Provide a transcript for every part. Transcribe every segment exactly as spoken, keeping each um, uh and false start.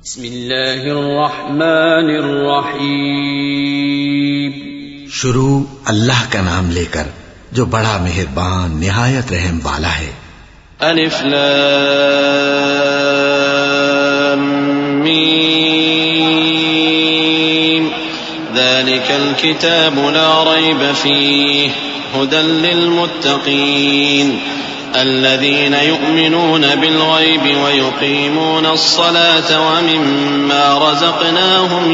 بسم اللہ الرحمن الرحیم. شروع اللہ کا نام لے کر جو بڑا مہربان نہایت رحم والا ہے. الف لام میم ذلك الكتاب لا ريب فيه هدى للمتقين الذين يؤمنون بالغيب ويقيمون الصلاة ومما رزقناهم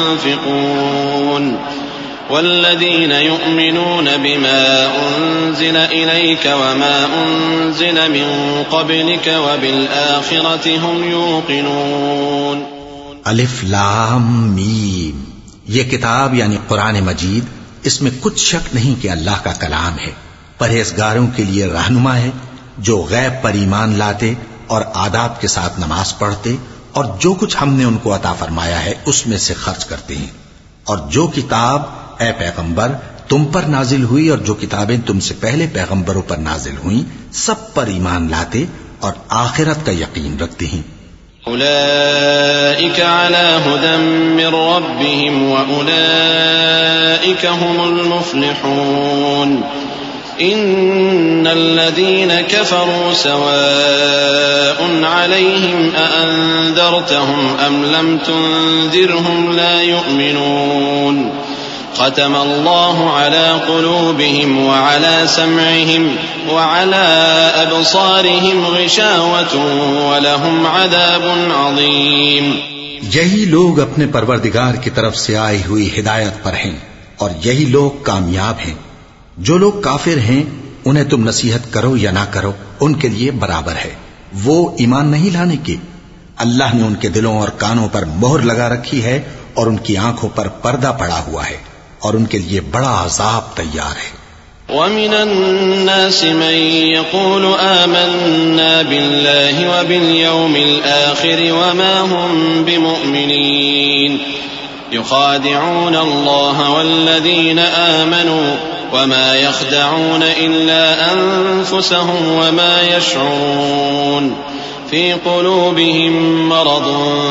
ينفقون والذين يؤمنون بما أنزل إليك وما أنزل من قبلك وبالآخرة هم يوقنون. الف لام میم، یہ کتاب یعنی قرآن مجید، اس میں کچھ شک نہیں کہ اللہ کا کلام ہے، پرہیزگاروں کے لیے رہنما ہے جو غیب پر ایمان لاتے اور آداب کے ساتھ نماز پڑھتے اور جو کچھ ہم نے ان کو عطا فرمایا ہے اس میں سے خرچ کرتے ہیں، اور جو کتاب اے پیغمبر تم پر نازل ہوئی اور جو کتابیں تم سے پہلے پیغمبروں پر نازل ہوئیں سب پر ایمان لاتے اور آخرت کا یقین رکھتے ہیں. أولئك على هدى من ربهم وأولئك هم المفلحون. إن الذين كفروا سواء عليهم أأنذرتهم أم لم تنذرهم لا يؤمنون. ختم الله على قلوبهم وعلى سمعهم وعلى أبصارهم غشاوة ولهم عذاب عظيم. یہی لوگ اپنے پروردگار کی طرف سے آئی ہوئی ہدایت پر ہیں اور یہی لوگ کامیاب ہیں. جو لوگ کافر ہیں انہیں تم نصیحت کرو یا نہ کرو ان کے لیے برابر ہے، وہ ایمان نہیں لانے کے. اللہ نے ان کے دلوں اور کانوں پر مہر لگا رکھی ہے اور ان کی آنکھوں پر پردہ پڑا ہوا ہے اور ان کے لیے بڑا عذاب تیار ہے. وَمِنَ النَّاسِ مَن يَقُولُ آمَنَّا بِاللَّهِ وَبِالْيَوْمِ الْآخِرِ وَمَا هُمْ بِمُؤْمِنِينَ يُخَادِعُونَ اللَّهَ وَالَّذِينَ آمَنُوا وَمَا يَخْدَعُونَ إِلَّا أَنفُسَهُمْ وَمَا يَشْعُرُونَ. في قلوبهم مرض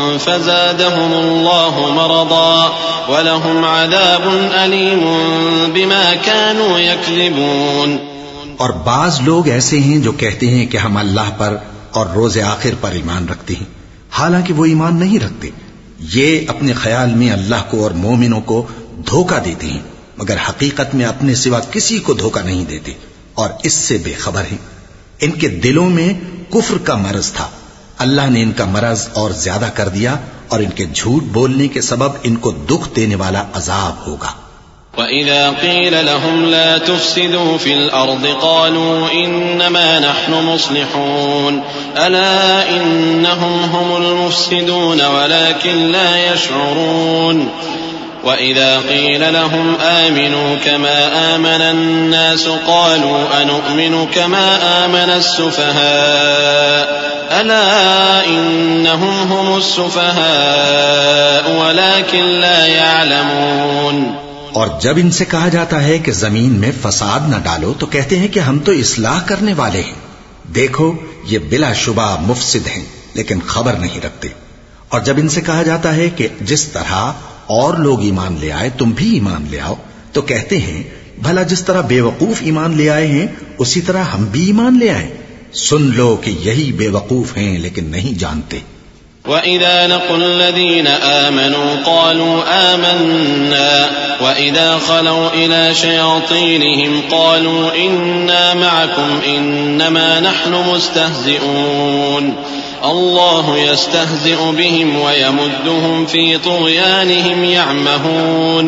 فزادهم الله مرضا ولهم عذاب أليم بما كانوا يكذبون. اور بعض لوگ ایسے ہیں جو کہتے ہیں کہ ہم اللہ پر اور روز آخر پر ایمان رکھتے ہیں، حالانکہ وہ ایمان نہیں رکھتے. یہ اپنے خیال میں اللہ کو اور مومنوں کو دھوکہ دیتے ہیں مگر حقیقت میں اپنے سوا کسی کو دھوکہ نہیں دیتے اور اس سے بے خبر ہیں. ان کے دلوں میں کفر کا مرض تھا، اللہ نے ان کا مرض اور زیادہ کر دیا اور ان کے جھوٹ بولنے کے سبب ان کو دکھ دینے والا عذاب ہوگا. وَإِذَا قِيلَ لَهُمْ لَا تُفْسِدُوا فِي الْأَرْضِ قَالُوا إِنَّمَا نَحْنُ مُصْلِحُونَ أَلَا إِنَّهُمْ هُمُ الْمُفْسِدُونَ وَلَكِنْ لَا يَشْعُرُونَ. وَإِذَا قِيلَ لَهُمْ آمِنُوا كَمَا آمَنَ النَّاسُ قَالُوا أَنُؤْمِنُ كَمَا آمَنَ السُّفَهَاءُ أَلَا إِنَّهُمْ هُمُ السُّفَهَاءُ وَلَكِنْ لَا يَعْلَمُونَ. اور جب ان سے کہا جاتا ہے کہ زمین میں فساد نہ ڈالو تو کہتے ہیں کہ ہم تو اصلاح کرنے والے ہیں. دیکھو یہ بلا شبہ مفسد ہیں لیکن خبر نہیں رکھتے. اور جب ان سے کہا جاتا ہے کہ جس طرح اور لوگ ایمان لے آئے تم بھی ایمان لے آؤ تو کہتے ہیں بھلا جس طرح بے وقوف ایمان لے آئے ہیں اسی طرح ہم بھی ایمان لے آئیں. سن لو کہ یہی بے وقوف ہیں لیکن نہیں جانتے. وَإِذَا لَقُوا الَّذِينَ آمَنُوا قَالُوا آمَنَّا وَإِذَا خَلَوْا إِلَى شَيَاطِينِهِمْ قَالُوا إِنَّا مَعَكُمْ إِنَّمَا نَحْنُ مُسْتَهْزِئُونَ. الله يستهزئ بهم ويمدهم في طغيانهم يعمهون.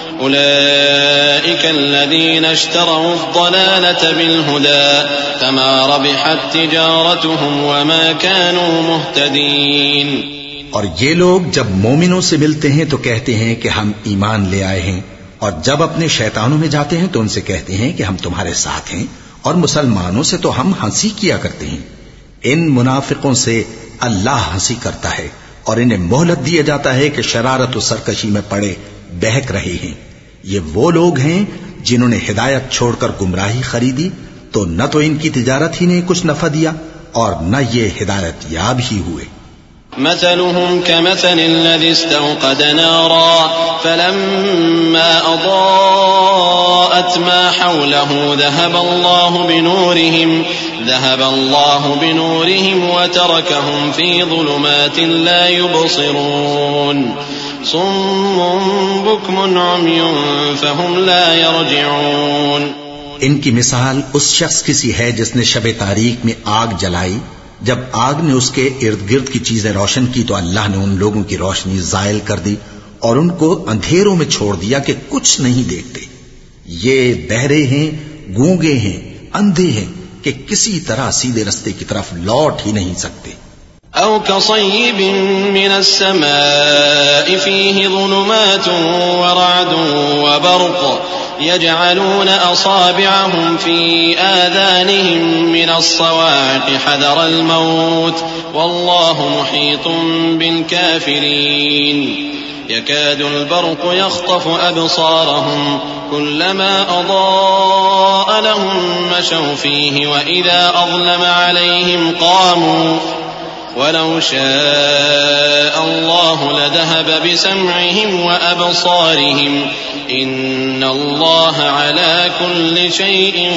أولئك الذين اشتروا الضلالة بالهدى فما ربحت تجارتهم وما كانوا مهتدين. اور یہ لوگ جب مومنوں سے ملتے ہیں تو کہتے ہیں کہ ہم ایمان لے آئے ہیں، اور جب اپنے شیطانوں میں جاتے ہیں تو ان سے کہتے ہیں کہ ہم تمہارے ساتھ ہیں، اور مسلمانوں سے تو ہم ہنسی کیا کرتے ہیں. ان منافقوں سے اللہ ہنسی کرتا ہے اور انہیں مہلت دیا جاتا ہے کہ شرارت و سرکشی میں پڑے بہک رہے ہیں. یہ وہ لوگ ہیں جنہوں نے ہدایت چھوڑ کر گمراہی خریدی تو نہ تو ان کی تجارت ہی نے کچھ نفع دیا اور نہ یہ ہدایت یاب ہی ہوئے. مثلهم كمثل الذي استوقد نارا فلما أضاءت ما حوله ذهب الله بنورهم ذهب الله بنورهم وتركهم في ظلمات لا يبصرون صم بكم عمي فهم لا يرجعون. ان کی مثال اس شخص کی سی ہے جس نے شب تاریک میں آگ جلائی. جب آگ نے اس کے ارد گرد کی چیزیں روشن کی تو اللہ نے ان لوگوں کی روشنی زائل کر دی اور ان کو اندھیروں میں چھوڑ دیا کہ کچھ نہیں دیکھتے. یہ بہرے ہیں، گونگے ہیں، اندھے ہیں کہ کسی طرح سیدھے رستے کی طرف لوٹ ہی نہیں سکتے. او كصيب من السماء فيه ظلمات ورعد وبرق يجعلون أصابعهم في آذانهم من الصواعق حذر الموت والله محيط بالكافرين. يكاد البرق يخطف أبصارهم كلما أضاء لهم مشوا فيه وإذا أظلم عليهم قاموا ولو شاء الله لذهب بسمعهم وأبصارهم إن الله على كل شيء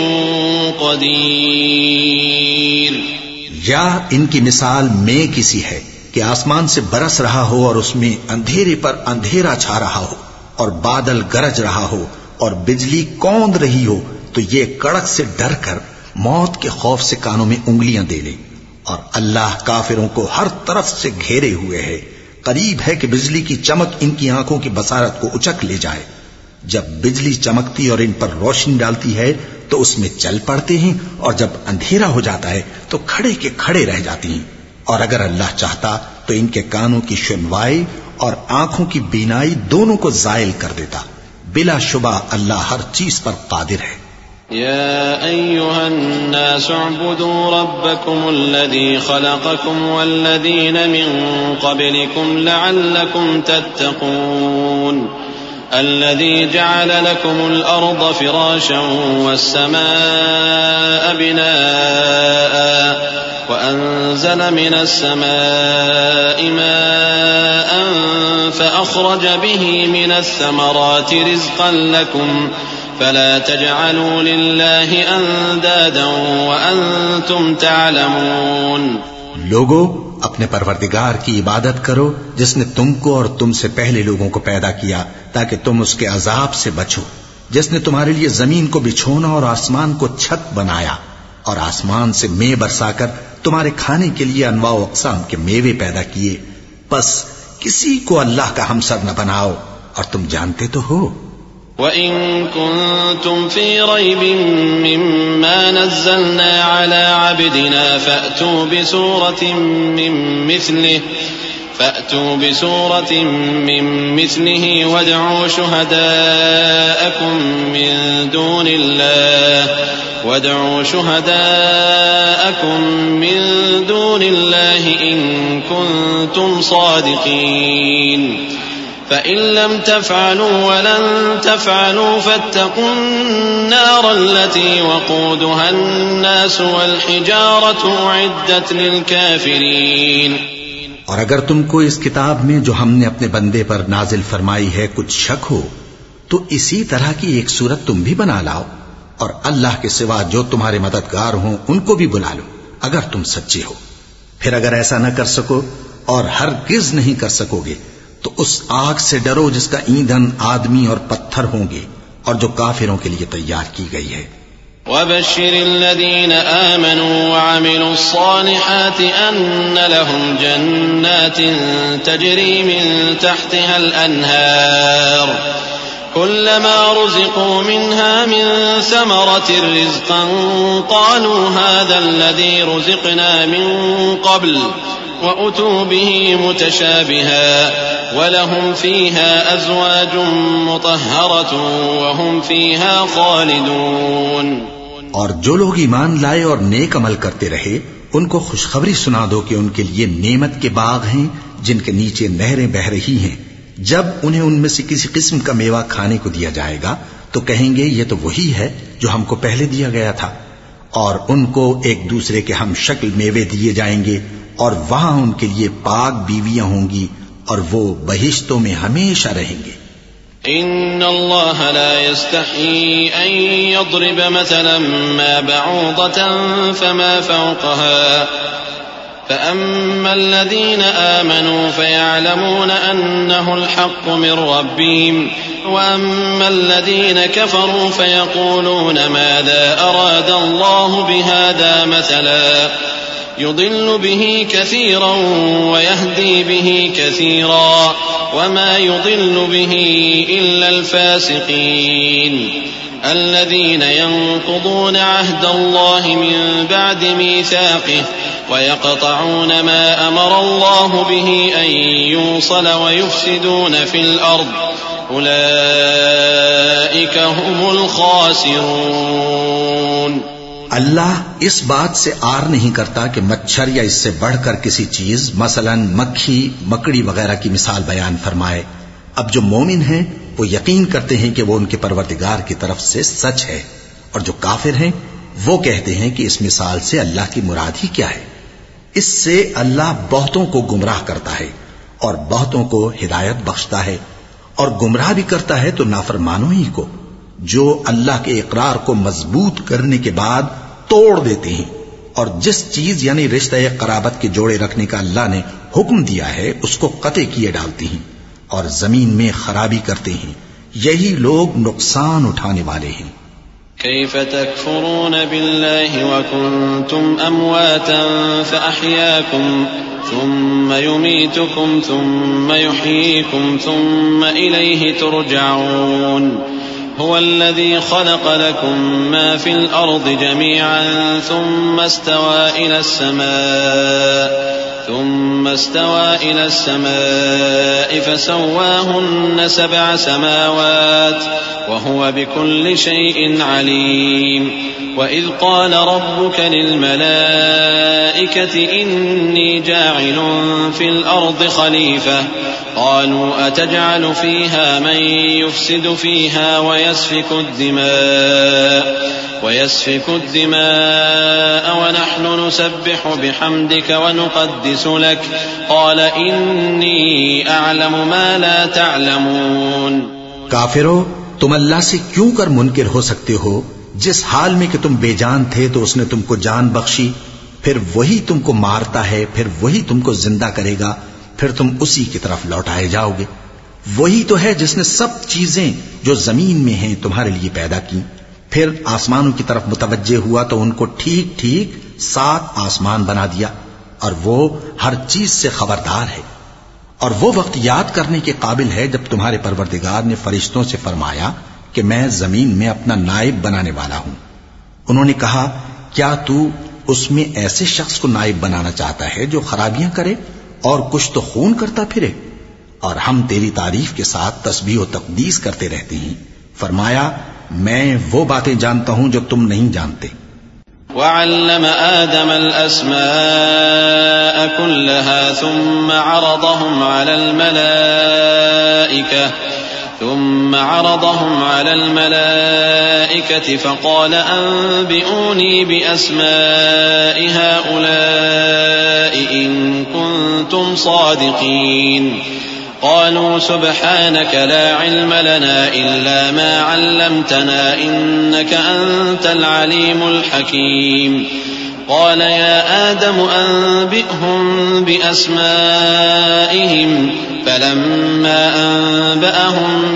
قدير. یا ان کی مثال میں کسی ہے کہ آسمان سے برس رہا ہو اور اس میں اندھیرے پر اندھیرا چھا رہا ہو اور بادل گرج رہا ہو اور بجلی کوند رہی ہو تو یہ کڑک سے ڈر کر موت کے خوف سے کانوں میں انگلیاں دے لیں. اور اللہ کافروں کو ہر طرف سے گھیرے ہوئے ہے. قریب ہے کہ بجلی کی چمک ان کی آنکھوں کی بصارت کو اچک لے جائے. جب بجلی چمکتی اور ان پر روشنی ڈالتی ہے تو اس میں چل پڑتے ہیں اور جب اندھیرا ہو جاتا ہے تو کھڑے کے کھڑے رہ جاتی ہیں. اور اگر اللہ چاہتا تو ان کے کانوں کی سنوائی اور آنکھوں کی بینائی دونوں کو زائل کر دیتا. بلا شبہ اللہ ہر چیز پر قادر ہے. يا أيها الناس اعبدوا ربكم الذي خلقكم والذين من قبلكم لعلكم تتقون. الذي جعل لكم الأرض فراشا والسماء بناء وأنزل من السماء ماء فأخرج به من الثمرات رزقا لكم فلا تجعلوا لله اندادا وانتم تعلمون. لوگو اپنے پروردگار کی عبادت کرو جس نے تم کو اور تم سے پہلے لوگوں کو پیدا کیا تاکہ تم اس کے عذاب سے بچو. جس نے تمہارے لیے زمین کو بچھونا اور آسمان کو چھت بنایا اور آسمان سے مے برسا کر تمہارے کھانے کے لیے انواع و اقسام کے میوے پیدا کیے. بس کسی کو اللہ کا ہمسر نہ بناؤ اور تم جانتے تو ہو. وَإِن كُنتُمْ فِي رَيْبٍ مِّمَّا نَزَّلْنَا عَلَىٰ عَبْدِنَا فَأْتُوا بِسُورَةٍ مِّن مِّثْلِهِ فَأْتُوا بِسُورَةٍ مِّن مِّثْلِهِ وَادْعُوا شُهَدَاءَكُم مِّن دُونِ اللَّهِ وَادْعُوا شُهَدَاءَكُم مِّن دُونِ اللَّهِ إِن كُنتُمْ صَادِقِينَ. فإن لم تفعلوا ولن تفعلوا فاتقوا النار التي وقودها الناس والحجارة أعدت للكافرين. اور اگر تم کو اس کتاب میں جو ہم نے اپنے بندے پر نازل فرمائی ہے کچھ شک ہو تو اسی طرح کی ایک صورت تم بھی بنا لاؤ اور اللہ کے سوا جو تمہارے مددگار ہوں ان کو بھی بلا لو اگر تم سچے ہو. پھر اگر ایسا نہ کر سکو اور ہرگز نہیں کر سکو گے تو اس آگ سے ڈرو جس کا ایندھن آدمی اور پتھر ہوں گے اور جو کافروں کے لیے تیار کی گئی ہے. وَبَشِّرِ الَّذِينَ آمَنُوا وَعَمِلُوا الصَّالِحَاتِ أَنَّ لَهُمْ جَنَّاتٍ تَجْرِي مِن تَحْتِهَا الْأَنْهَارُ كُلَّمَا رُزِقُوا مِنْهَا مِن ثَمَرَةٍ رِزْقًا قَالُوا هَذَا الَّذِي رُزِقْنَا مِن قَبْلُ وَأُتُوا بِهِ مُتَشَابِهًا وَلَهُمْ فِيهَا أَزْوَاجٌ مُطَهَّرَةٌ وَهُمْ فِيهَا خَالِدُونَ. اور جو لوگ ایمان لائے اور نیک عمل کرتے رہے ان کو خوشخبری سنا دو کہ ان کے لیے نعمت کے باغ ہیں جن کے نیچے نہریں بہ رہی ہیں. جب انہیں ان میں سے کسی قسم کا میوہ کھانے کو دیا جائے گا تو کہیں گے یہ تو وہی ہے جو ہم کو پہلے دیا گیا تھا. اور ان کو ایک دوسرے کے ہم شکل میوے دیے جائیں گے اور وہاں ان کے لیے پاک بیویاں ہوں گی اور وہ بہشتوں میں ہمیشہ رہیں گے. ان اللہ لا يستحيي ان يضرب مثلا ما بعوضة فما فوقها فأما الذين آمنوا فيعلمون أنه الحق من ربهم وأما الذين كفروا فيقولون ماذا أراد الله بهذا مثلا يضل به كثيرا ويهدي به كثيرا وما يضل به إلا الفاسقين الذين ينقضون عهد الله من بعد ميثاقه ويقطعون ما أمر الله به أن يوصل ويفسدون في الأرض أولئك هم الخاسرون. اللہ اس بات سے آر نہیں کرتا کہ مچھر یا اس سے بڑھ کر کسی چیز مثلا مکھی مکڑی وغیرہ کی مثال بیان فرمائے. اب جو مومن ہیں وہ یقین کرتے ہیں کہ وہ ان کے پروردگار کی طرف سے سچ ہے، اور جو کافر ہیں وہ کہتے ہیں کہ اس مثال سے اللہ کی مراد ہی کیا ہے. اس سے اللہ بہتوں کو گمراہ کرتا ہے اور بہتوں کو ہدایت بخشتا ہے، اور گمراہ بھی کرتا ہے تو نافرمانوں ہی کو، جو اللہ کے اقرار کو مضبوط کرنے کے بعد توڑ دیتے ہیں اور جس چیز یعنی رشتہ قرابت کے جوڑے رکھنے کا اللہ نے حکم دیا ہے اس کو قطع کیے ڈالتی ہیں اور زمین میں خرابی کرتے ہیں. یہی لوگ نقصان اٹھانے والے ہیں. كيف تكفرون بالله وكنتم أمواتا فأحياكم ثم يميتكم ثم يحييكم ثم إليه ترجعون. هو الذي خلق لكم ما في الأرض جميعا ثم استوى إلى السماء ثم استوى إلى السماء فسواهن سبع سماوات وهو بكل شيء عليم. وإذ قال ربك للملائكة إني جاعل في الأرض خليفة قالوا أتجعل فيها من يفسد فيها ويسفك الدماء ويسفك الدماء ونحن نسبح بحمدك ونقدس لك قال إني أعلم ما لا تعلمون. کافرو، تم اللہ سے کیوں کر منکر ہو سکتے ہو؟ جس حال میں کہ تم بے جان تھے تو اس نے تم کو جان بخشی، پھر وہی تم کو مارتا ہے، پھر وہی تم کو زندہ کرے گا، پھر تم اسی کی طرف لوٹائے جاؤ گے. وہی تو ہے جس نے سب چیزیں جو زمین میں ہیں تمہارے لیے پیدا کی، پھر آسمانوں کی طرف متوجہ ہوا تو ان کو ٹھیک ٹھیک سات آسمان بنا دیا، اور وہ ہر چیز سے خبردار ہے. اور وہ وقت یاد کرنے کے قابل ہے جب تمہارے پروردگار نے فرشتوں سے فرمایا کہ میں زمین میں اپنا نائب بنانے والا ہوں. انہوں نے کہا کیا تو اس میں ایسے شخص کو نائب بنانا چاہتا ہے جو خرابیاں کرے اور کچھ تو خون کرتا پھرے؟ اور ہم تیری تعریف کے ساتھ تسبیح و تقدیس کرتے رہتے ہیں. فرمایا میں وہ باتیں جانتا ہوں جو تم نہیں جانتے. وعلم آدم الأسماء كلها ثم عرضهم على الملائكة ثم عرضهم على الملائكة فقال أنبئوني بأسماء هؤلاء إن كنتم صادقين. قالوا سبحانك لا علم لنا إلا ما علمتنا إنك أنت العليم الحكيم. قال يا آدم أنبئهم بأسمائهم فلما أنبأهم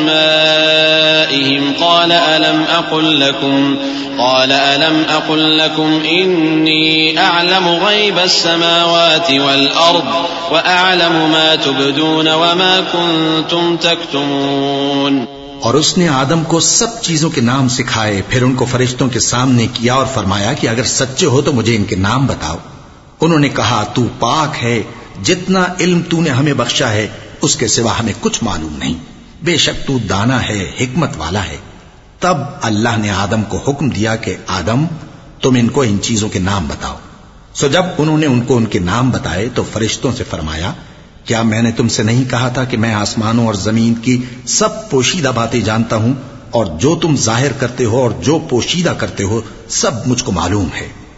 بأسمائهم قال ألم أقل لكم قال ألم أقل لكم إني أعلم غيب السماوات والأرض وأعلم ما تبدون وما كنتم تكتمون. اور اس نے آدم کو سب چیزوں کے نام سکھائے، پھر ان کو فرشتوں کے سامنے کیا اور فرمایا کہ اگر سچے ہو تو مجھے ان کے نام بتاؤ. انہوں نے کہا تو پاک ہے، جتنا علم تو نے ہمیں بخشا ہے اس کے سوا ہمیں کچھ معلوم نہیں، بے شک تو دانا ہے، حکمت والا ہے. تب اللہ نے آدم کو حکم دیا کہ آدم تم ان کو ان چیزوں کے نام بتاؤ. سو جب انہوں نے ان کو ان کے نام بتائے تو فرشتوں سے فرمایا کیا میں نے تم سے نہیں کہا تھا کہ میں آسمانوں اور زمین کی سب پوشیدہ باتیں جانتا ہوں، اور جو تم ظاہر کرتے ہو اور جو پوشیدہ کرتے ہو سب مجھ کو معلوم ہے.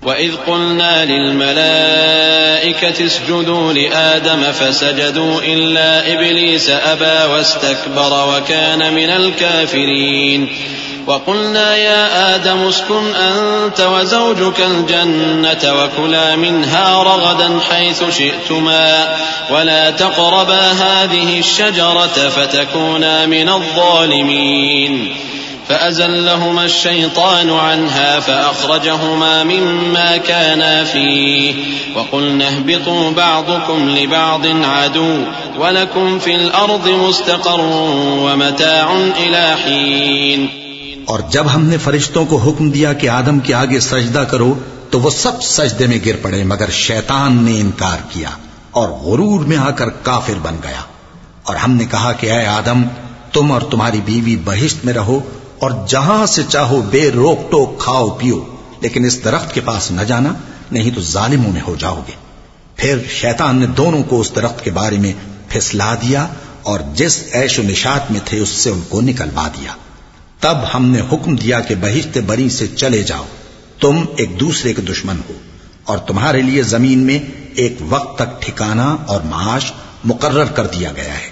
وَإِذْ قُلْنَا لِلْمَلَائِكَةِ اسْجُدُوا لِآدَمَ فَسَجَدُوا إِلَّا إِبْلِيسَ أَبَى وَاسْتَكْبَرَ وَكَانَ مِنَ الْكَافِرِينَ وَقُلْنَا يَا آدَمُ اسْكُنْ أَنْتَ وَزَوْجُكَ الْجَنَّةَ وَكُلَا مِنْهَا رَغَدًا حَيْثُ شِئْتُمَا وَلَا تَقْرَبَا هَذِهِ الشَّجَرَةَ فَتَكُونَا مِنَ الظَّالِمِينَ فأزلهما الشيطان عنها فأخرجهما مما كانا فيه وقلنا اهبطوا بعضكم لبعض عدو ولكم في الأرض مستقر ومتاع إلى حين. اور جب ہم نے فرشتوں کو حکم دیا کہ آدم کے آگے سجدہ کرو تو وہ سب سجدے میں گر پڑے مگر شیطان نے انکار کیا اور غرور میں آ کر کافر بن گیا. اور ہم نے کہا کہ اے آدم تم اور تمہاری بیوی بہشت میں رہو اور جہاں سے چاہو بے روک ٹوک کھاؤ پیو لیکن اس درخت کے پاس نہ جانا نہیں تو ظالموں میں ہو جاؤ گے. پھر شیطان نے دونوں کو اس درخت کے بارے میں پھسلا دیا اور جس عیش و نشاط میں تھے اس سے ان کو نکلوا دیا. تب ہم نے حکم دیا کہ بہشت بری سے چلے جاؤ تم ایک دوسرے کے دشمن ہو اور تمہارے لیے زمین میں ایک وقت تک ٹھکانہ اور معاش مقرر کر دیا گیا ہے.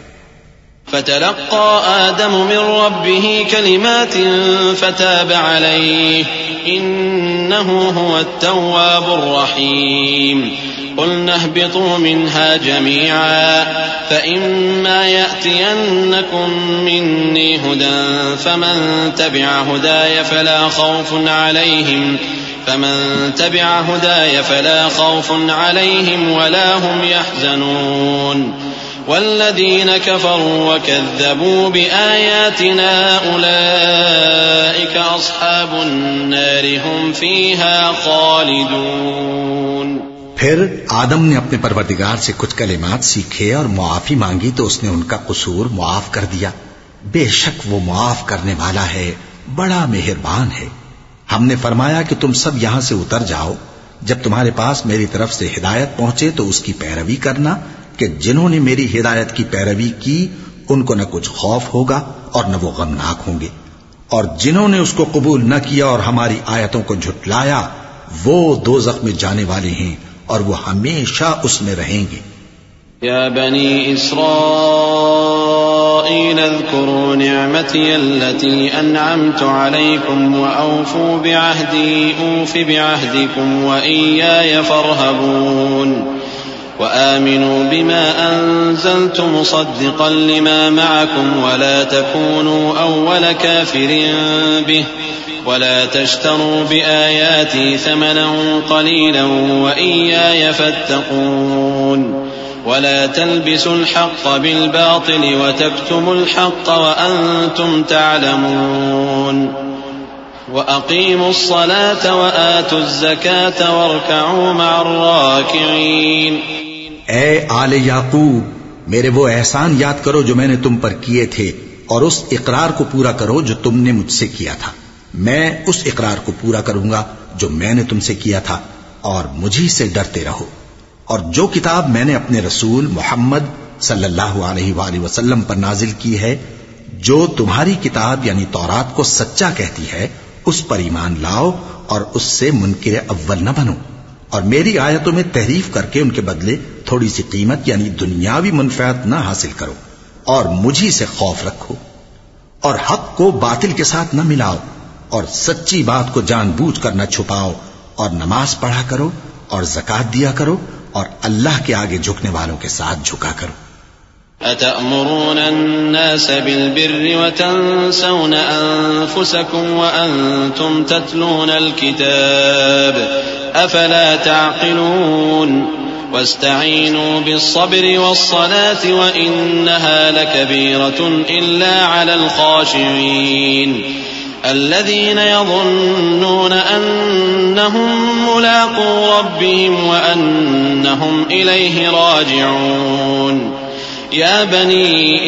فتلقى آدم من ربه كلمات فتاب عليه إنه هو التواب الرحيم. قلنا اهبطوا منها جميعا فإما يأتينكم مني هدى فمن تبع هداي فلا خوف عليهم فمن تبع هداي فلا خوف عليهم ولا هم يحزنون. والذين كفروا وكذبوا بآياتنا أولئك أصحاب النار هم فيها خالدون. پھر آدم نے اپنے پروردگار سے کچھ کلمات سیکھے اور معافی مانگی تو اس نے ان کا قصور معاف کر دیا. بے شک وہ معاف کرنے والا ہے بڑا مہربان ہے. ہم نے فرمایا کہ تم سب یہاں سے اتر جاؤ جب تمہارے پاس میری طرف سے ہدایت پہنچے تو اس کی پیروی کرنا کہ جنہوں نے میری ہدایت کی پیروی کی ان کو نہ کچھ خوف ہوگا اور نہ وہ غمناک ہوں گے اور جنہوں نے اس کو قبول نہ کیا اور ہماری آیتوں کو جھٹلایا وہ دوزخ میں جانے والے ہیں اور وہ ہمیشہ اس میں رہیں گے. یا بنی اسرائیل اذکروا نعمتی التي انعمت علیکم واوفوا بعہدی اوف بعہدکم وإیای فارہبون. وآمنوا بما أنزلت مصدقا لما معكم ولا تكونوا أول كافر به ولا تشتروا بآياتي ثمنا قليلا وإياي فاتقون. ولا تلبسوا الحق بالباطل وتكتموا الحق وأنتم تعلمون. وأقيموا الصلاة وآتوا الزكاة واركعوا مع الراكعين. اے آل یعقوب میرے وہ احسان یاد کرو جو میں نے تم پر کیے تھے اور اس اقرار کو پورا کرو جو تم نے مجھ سے کیا تھا. میں اس اقرار کو پورا کروں گا جو میں نے تم سے کیا تھا اور مجھی سے ڈرتے رہو. اور جو کتاب میں نے اپنے رسول محمد صلی اللہ علیہ وآلہ وسلم پر نازل کی ہے جو تمہاری کتاب یعنی تورات کو سچا کہتی ہے اس پر ایمان لاؤ اور اس سے منکر اول نہ بنو اور میری آیتوں میں تحریف کر کے ان کے بدلے تھوڑی سی قیمت یعنی دنیاوی منفعت نہ حاصل کرو اور مجھی سے خوف رکھو اور حق کو باطل کے ساتھ نہ ملاؤ اور سچی بات کو جان بوجھ کر نہ چھپاؤ اور نماز پڑھا کرو اور زکات دیا کرو اور اللہ کے آگے جھکنے والوں کے ساتھ جھکا کرو. أتأمرون الناس بالبر وتنسون أنفسكم وأنتم تتلون الكتاب أفلا تعقلون. واستعينوا بالصبر والصلاة وإنها لكبيرة إلا على الخاشعين الذين يظنون أنهم ملاقو ربهم وأنهم إليه راجعون. يا بني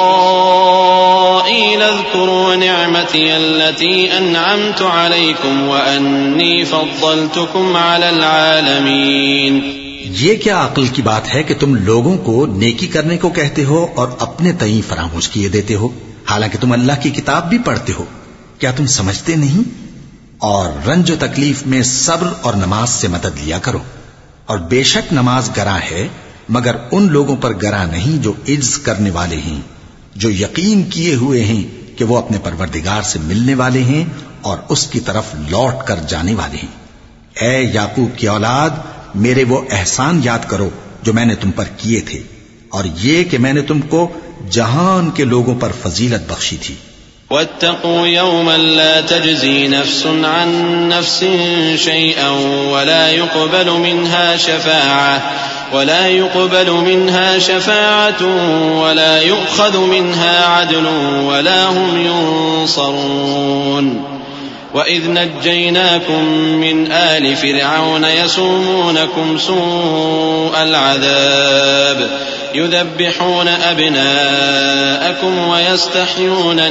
إسرائيل اذكروا نعمتي التي أنعمت عليكم وأني فضلتكم على العالمين. یہ کیا عقل کی بات ہے کہ تم لوگوں کو نیکی کرنے کو کہتے ہو اور اپنے تئیں فراموش کیے دیتے ہو حالانکہ تم اللہ کی کتاب بھی پڑھتے ہو. کیا تم سمجھتے نہیں اور رنج و تکلیف میں صبر اور نماز سے مدد لیا کرو، اور بے شک نماز گراں ہے مگر ان لوگوں پر گراں نہیں جو عجز کرنے والے ہیں، جو یقین کیے ہوئے ہیں کہ وہ اپنے پروردگار سے ملنے والے ہیں اور اس کی طرف لوٹ کر جانے والے ہیں۔ اے یعقوب کی اولاد، میرے وہ احسان یاد کرو جو میں نے تم پر کیے تھے، اور یہ کہ میں نے تم کو جہان کے لوگوں پر فضیلت بخشی تھی۔ واتقوا يوما لا تجزي نفس عن نفس شيئا ولا يقبل منها شفاعة ولا يقبل منها شفاعة ولا يؤخذ منها عدل ولا هم ينصرون وإذ نجيناكم من آل فرعون يسومونكم سوء العذاب يذبحون أبناءكم ويستحيون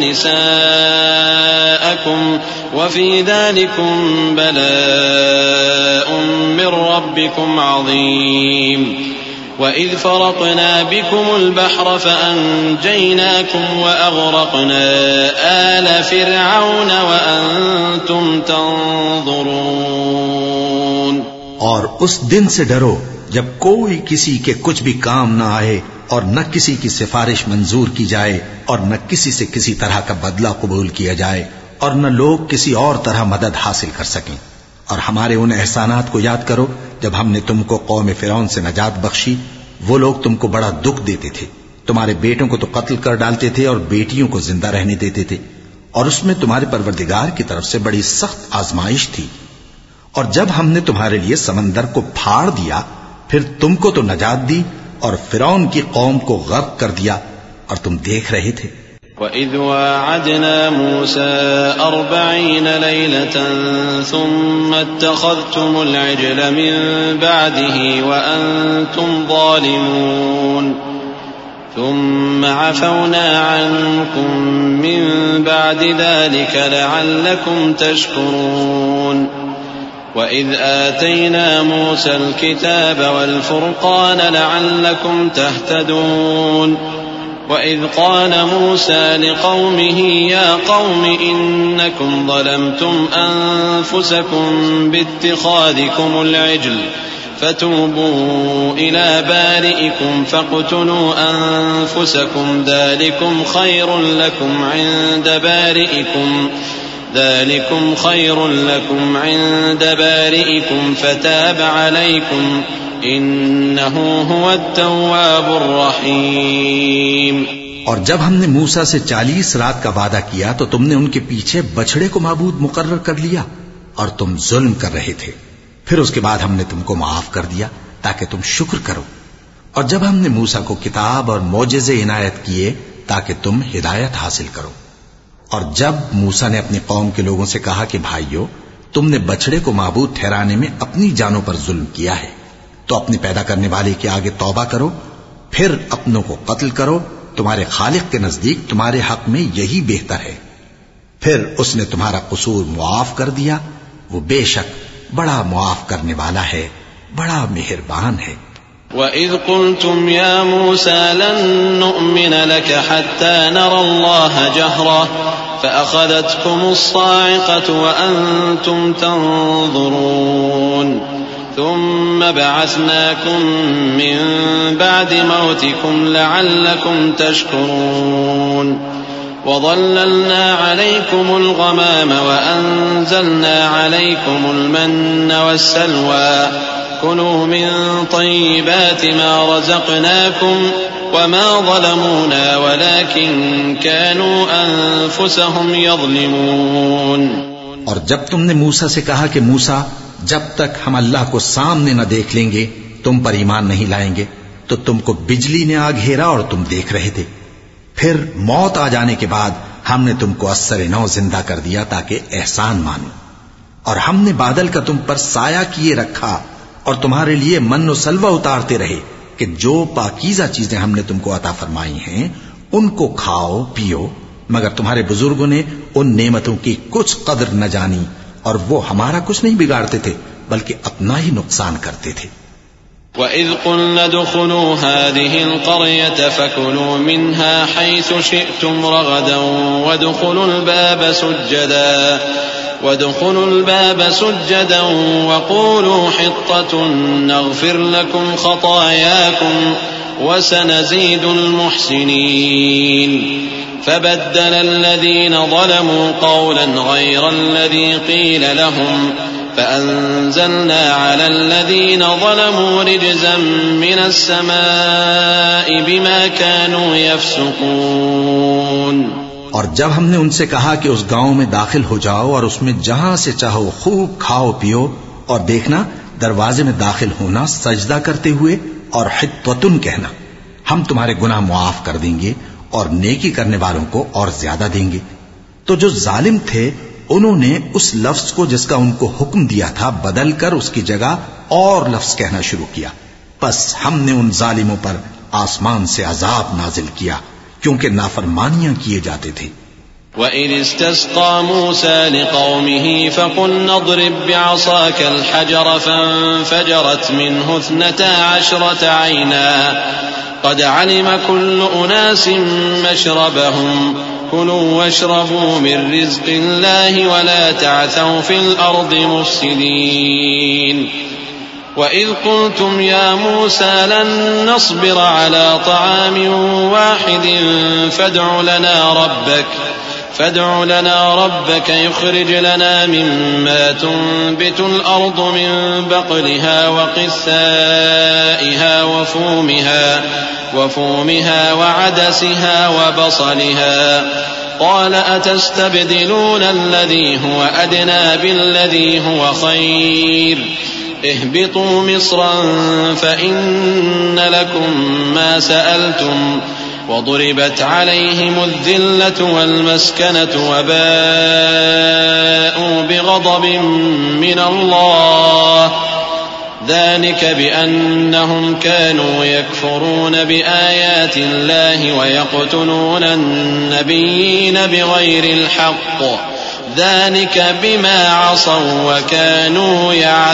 نساءكم وفي ذلكم بلاء من ربكم عظيم وإذ فرقنا بكم البحر فأنجيناكم وأغرقنا آل فرعون وأنتم تنظرون۔ اور اس دن سے ڈرو جب کوئی کسی کے کچھ بھی کام نہ آئے اور نہ کسی کی سفارش منظور کی جائے اور نہ کسی سے کسی طرح کا بدلہ قبول کیا جائے اور نہ لوگ کسی اور طرح مدد حاصل کر سکیں۔ اور ہمارے ان احسانات کو یاد کرو جب ہم نے تم کو قوم فرعون سے نجات بخشی۔ وہ لوگ تم کو بڑا دکھ دیتے تھے، تمہارے بیٹوں کو تو قتل کر ڈالتے تھے اور بیٹیوں کو زندہ رہنے دیتے تھے، اور اس میں تمہارے پروردگار کی طرف سے بڑی سخت آزمائش تھی۔ اور جب ہم نے تمہارے لیے سمندر کو پھاڑ دیا پھر تم کو تو نجات دی اور فرعون کی قوم کو غرق کر دیا اور تم دیکھ رہے تھے۔ وَإِذْ وَاعَدْنَا مُوسَىٰ أَرْبَعِينَ لَيْلَةً ثُمَّ اتَّخَذْتُمُ الْعِجْلَ مِن بَعْدِهِ وَأَنتُمْ ظَالِمُونَ ثُمَّ عَفَوْنَا عَنكُم مِّن بَعْدِ ذَلِكَ لَعَلَّكُمْ تَشْكُرُونَ وَإِذْ آتَيْنَا مُوسَى الْكِتَابَ وَالْفُرْقَانَ لَعَلَّكُمْ تَهْتَدُونَ وَإِذْ قَالَ مُوسَى لِقَوْمِهِ يَا قَوْمِ إِنَّكُمْ ظَلَمْتُمْ أَنفُسَكُمْ بِاتِّخَاذِكُمُ الْعِجْلَ فَتُوبُوا إِلَى بَارِئِكُمْ فَاقْتُلُوا أَنفُسَكُمْ ذَلِكُمْ خَيْرٌ لَكُمْ عِندَ بَارِئِكُمْ ذلكم خير لكم عند بارئكم فتاب عليكم إنه هو التواب الرحيم۔ اور جب ہم نے موسیٰ سے چالیس رات کا وعدہ کیا تو تم نے ان کے پیچھے بچڑے کو معبود مقرر کر لیا اور تم ظلم کر رہے تھے، پھر اس کے بعد ہم نے تم کو معاف کر دیا تاکہ تم شکر کرو۔ اور جب ہم نے موسیٰ کو کتاب اور معجزے عنایت کیے تاکہ تم ہدایت حاصل کرو۔ اور جب موسیٰ نے اپنی قوم کے لوگوں سے کہا کہ بھائیو، تم نے بچڑے کو معبود ٹھہرانے میں اپنی جانوں پر ظلم کیا ہے، تو اپنے پیدا کرنے والے کے آگے توبہ کرو، پھر اپنوں کو قتل کرو، تمہارے خالق کے نزدیک تمہارے حق میں یہی بہتر ہے۔ پھر اس نے تمہارا قصور معاف کر دیا، وہ بے شک بڑا معاف کرنے والا ہے، بڑا مہربان ہے۔ وَإِذْ قُلْتُمْ يَا مُوسَىٰ لَن نُّؤْمِنَ لَكَ حَتَّىٰ نَرَى اللَّهَ جَهْرَةً فَأَخَذَتْكُمُ الصَّاعِقَةُ وَأَنتُمْ تَنظُرُونَ ثُمَّ بَعَثْنَاكُم مِّن بَعْدِ مَوْتِكُمْ لَعَلَّكُمْ تَشْكُرُونَ وَظَلَّلْنَا عَلَيْكُمُ الْغَمَامَ وَأَنزَلْنَا عَلَيْكُمُ الْمَنَّ وَالسَّلْوَىٰ كُلُوا مِن طَيِّبَاتِ مَا رَزَقْنَاكُمْ وَمَا ظَلَمُونَا وَلَٰكِن كَانُوا أَنفُسَهُمْ يَظْلِمُونَ۔ اور جب تم نے موسیٰ سے کہا کہ موسیٰ، جب تک ہم اللہ کو سامنے نہ دیکھ لیں گے تم پر ایمان نہیں لائیں گے، تو تم کو بجلی نے آ گھیرا اور تم دیکھ رہے تھے، پھر موت آ جانے کے بعد ہم نے تم کو اثر نو زندہ کر دیا تاکہ احسان مانو، اور ہم نے بادل کا تم پر سایہ کیے رکھا اور تمہارے لیے من و سلوہ اتارتے رہے کہ جو پاکیزہ چیزیں ہم نے تم کو عطا فرمائی ہیں ان کو کھاؤ پیو، مگر تمہارے بزرگوں نے ان نعمتوں کی کچھ قدر نہ جانی اور وہ ہمارا کچھ نہیں بگاڑتے تھے بلکہ اپنا ہی نقصان کرتے تھے۔ وَإِذْ قُلْنَا ادْخُلُوا هَٰذِهِ الْقَرْيَةَ فَكُلُوا مِنْهَا حَيْثُ شِئْتُمْ رَغَدًا وَادْخُلُوا الْبَابَ سُجَّدًا وادخلوا الباب سجدا وقولوا حطة نغفر لكم خطاياكم وسنزيد المحسنين فبدل الذين ظلموا قولا غير الذي قيل لهم فأنزلنا على الذين ظلموا رجزا من السماء بما كانوا يفسقون. اور جب ہم نے ان سے کہا کہ اس گاؤں میں داخل ہو جاؤ اور اس میں جہاں سے چاہو خوب کھاؤ پیو، اور دیکھنا دروازے میں داخل ہونا سجدہ کرتے ہوئے اور حطوتن کہنا، ہم تمہارے گناہ معاف کر دیں گے اور نیکی کرنے والوں کو اور زیادہ دیں گے. تو جو ظالم تھے انہوں نے اس لفظ کو جس کا ان کو حکم دیا تھا بدل کر اس کی جگہ اور لفظ کہنا شروع کیا، بس ہم نے ان ظالموں پر آسمان سے عذاب نازل کیا کیونکہ نافرمانیاں کیے جاتے تھے. وَإِذِ اسْتَسْقَى مُوسَى لِقَوْمِهِ فَقُلْنَا اضْرِب بِّعَصَاكَ الْحَجَرَ فَانفَجَرَتْ مِنْهُ اثْنَتَا عَشْرَةَ عَيْنًا قَدْ عَلِمَ كُلُّ أُنَاسٍ مَّشْرَبَهُمْ كُلُوا وَاشْرَبُوا مِن رِّزْقِ اللَّهِ وَلَا تَعْثَوْا فِي الْأَرْضِ مُفْسِدِينَ. وَإِذْ قُلْتُمْ يَا مُوسَى لَن نَّصْبِرَ عَلَىٰ طَعَامٍ وَاحِدٍ فَادْعُ لَنَا رَبَّكَ فادع لنا ربك يخرج لنا مما تنبت الأرض من بقلها وقثائها وفومها وفومها وعدسها وبصلها قال أتستبدلون الذي هو أدنى بالذي هو خير اهبطوا مصرا فإن لكم ما سألتم وضربت عليهم الذلة والمسكنة وباءوا بغضب من الله ذلك بأنهم كانوا يكفرون بآيات الله ويقتلون النبيين بغير الحق ذلك بما عصوا وكانوا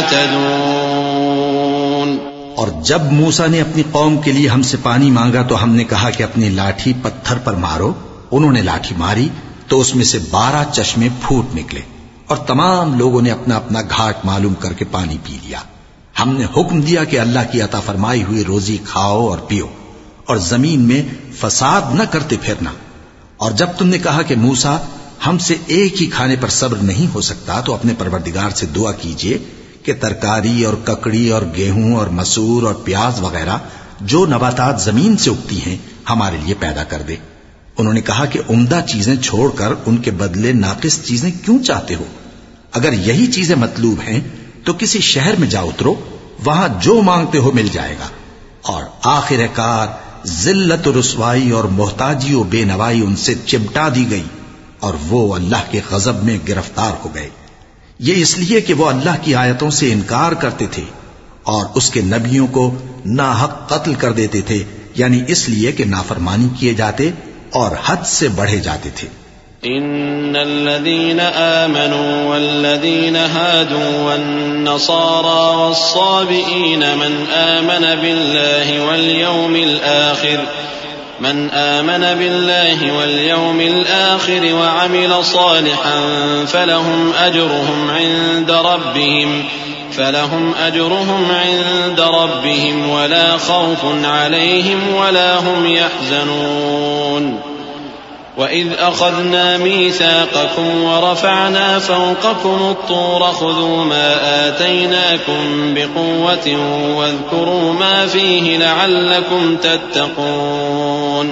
يعتدون. اور جب موسیٰ نے اپنی قوم کے لیے ہم سے پانی مانگا تو ہم نے کہا کہ اپنی لاٹھی پتھر پر مارو. انہوں نے لاٹھی ماری تو اس میں سے بارہ چشمے پھوٹ نکلے اور تمام لوگوں نے اپنا اپنا گھاٹ معلوم کر کے پانی پی لیا. ہم نے حکم دیا کہ اللہ کی عطا فرمائی ہوئی روزی کھاؤ اور پیو اور زمین میں فساد نہ کرتے پھرنا. اور جب تم نے کہا کہ موسیٰ ہم سے ایک ہی کھانے پر صبر نہیں ہو سکتا تو اپنے پروردگار سے دعا کیجئے کہ ترکاری اور ککڑی اور گیہوں اور مسور اور پیاز وغیرہ جو نباتات زمین سے اگتی ہیں ہمارے لیے پیدا کر دے. انہوں نے کہا کہ عمدہ چیزیں چھوڑ کر ان کے بدلے ناقص چیزیں کیوں چاہتے ہو؟ اگر یہی چیزیں مطلوب ہیں تو کسی شہر میں جا اترو، وہاں جو مانگتے ہو مل جائے گا. اور آخر کار ذلت و رسوائی اور محتاجی و بے نوائی ان سے چمٹا دی گئی اور وہ اللہ کے غضب میں گرفتار ہو گئے. یہ اس لیے کہ وہ اللہ کی آیتوں سے انکار کرتے تھے اور اس کے نبیوں کو ناحق قتل کر دیتے تھے، یعنی اس لیے کہ نافرمانی کیے جاتے اور حد سے بڑھے جاتے تھے. ان الذين آمنوا والذين هادوا والنصارى والصابئين من آمن بالله واليوم الآخر من آمن بالله واليوم الآخر وعمل صالحا فلهم أجرهم عند ربهم فلهم أجرهم عند ربهم ولا خوف عليهم ولا هم يحزنون. وَإِذْ أَخَذْنَا مِيثَاقَكُمْ وَرَفَعْنَا فَوْقَكُمُ الطُّورَ خُذُوا مَا آتَيْنَاكُمْ بِقُوَّةٍ وَاذْكُرُوا مَا فِيهِ لَعَلَّكُمْ تَتَّقُونَ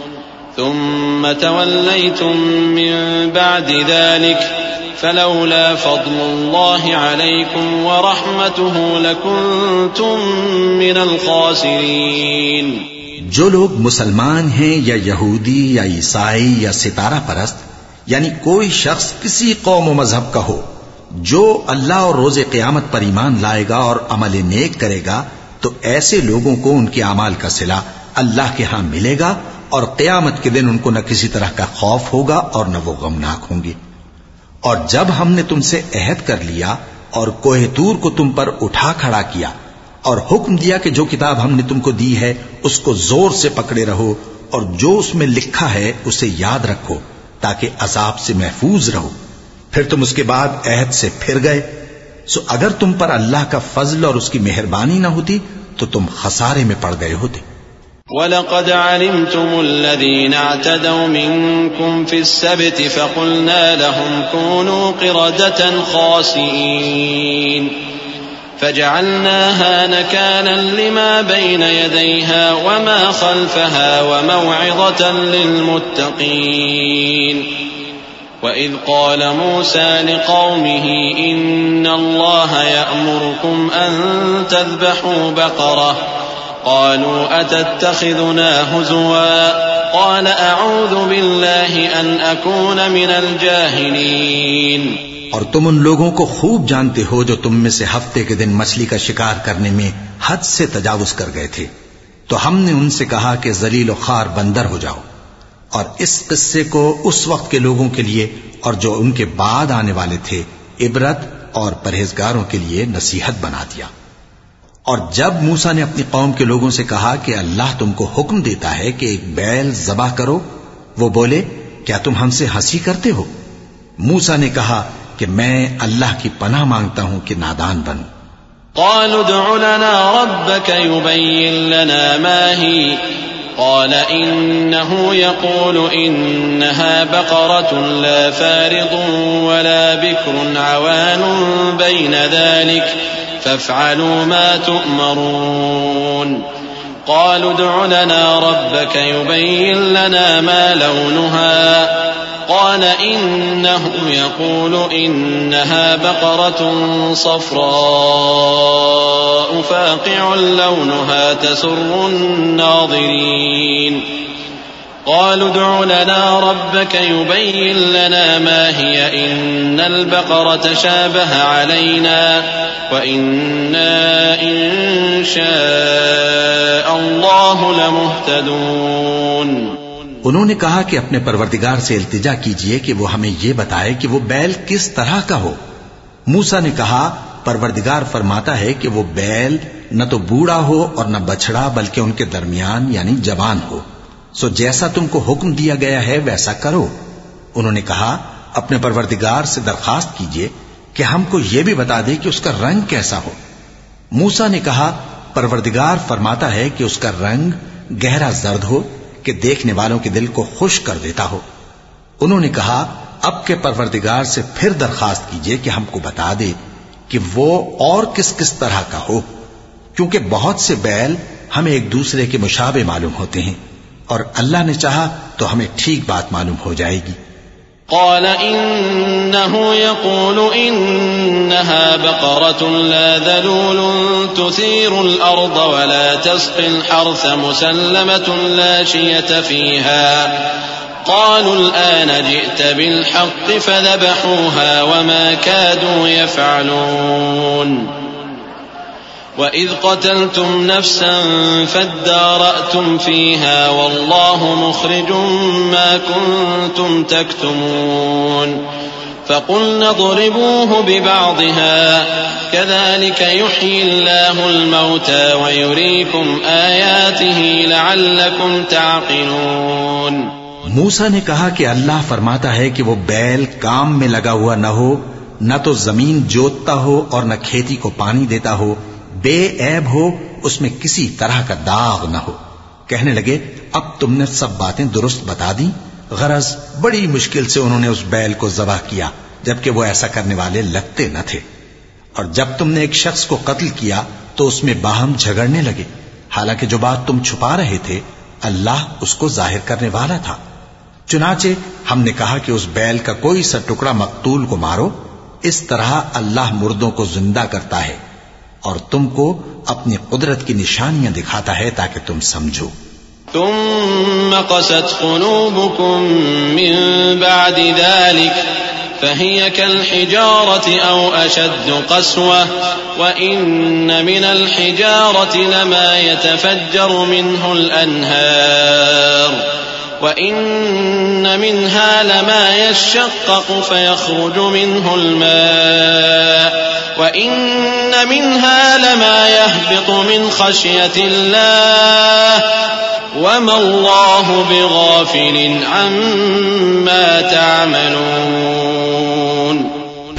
ثُمَّ تَوَلَّيْتُمْ مِنْ بَعْدِ ذَلِكَ فَلَوْلَا فَضْلُ اللَّهِ عَلَيْكُمْ وَرَحْمَتُهُ لَكُنْتُمْ مِنَ الْخَاسِرِينَ. جو لوگ مسلمان ہیں یا یہودی یا عیسائی یا ستارہ پرست، یعنی کوئی شخص کسی قوم و مذہب کا ہو، جو اللہ اور روز قیامت پر ایمان لائے گا اور عمل نیک کرے گا تو ایسے لوگوں کو ان کے اعمال کا صلہ اللہ کے ہاں ملے گا اور قیامت کے دن ان کو نہ کسی طرح کا خوف ہوگا اور نہ وہ غمناک ہوں گے. اور جب ہم نے تم سے عہد کر لیا اور کوہ طور کو تم پر اٹھا کھڑا کیا اور حکم دیا کہ جو کتاب ہم نے تم کو دی ہے اس کو زور سے پکڑے رہو اور جو اس میں لکھا ہے اسے یاد رکھو تاکہ عذاب سے محفوظ رہو، پھر تم اس کے بعد عہد سے پھر گئے، سو اگر تم پر اللہ کا فضل اور اس کی مہربانی نہ ہوتی تو تم خسارے میں پڑ گئے ہوتے۔ وَلَقَدْ عَلِمْتُمُ الَّذِينَ اعْتَدَوْا مِنكُمْ فِي السَّبْتِ فَقُلْنَا لَهُمْ كُونُوا قِرَدَةً خَاسِئِينَ فَجَعَلْنَاهَا نَكَالًا لِمَا بَيْنَ يَدَيْهَا وَمَا خَلْفَهَا وَمَوْعِظَةً لِلْمُتَّقِينَ وَإِذْ قَالَ مُوسَى لِقَوْمِهِ إِنَّ اللَّهَ يَأْمُرُكُمْ أَن تَذْبَحُوا بَقَرَةً قالوا أتتخذنا هزوا قال أعوذ بالله أن أكون من الجاهلين۔ اور تم ان لوگوں کو خوب جانتے ہو جو تم میں سے ہفتے کے دن مچھلی کا شکار کرنے میں حد سے تجاوز کر گئے تھے، تو ہم نے ان سے کہا کہ ذلیل و خوار بندر ہو جاؤ، اور اس قصے کو اس وقت کے لوگوں کے لیے اور جو ان کے بعد آنے والے تھے عبرت اور پرہیزگاروں کے لیے نصیحت بنا دیا۔ اور جب موسیٰ نے اپنی قوم کے لوگوں سے کہا کہ اللہ تم کو حکم دیتا ہے کہ ایک بیل ذبح کرو، وہ بولے کیا تم ہم سے ہنسی کرتے ہو؟ موسیٰ نے کہا کہ میں اللہ کی پناہ مانگتا ہوں کہ نادان بنوں۔ قالوا ادع لنا ربك يبين لنا ما هي قال إنه يقول إنها بقرة لا فارض ولا بكر عوان بين ذلك فافعلوا ما تؤمرون۔ قالوا ادع لنا ربك يبين لنا ما لونها قال إنه يقول إنها بقرة صفراء فاقع لونها تسر الناظرين۔ قالوا ادع لنا ربك يبين لنا ما هي إن البقرة شابه علينا وإنا إن شاء الله لمهتدون۔ انہوں نے کہا کہ اپنے پروردگار سے التجا کیجئے کہ وہ ہمیں یہ بتائے کہ وہ بیل کس طرح کا ہو۔ موسیٰ نے کہا پروردگار فرماتا ہے کہ وہ بیل نہ تو بوڑھا ہو اور نہ بچڑا بلکہ ان کے درمیان یعنی جوان ہو، سو جیسا تم کو حکم دیا گیا ہے ویسا کرو۔ انہوں نے کہا اپنے پروردگار سے درخواست کیجئے کہ ہم کو یہ بھی بتا دے کہ اس کا رنگ کیسا ہو۔ موسیٰ نے کہا پروردگار فرماتا ہے کہ اس کا رنگ گہرا زرد ہو کہ دیکھنے والوں کے دل کو خوش کر دیتا ہو۔ انہوں نے کہا اب کے پروردگار سے پھر درخواست کیجئے کہ ہم کو بتا دے کہ وہ اور کس کس طرح کا ہو، کیونکہ بہت سے بیل ہمیں ایک دوسرے کے مشابہ معلوم ہوتے ہیں، اور اللہ نے چاہا تو ہمیں ٹھیک بات معلوم ہو جائے گی۔ قال إنه يقول إنها بقرة لا ذلول تثير الأرض ولا تسقي الحرث مسلمة لا شية فيها قالوا الآن جئت بالحق فذبحوها وما كادوا يفعلون۔ وَإِذْ قَتَلْتُمْ نَفْسًا فَادَّارَأْتُمْ فِيهَا وَاللَّهُ مُخْرِجٌ مَا كُنتُمْ تَكْتُمُونَ فَقُلْنَا اضْرِبُوهُ بِبَعْضِهَا كَذَلِكَ يُحْيِي اللَّهُ الْمَوْتَى وَيُرِيكُمْ آيَاتِهِ لَعَلَّكُمْ تَعْقِلُونَ۔ موسیٰ نے کہا کہ اللہ فرماتا ہے کہ وہ بیل کام میں لگا ہوا نہ ہو، نہ تو زمین جوتتا ہو اور نہ کھیتی کو پانی دیتا ہو، بے عیب ہو، اس میں کسی طرح کا داغ نہ ہو۔ کہنے لگے اب تم نے سب باتیں درست بتا دی۔ غرض بڑی مشکل سے انہوں نے اس بیل کو ذبح کیا جبکہ وہ ایسا کرنے والے لگتے نہ تھے، اور جب تم نے ایک شخص کو قتل کیا تو اس میں باہم جھگڑنے لگے، حالانکہ جو بات تم چھپا رہے تھے اللہ اس کو ظاہر کرنے والا تھا۔ چنانچہ ہم نے کہا کہ اس بیل کا کوئی سا ٹکڑا مقتول کو مارو، اس طرح اللہ مردوں کو زندہ کرتا ہے اور تم کو اپنی قدرت کی نشانیاں دکھاتا ہے تاکہ تم سمجھو۔ ثم قست قلوبكم من بعد ذلك فهي كالحجارة أو أشد قسوة وإن من الحجارة لما يتفجر منه الأنهار وإن منها لما يشقق فيخرج منه الماء وإن منها لما يهبط من خشية الله وما الله بغافل عما تعملون۔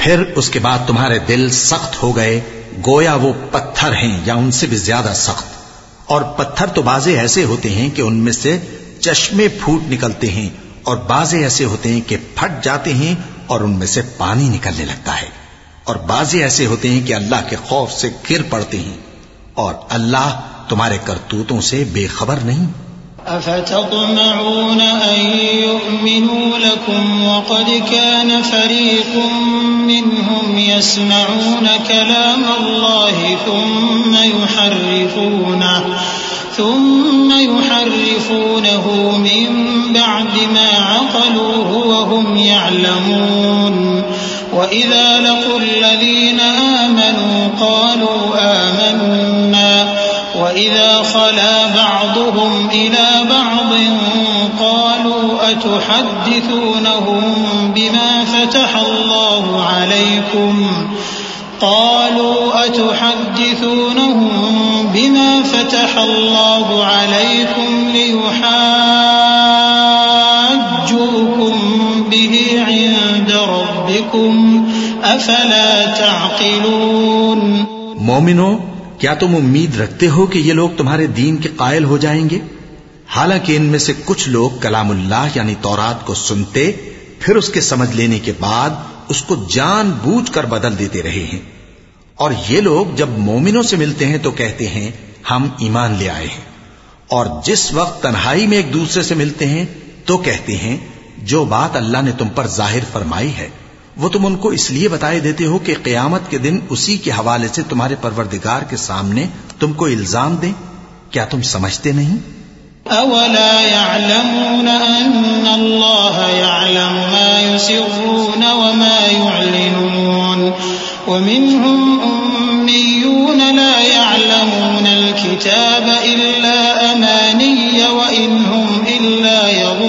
پھر اس کے بعد تمہارے دل سخت ہو گئے گویا وہ پتھر ہیں یا ان سے بھی زیادہ سخت. اور پتھر تو بازے ایسے ہوتے ہیں کہ ان میں سے چشمے پھوٹ نکلتے ہیں اور بازے ایسے ہوتے ہیں کہ پھٹ جاتے ہیں اور ان میں سے پانی نکلنے لگتا ہے. اور بازے ایسے ہوتے ہیں کہ اللہ کے خوف سے گر پڑتے ہیں اور اللہ تمہارے کرتوتوں سے بے خبر نہیں. أفتطمعون أن يؤمنوا لكم وقد كان فريق منهم يسمعون كلام الله ثم يحرفونه ثم يحرفونه من بعد ما عقلوه وهم يعلمون وإذا لقوا الذين آمنوا قالوا آمنا وإذا خلا بعضهم إلى بعض قالوا أتحدثونهم بما فتح الله عليكم قالوا أتحدثونهم بما فتح الله عليكم ليحاجوكم به عند ربكم أفلا تعقلون. مومنو، کیا تم امید رکھتے ہو کہ یہ لوگ تمہارے دین کے قائل ہو جائیں گے؟ حالانکہ ان میں سے کچھ لوگ کلام اللہ یعنی تورات کو سنتے پھر اس کے سمجھ لینے کے بعد اس کو جان بوجھ کر بدل دیتے رہے ہیں. اور یہ لوگ جب مومنوں سے ملتے ہیں تو کہتے ہیں ہم ایمان لے آئے ہیں، اور جس وقت تنہائی میں ایک دوسرے سے ملتے ہیں تو کہتے ہیں جو بات اللہ نے تم پر ظاہر فرمائی ہے وہ تم ان کو اس لیے بتائے دیتے ہو کہ قیامت کے دن اسی کے حوالے سے تمہارے پروردگار کے سامنے تم کو الزام دیں. کیا تم سمجھتے نہیں؟ اولا يعلمون ان الله يعلم ما يسرون وما يعلنون ومنهم اميون لا يعلمون الكتاب الا اماني وان هم الا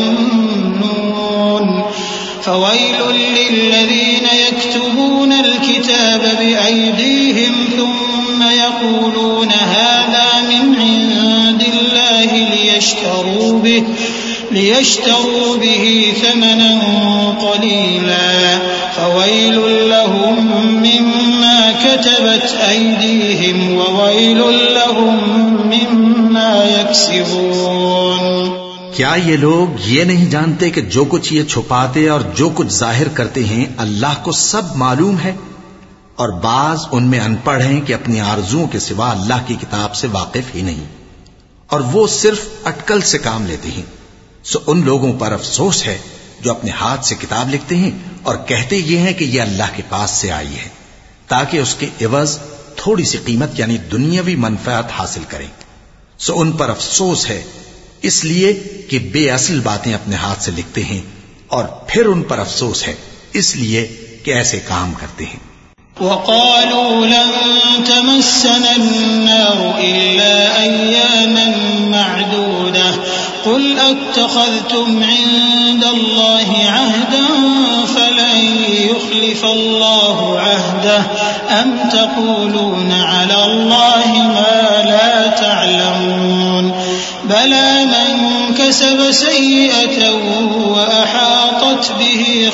يظنون فويل للذين يكتبون الكتاب بأيديهم ثم يقولون هذا من عند الله ليشتروا به ليشتروا به ثمنا قليلا فويل لهم مما كتبت أيديهم وويل لهم مما يكسبون. کیا یہ لوگ یہ نہیں جانتے کہ جو کچھ یہ چھپاتے اور جو کچھ ظاہر کرتے ہیں اللہ کو سب معلوم ہے؟ اور بعض ان میں ان پڑھ ہیں کہ اپنی آرزوؤں کے سوا اللہ کی کتاب سے واقف ہی نہیں، اور وہ صرف اٹکل سے کام لیتے ہیں. سو ان لوگوں پر افسوس ہے جو اپنے ہاتھ سے کتاب لکھتے ہیں اور کہتے یہ ہیں کہ یہ اللہ کے پاس سے آئی ہے تاکہ اس کے عوض تھوڑی سی قیمت یعنی دنیاوی منفعت حاصل کریں. سو ان پر افسوس ہے اس لیے کہ بے اصل باتیں اپنے ہاتھ سے لکھتے ہیں، اور پھر ان پر افسوس ہے اس لیے کہ ایسے کام کرتے ہیں. وقالوا لن تمسنا النار إلا أياما معدودة قل أتخذتم عند الله عهدا فلن يخلف الله عهده أم تقولون على الله ما لا تعلمون بلى من كسب سيئة وأحاطت به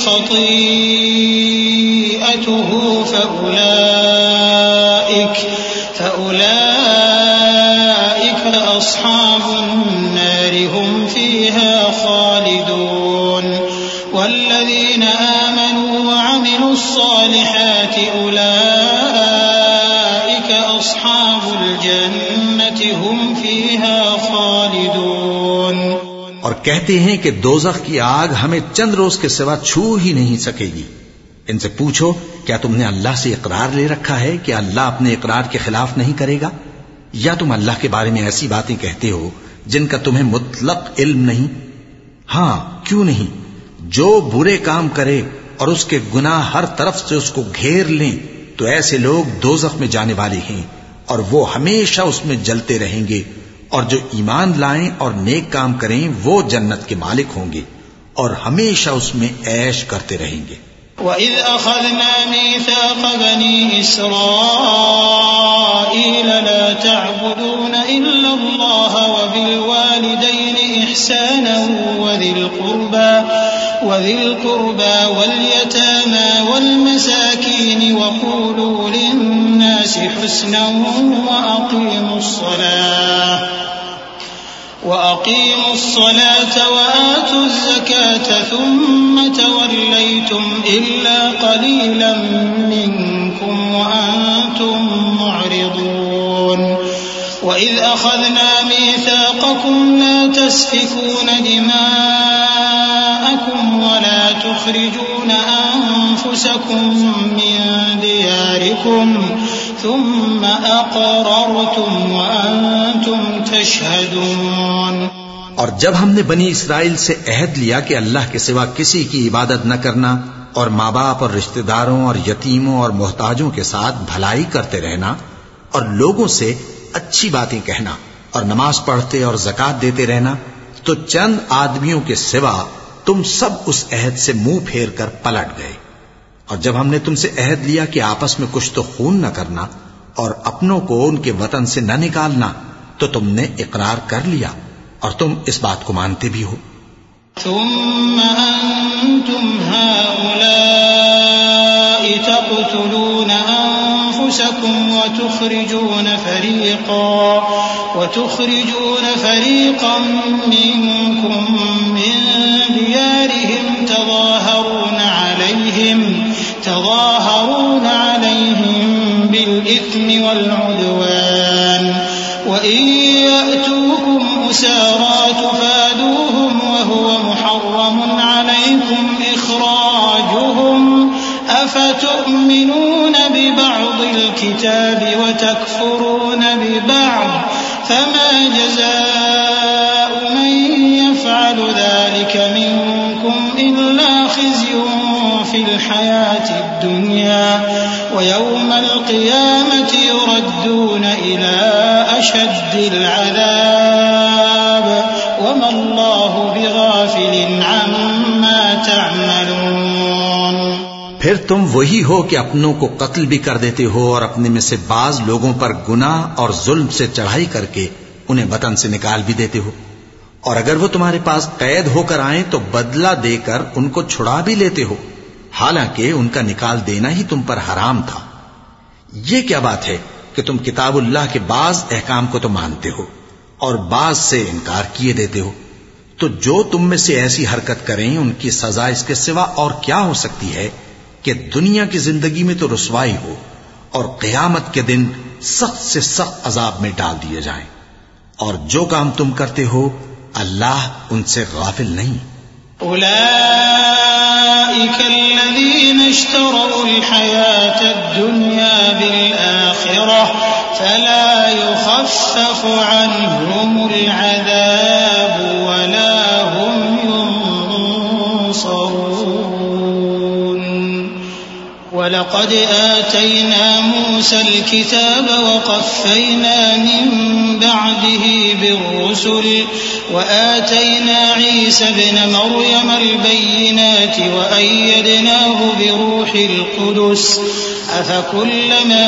خطيئته فأولئك فأولئك أصحاب النار هم فيها خالدون والذين آمنوا وعملوا الصالحات أولئك أصحاب الجنة هم فيها خالدون. اور کہتے ہیں کہ دوزخ کی آگ ہمیں چند روز کے سوا چھو ہی نہیں سکے گی. ان سے پوچھو کیا تم نے اللہ سے اقرار لے رکھا ہے کہ اللہ اپنے اقرار کے خلاف نہیں کرے گا، یا تم اللہ کے بارے میں ایسی باتیں کہتے ہو جن کا تمہیں مطلق علم نہیں؟ ہاں کیوں نہیں، جو برے کام کرے اور اس کے گناہ ہر طرف سے اس کو گھیر لیں تو ایسے لوگ دوزخ میں جانے والے ہیں اور وہ ہمیشہ اس میں جلتے رہیں گے، اور جو ایمان لائیں اور نیک کام کریں وہ جنت کے مالک ہوں گے اور ہمیشہ اس میں عیش کرتے رہیں گے. وَإِذْ أَخَذْنَا مِيثَاقَ بَنِي إِسْرَائِيلَ لَا تَعْبُدُونَ إِلَّا اللَّهَ وَبِالْوَالِدَيْنِ إِحْسَانًا وَذِي الْقُرْبَى وذي القربى واليتامى والمساكين وقولوا للناس حسنا وأقيموا الصلاة وأقيموا الصلاة وآتوا الزكاة ثم توليتم إلا قليلا منكم وأنتم معرضون وإذ أخذنا ميثاقكم لا تسفكون دماءكم ولا تخرجون أنفسكم من دياركم ثم أقررتم وأنتم تشهدون اور جب ہم نے بنی اسرائیل سے عہد لیا کہ اللہ کے سوا کسی کی عبادت نہ کرنا اور ماں باپ اور رشتہ داروں اور یتیموں اور محتاجوں کے ساتھ بھلائی کرتے رہنا اور لوگوں سے اچھی باتیں کہنا اور نماز پڑھتے اور زکوٰۃ دیتے رہنا، تو چند آدمیوں کے سوا تم سب اس عہد سے منہ پھیر کر پلٹ گئے۔ اور جب ہم نے تم سے عہد لیا کہ آپس میں کچھ تو خون نہ کرنا اور اپنوں کو ان کے وطن سے نہ نکالنا، تو تم نے اقرار کر لیا اور تم اس بات کو مانتے بھی ہو۔ ثم أنتم هؤلاء تقتلون أنفسكم وتخرجون فريقا وتخرجون فريقا منكم من ديارهم تظاهرون عليهم تظاهرون عليهم بالإثم والعدوان وإن يأتوكم أسارى تفادوهم وهو محرم عليكم إخراجهم أفتؤمنون ببعض الكتاب وتكفرون ببعض فما جزاء من يفعل ذلك منكم إلا خزي في الحياة الدنيا ويوم القيامة يردون إلى أشد العذاب وما الله بغافل عما تعملون۔ پھر تم وہی ہو کہ اپنوں کو قتل بھی کر دیتے ہو اور اپنے میں سے بعض لوگوں پر گناہ اور ظلم سے چڑھائی کر کے انہیں وطن سے نکال بھی دیتے ہو، اور اگر وہ تمہارے پاس قید ہو کر آئیں تو بدلہ دے کر ان کو چھڑا بھی لیتے ہو، حالانکہ ان کا نکال دینا ہی تم پر حرام تھا۔ یہ کیا بات ہے کہ تم کتاب اللہ کے بعض احکام کو تو مانتے ہو اور بعض سے انکار کیے دیتے ہو؟ تو جو تم میں سے ایسی حرکت کریں ان کی سزا اس کے سوا اور کیا ہو سکتی ہے کہ دنیا کی زندگی میں تو رسوائی ہو اور قیامت کے دن سخت سے سخت عذاب میں ڈال دیے جائیں، اور جو کام تم کرتے ہو اللہ ان سے غافل نہیں۔ أولئك الذين اشتروا الحياة الدنيا بالآخرة فلا يخفف عنهم العذاب ولا هم ينصرون ولقد آتينا موسى الكتاب وقفينا من بعده بالرسل وآتينا عيسى ابن مريم البينات وأيدناه بروح القدس أفكلما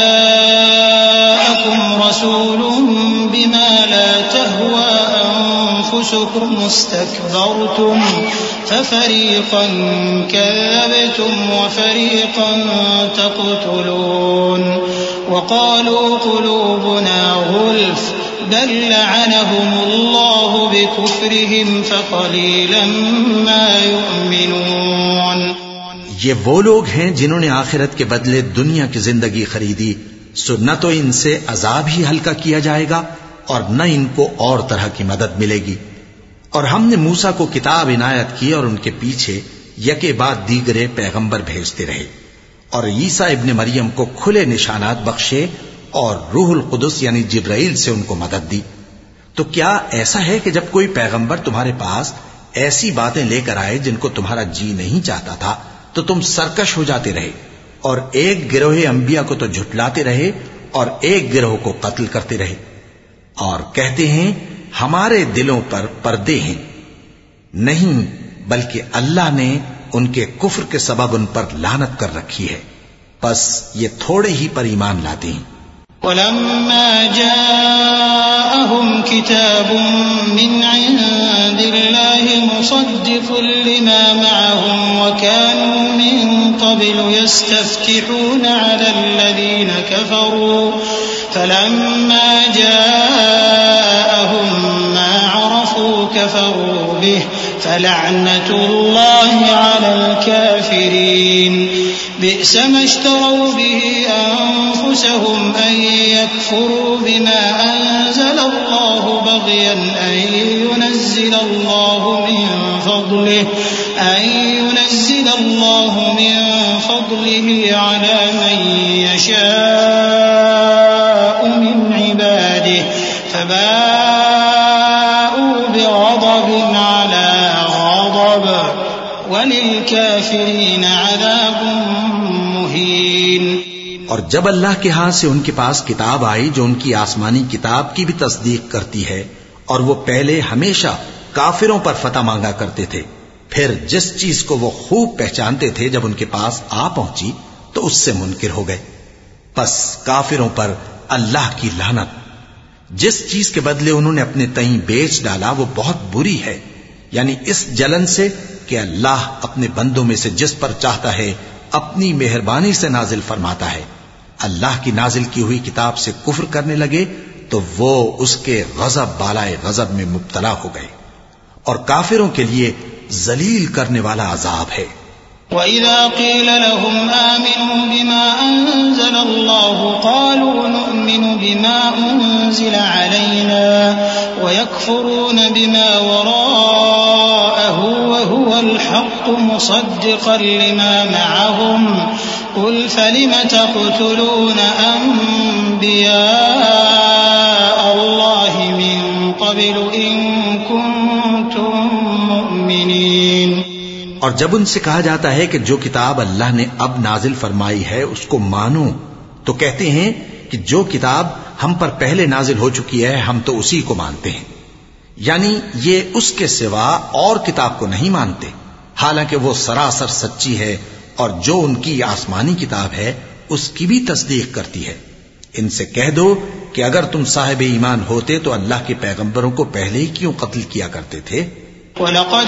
جاءكم رسول بما لا تهوى أنفسكم استكبرتم ففريقا كذبتم وفريقا تقتلون وقالوا قلوبنا غلف بل لعنهم الله بكفرهم فقليلا ما يؤمنون۔ یہ وہ لوگ ہیں جنہوں نے آخرت کے بدلے دنیا کی زندگی خریدی، سو نہ تو ان سے عذاب ہی ہلکا کیا جائے گا اور نہ ان کو اور طرح کی مدد ملے گی۔ اور ہم نے موسیٰ کو کتاب عنایت کی اور ان کے پیچھے یکے بعد دیگرے پیغمبر بھیجتے رہے، اور عیسیٰ ابن مریم کو کھلے نشانات بخشے اور روح القدس یعنی جبرائیل سے ان کو مدد دی۔ تو کیا ایسا ہے کہ جب کوئی پیغمبر تمہارے پاس ایسی باتیں لے کر آئے جن کو تمہارا جی نہیں چاہتا تھا تو تم سرکش ہو جاتے رہے، اور ایک گروہ انبیاء کو تو جھٹلاتے رہے اور ایک گروہ کو قتل کرتے رہے، اور کہتے ہیں ہمارے دلوں پر پردے ہیں؟ نہیں، بلکہ اللہ نے ان کے کفر کے سبب ان پر لعنت کر رکھی ہے، بس یہ تھوڑے ہی پر ایمان لاتے ہیں۔ ولما جاءهم كتاب من عند الله مصدق لما معهم وكانوا من قبل يستفتحون على الذين كفروا فلما جاءهم ما عرفوا كفروا به فلعنة الله على الكافرين بئس ما اشتروا به أنفسهم أن يكفروا بما أنزل الله بغيا أن ينزل الله من فضله أن ينزل الله من فضله على من يشاء من عباده فباءوا بغضب على غضب وللكافرين عذاب مهين. اور جب اللہ کے ہاں سے ان کے پاس کتاب آئی جو ان کی آسمانی کتاب کی بھی تصدیق کرتی ہے اور وہ پہلے ہمیشہ کافروں پر فتح مانگا کرتے تھے، پھر جس چیز کو وہ خوب پہچانتے تھے جب ان کے پاس آ پہنچی تو اس سے منکر ہو گئے. پس کافروں پر اللہ کی لعنت. جس چیز کے بدلے انہوں نے اپنے تئیں بیچ ڈالا وہ بہت بری ہے، یعنی اس جلن سے کہ اللہ اپنے بندوں میں سے جس پر چاہتا ہے اپنی مہربانی سے نازل فرماتا ہے. اللہ کی نازل کی ہوئی کتاب سے کفر کرنے لگے تو وہ اس کے غضب بالائے غضب میں مبتلا ہو گئے، اور کافروں کے لیے ذلیل کرنے والا عذاب ہے. وَإِذَا قِيلَ لَهُمْ آمِنُوا بِمَا أَنزَلَ اللَّهُ قَالُوا نُؤْمِنُ بِمَا أُنزِلَ عَلَيْنَا وَيَكْفُرُونَ بِمَا وَرَاءَهُ وَهُوَ الْحَقُّ مُصَدِّقًا لِمَا مَعَهُمْ قُلْ فَلِمَ تَقْتُلُونَ أَنبِيَاءَ اللَّهِ مِن قَبْلُ إِن كُنتُم مُّؤْمِنِينَ. اور جب ان سے کہا جاتا ہے کہ جو کتاب اللہ نے اب نازل فرمائی ہے اس کو مانو تو کہتے ہیں کہ جو کتاب ہم پر پہلے نازل ہو چکی ہے ہم تو اسی کو مانتے ہیں، یعنی یہ اس کے سوا اور کتاب کو نہیں مانتے، حالانکہ وہ سراسر سچی ہے اور جو ان کی آسمانی کتاب ہے اس کی بھی تصدیق کرتی ہے. ان سے کہہ دو کہ اگر تم صاحب ایمان ہوتے تو اللہ کے پیغمبروں کو پہلے ہی کیوں قتل کیا کرتے تھے؟ وَلَقَدْ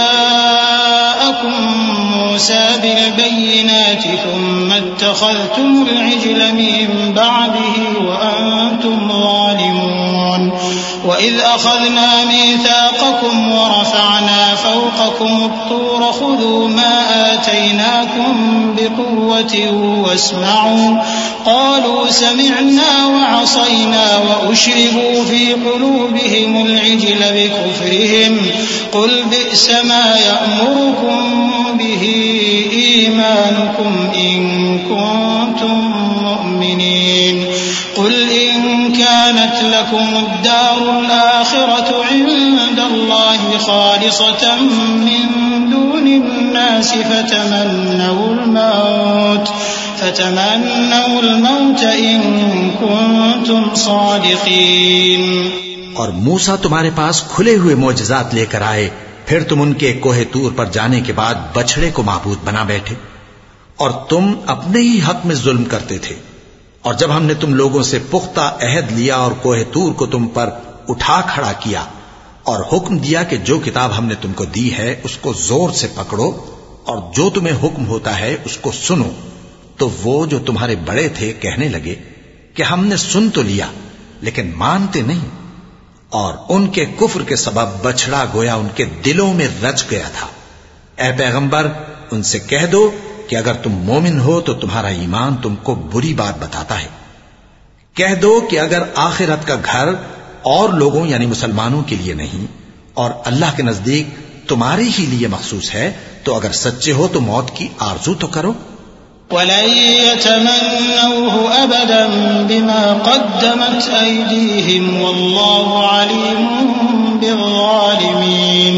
جَاءَكُم مُوسَىٰ بِالْبَيِّنَاتِ ثُمَّ اتَّخَذْتُمُ الْعِجْلَ مِن بَعْدِهِ وَأَنتُمْ ظَالِمُونَ. وَإِذْ أَخَذْنَا مِيثَاقَكُمْ وَرَفَعْنَا فَوْقَكُمُ الطُّورَ خُذُوا مَا آتَيْنَاكُمْ بِقُوَّةٍ وَاسْمَعُوا قَالُوا سَمِعْنَا وَعَصَيْنَا وَأُشْرِبُوا فِي قُلُوبِهِمُ الْعِجْلَ بِكُفْرِهِمْ قُلْ بِئْسَ مَا يَأْمُرُكُمْ بِهِ إِيمَانُكُمْ إِن كُنتُم مُّؤْمِنِينَ. قُلْ إِن كَانَتْ لَكُمُ الدَّارُ الْآخِرَةُ عِندَ اللَّهِ خَالِصَةً مِّن دُونِ النَّاسِ فَتَمَنَّوُا الْمَوْتَ فَتَمَنَّوُا الْمَوْتَ إِن كُنتُمْ صَادِقِينَ. اور موسیٰ تمہارے پاس کھلے ہوئے معجزات لے کر آئے، پھر تم ان کے کوہ طور پر جانے کے بعد بچڑے کو معبود بنا بیٹھے، اور تم اپنے ہی حق میں ظلم کرتے تھے. اور جب ہم نے تم لوگوں سے پختہ عہد لیا اور کوہ طور کو تم پر اٹھا کھڑا کیا اور حکم دیا کہ جو کتاب ہم نے تم کو دی ہے اس کو زور سے پکڑو اور جو تمہیں حکم ہوتا ہے اس کو سنو، تو وہ جو تمہارے بڑے تھے کہنے لگے کہ ہم نے سن تو لیا لیکن مانتے نہیں، اور ان کے کفر کے سبب بچڑا گویا ان کے دلوں میں رچ گیا تھا. اے پیغمبر ان سے کہہ دو کہ اگر تم مومن ہو تو تمہارا ایمان تم کو بری بات بتاتا ہے. کہہ دو کہ اگر آخرت کا گھر اور لوگوں یعنی مسلمانوں کے لیے نہیں اور اللہ کے نزدیک تمہارے ہی لیے مخصوص ہے تو اگر سچے ہو تو موت کی آرزو تو کرو. وَلَن يَتَمَنَّوْهُ أَبَدًا بِمَا قَدَّمَتْ أَيْدِيهِمْ وَاللَّهُ عَلِيمٌ بِالظَّالِمِينَ.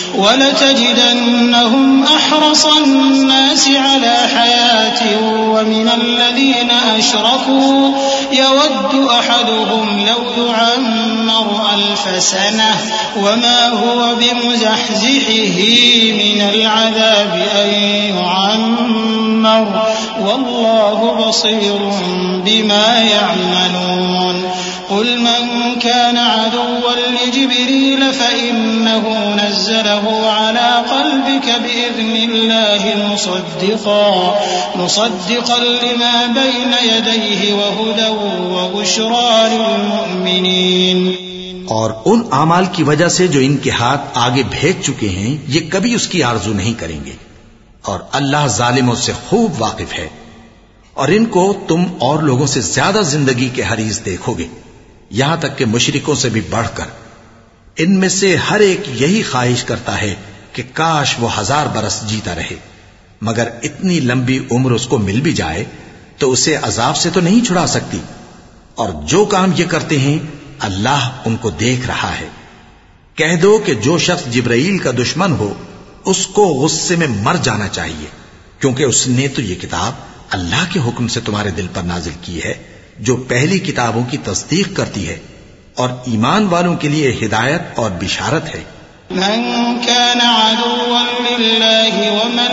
وَلَتَجِدَنَّهُمْ أَحْرَصَ النَّاسِ عَلَى حَيَاةٍ وَمِنَ الَّذِينَ أَشْرَكُوا يَوَدُّ أَحَدُهُمْ لَوْ يُعَمَّرُ أَلْفَ سَنَةٍ وَمَا هُوَ بِمُزَحْزِحِهِ مِنَ الْعَذَابِ أَن يُعَمَّرَ يعمر والله بصير بما يعملون قل من كان عدوا لجبريل فإنه نزله على قلبك بإذن الله مصدقا مصدقا لما بين يديه وهدى وبشرى للمؤمنين. اور ان اعمال کی وجہ سے جو ان کے ہاتھ آگے بھیج چکے ہیں یہ کبھی اس کی آرزو نہیں کریں گے، اور اللہ ظالموں سے خوب واقف ہے. اور ان کو تم اور لوگوں سے زیادہ زندگی کے حریص دیکھو گے، یہاں تک کہ مشرکوں سے بھی بڑھ کر. ان میں سے ہر ایک یہی خواہش کرتا ہے کہ کاش وہ ہزار برس جیتا رہے، مگر اتنی لمبی عمر اس کو مل بھی جائے تو اسے عذاب سے تو نہیں چھڑا سکتی. اور جو کام یہ کرتے ہیں اللہ ان کو دیکھ رہا ہے. کہہ دو کہ جو شخص جبرائیل کا دشمن ہو اس کو غصے میں مر جانا چاہیے، کیونکہ اس نے تو یہ کتاب اللہ کے حکم سے تمہارے دل پر نازل کی ہے جو پہلی کتابوں کی تصدیق کرتی ہے، اور ایمان والوں کے لیے ہدایت اور بشارت ہے. من كان عدوا لله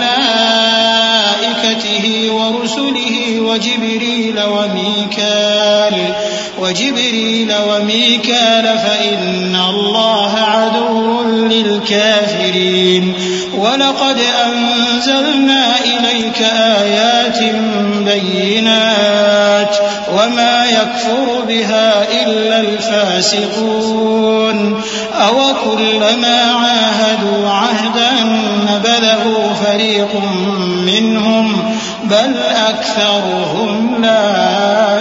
وملائكته ورسله وجبريل وميكال وجبريل وميكال فإن الله عدو للكافرين. ولقد أنزلنا إليك آيات بينات وما يكفر بها إلا الفاسقون. أو كلما عاهدوا عهدا نبذه فريق منهم بل أكثرهم لا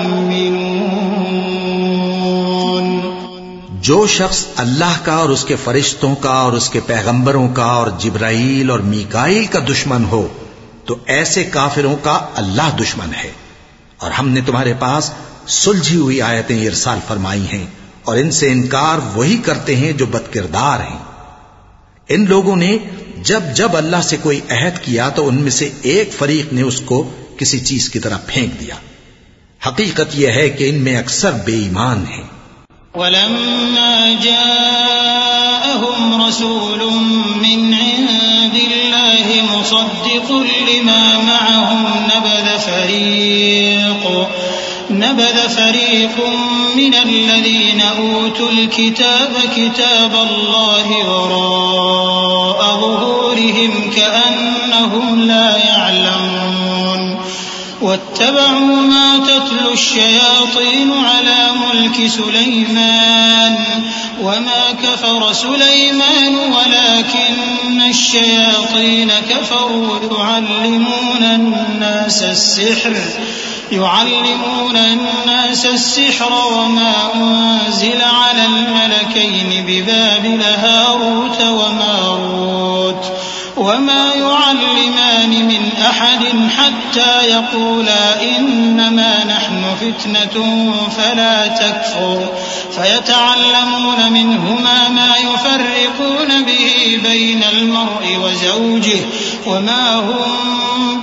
يؤمنون. جو شخص اللہ کا اور اس کے فرشتوں کا اور اس کے پیغمبروں کا اور جبرائیل اور میکائیل کا دشمن ہو تو ایسے کافروں کا اللہ دشمن ہے. اور ہم نے تمہارے پاس سلجھی ہوئی آیتیں ارسال فرمائی ہیں، اور ان سے انکار وہی کرتے ہیں جو بد کردار ہیں. ان لوگوں نے جب جب اللہ سے کوئی عہد کیا تو ان میں سے ایک فریق نے اس کو کسی چیز کی طرح پھینک دیا. حقیقت یہ ہے کہ ان میں اکثر بے ایمان ہیں. وَلَمَّا جَاءَهُمْ رَسُولٌ مِّنْ عِندِ اللَّهِ مُصَدِّقٌ لِّمَا مَعَهُمْ نَبَذَ فَرِيقٌ نبذ فريق من الذين أوتوا الكتاب كتاب الله وراء ظهورهم كأنهم لا يعلمون. واتبعوا ما تتلو الشياطين على ملك سليمان وما كفر سليمان ولكن الشياطين كفروا يعلمون الناس السحر يعلمون الناس السحر وما أنزل على الملكين ببابل هاروت وماروت وما يعلمان من أحد حتى يقولا إنما نحن فتنة فلا تكفر فيتعلمون منهما ما يفرقون به بين المرء وزوجه وما هم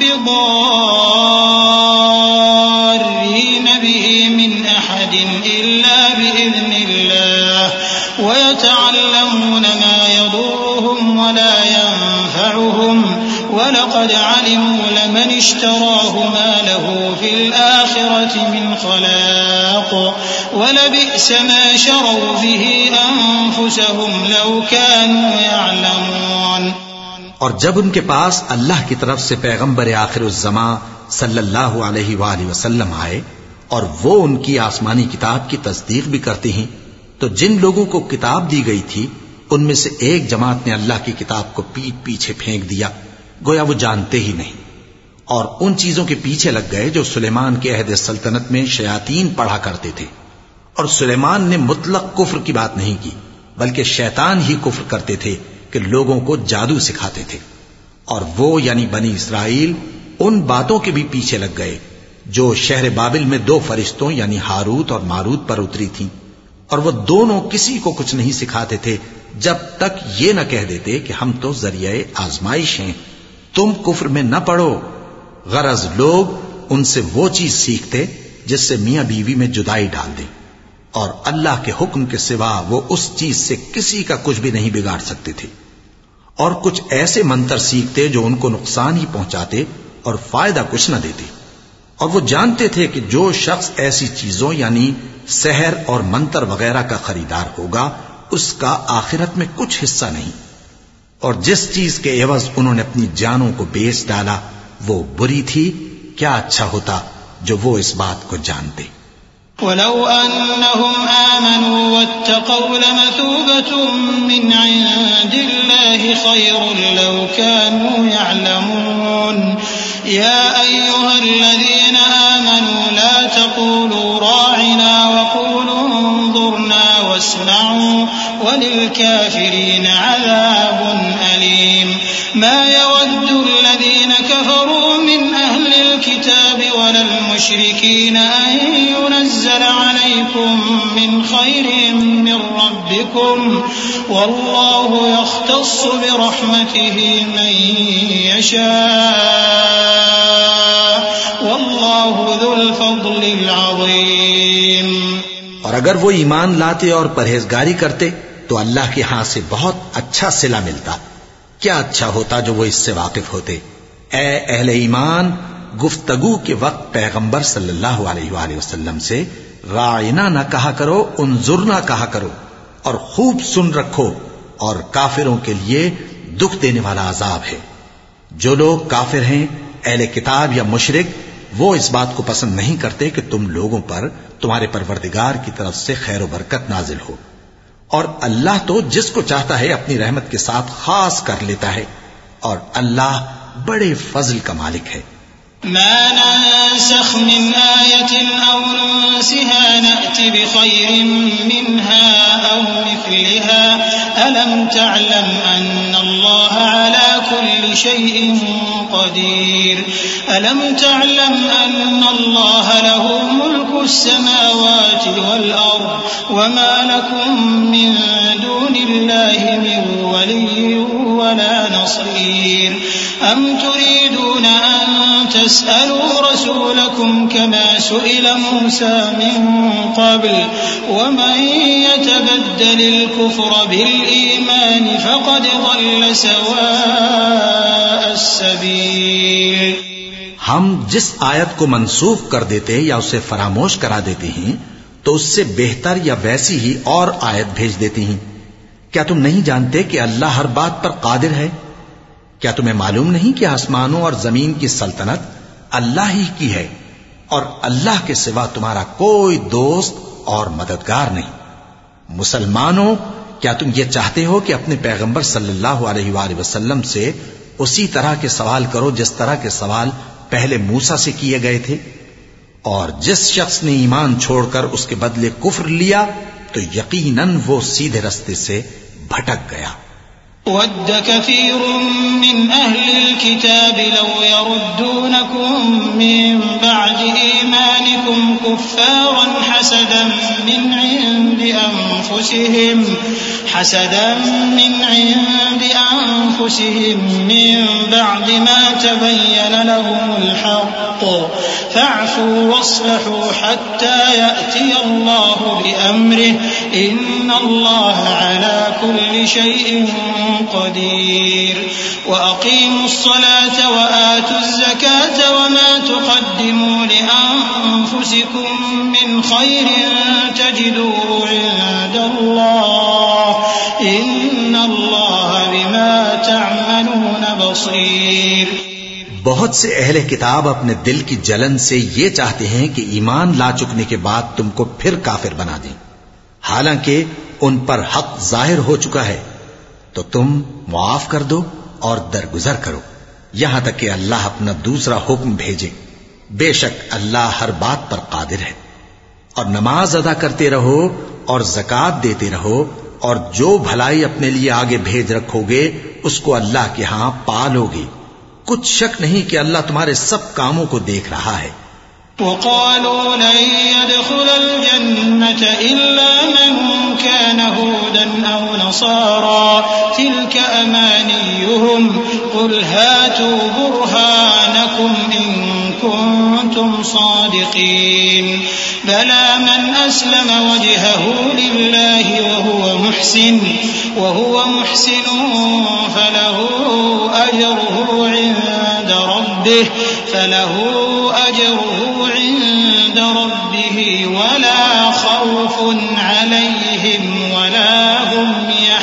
بضارين به من أحد إلا بإذن الله ويتعلمون ما يضرهم ولا ينفعهم ولقد علموا لمن اشتراه ما له في الآخرة من خلاق ولبئس ما شروا به أنفسهم لو كانوا يعلمون. اور جب ان کے پاس اللہ کی طرف سے پیغمبر آخر الزمان صلی اللہ علیہ وآلہ وسلم آئے اور وہ ان کی آسمانی کتاب کی تصدیق بھی کرتے ہیں تو جن لوگوں کو کتاب دی گئی تھی ان میں سے ایک جماعت نے اللہ کی کتاب کو پیٹ پیچھے پھینک دیا گویا وہ جانتے ہی نہیں، اور ان چیزوں کے پیچھے لگ گئے جو سلیمان کے عہد سلطنت میں شیاطین پڑھا کرتے تھے. اور سلیمان نے مطلق کفر کی بات نہیں کی بلکہ شیطان ہی کفر کرتے تھے کہ لوگوں کو جادو سکھاتے تھے. اور وہ یعنی بنی اسرائیل ان باتوں کے بھی پیچھے لگ گئے جو شہر بابل میں دو فرشتوں یعنی ہاروت اور ماروت پر اتری تھیں، اور وہ دونوں کسی کو کچھ نہیں سکھاتے تھے جب تک یہ نہ کہہ دیتے کہ ہم تو ذریعہ آزمائش ہیں، تم کفر میں نہ پڑو. غرض لوگ ان سے وہ چیز سیکھتے جس سے میاں بیوی میں جدائی ڈال دیں، اور اللہ کے حکم کے سوا وہ اس چیز سے کسی کا کچھ بھی نہیں بگاڑ سکتے تھے. اور کچھ ایسے منتر سیکھتے جو ان کو نقصان ہی پہنچاتے اور فائدہ کچھ نہ دیتی. اور وہ جانتے تھے کہ جو شخص ایسی چیزوں یعنی سحر اور منتر وغیرہ کا خریدار ہوگا اس کا آخرت میں کچھ حصہ نہیں. اور جس چیز کے عوض انہوں نے اپنی جانوں کو بیچ ڈالا وہ بری تھی. کیا اچھا ہوتا جو وہ اس بات کو جانتے. وَلَوْ أَنَّهُمْ آمَنُوا وَاتَّقَوْا لَمَثُوبَةٌ مِّنْ عِندِ اللَّهِ خَيْرٌ لَوْ كَانُوا يَعْلَمُونَ. يَا أَيُّهَا الَّذِينَ آمَنُوا لَا تَقُولُوا رَاعِنَا وَقُولُوا انظُرْنَا وَاسْمَعُوا وَلِلْكَافِرِينَ عَذَابٌ أَلِيمٌ. مَا يَوَدُّ الَّذِينَ كَفَرُوا مِنْ أَهْلِ الْكِتَابِ وَلَا الْمُشْرِكِينَ أَن يُنَزَّلَ عَلَيْكُم مِّنْ خَيْرٍ مِّن رَّبِّكُمْ وَاللَّهُ يَخْتَصُّ بِرَحْمَتِهِ مَن يَشَاءُ وَاللَّهُ ذُو الْفَضْلِ الْعَظِيمِ. اور اگر وہ ایمان لاتے اور پرہیزگاری کرتے تو اللہ کے ہاں سے بہت اچھا صلہ ملتا. کیا اچھا ہوتا جو وہ اس سے واقف ہوتے. اے اہل ایمان، گفتگو کے وقت پیغمبر صلی اللہ علیہ وآلہ وسلم سے راعنا نہ کہا کرو، انظرنا کہا کرو، اور خوب سن رکھو. اور کافروں کے لیے دکھ دینے والا عذاب ہے. جو لوگ کافر ہیں، اہل کتاب یا مشرک، وہ اس بات کو پسند نہیں کرتے کہ تم لوگوں پر تمہارے پروردگار کی طرف سے خیر و برکت نازل ہو. اور اللہ تو جس کو چاہتا ہے اپنی رحمت کے ساتھ خاص کر لیتا ہے، اور اللہ بڑے فضل کا مالک ہے. ما ننسخ من آية أو ننسها نأت بخير منها أو مثلها ألم تعلم أن الله على كل شيء قدير. ألم تعلم أن الله له ملك السماوات والأرض وما لكم من دون الله من ولي ولا نصير. أم تريدون أن تسألوا رسولكم كما سئل موسى من قبل ومن يتبدل الكفر بالإيمان فقد ضل سواء السبيل. ہم جس آیت کو منسوخ کر دیتے یا اسے فراموش کرا دیتے ہیں تو اس سے بہتر یا ویسی ہی اور آیت بھیج دیتی ہیں. کیا تم نہیں جانتے کہ اللہ ہر بات پر قادر ہے؟ کیا تمہیں معلوم نہیں کہ آسمانوں اور زمین کی سلطنت اللہ ہی کی ہے، اور اللہ کے سوا تمہارا کوئی دوست اور مددگار نہیں. مسلمانوں، کیا تم یہ چاہتے ہو کہ اپنے پیغمبر صلی اللہ علیہ وآلہ وسلم سے اسی طرح کے سوال کرو جس طرح کے سوال پہلے موسیٰ سے کیے گئے تھے؟ اور جس شخص نے ایمان چھوڑ کر اس کے بدلے کفر لیا تو یقیناً وہ سیدھے رستے سے بھٹک گیا. ود كثير من أهل الكتاب لو يردونكم من بعد إيمانكم كفارا حسدا من عند أنفسهم حسدا من عند أنفسهم من بعد ما تبين لهم الحق فاعفوا واصفحوا حتى يأتي الله بأمره إن الله على كل شيء قدير. وأقيموا الصلاة وآتوا الزكاة وما تقدموا لأنفسكم من خير تجدوه عند الله إن الله بما تعملون بصير. بہت سے اہل کتاب اپنے دل کی جلن سے یہ چاہتے ہیں کہ ایمان لا چکنے کے بعد تم کو پھر کافر بنا دیں، حالانکہ ان پر حق ظاہر ہو چکا ہے. تو تم معاف کر دو اور درگزر کرو یہاں تک کہ اللہ اپنا دوسرا حکم بھیجے. بے شک اللہ ہر بات پر قادر ہے. اور نماز ادا کرتے رہو اور زکوٰۃ دیتے رہو، اور جو بھلائی اپنے لیے آگے بھیج رکھو گے اس کو اللہ کے ہاں پالو گے. کچھ شک نہیں کہ اللہ تمہارے سب کاموں کو دیکھ رہا ہے. وقالوا لن يدخل الجنة إلا من كان هودا أو نصارى تلك أمانيهم قل هاتوا برهانكم إن كنتم صادقين. بلى من أسلم وجهه لله وهو محسن وهو محسن فله أجره عند ربه فله أجره عند ربه ولا خوف عليهم ولا هم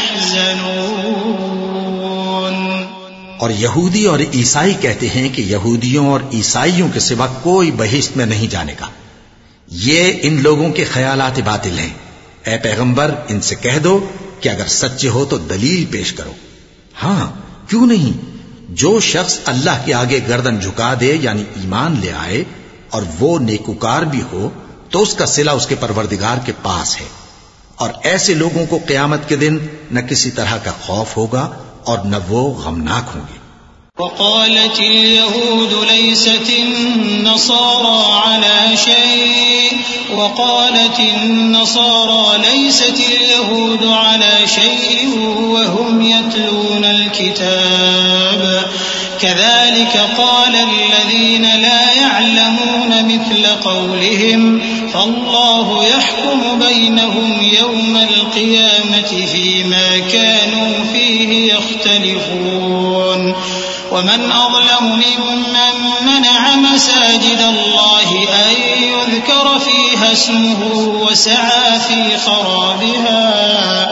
يحزنون. اور یہودی اور عیسائی کہتے ہیں کہ یہودیوں اور عیسائیوں کے سوا کوئی بہشت میں نہیں جانے کا. یہ ان لوگوں کے خیالات باطل ہیں. اے پیغمبر ان سے کہہ دو کہ اگر سچے ہو تو دلیل پیش کرو. ہاں کیوں نہیں؟ جو شخص اللہ کے آگے گردن جھکا دے یعنی ایمان لے آئے اور وہ نیکوکار بھی ہو تو اس کا صلہ اس کے پروردگار کے پاس ہے. اور ایسے لوگوں کو قیامت کے دن نہ کسی طرح کا خوف ہوگا اور نہ وہ غمناک ہوں گے. وقالت اليهود ليست النصارى على شيء وقالت النصارى ليست اليهود على شيء وهم يتلون الكتاب كذلك قال الذين لا يعلمون مثل قولهم فالله يحكم بينهم يوم القيامة فيما كانوا فيه يختلفون. ومن أظلم ممن منع مساجد الله أن يذكر فيها اسمه وسعى في خرابها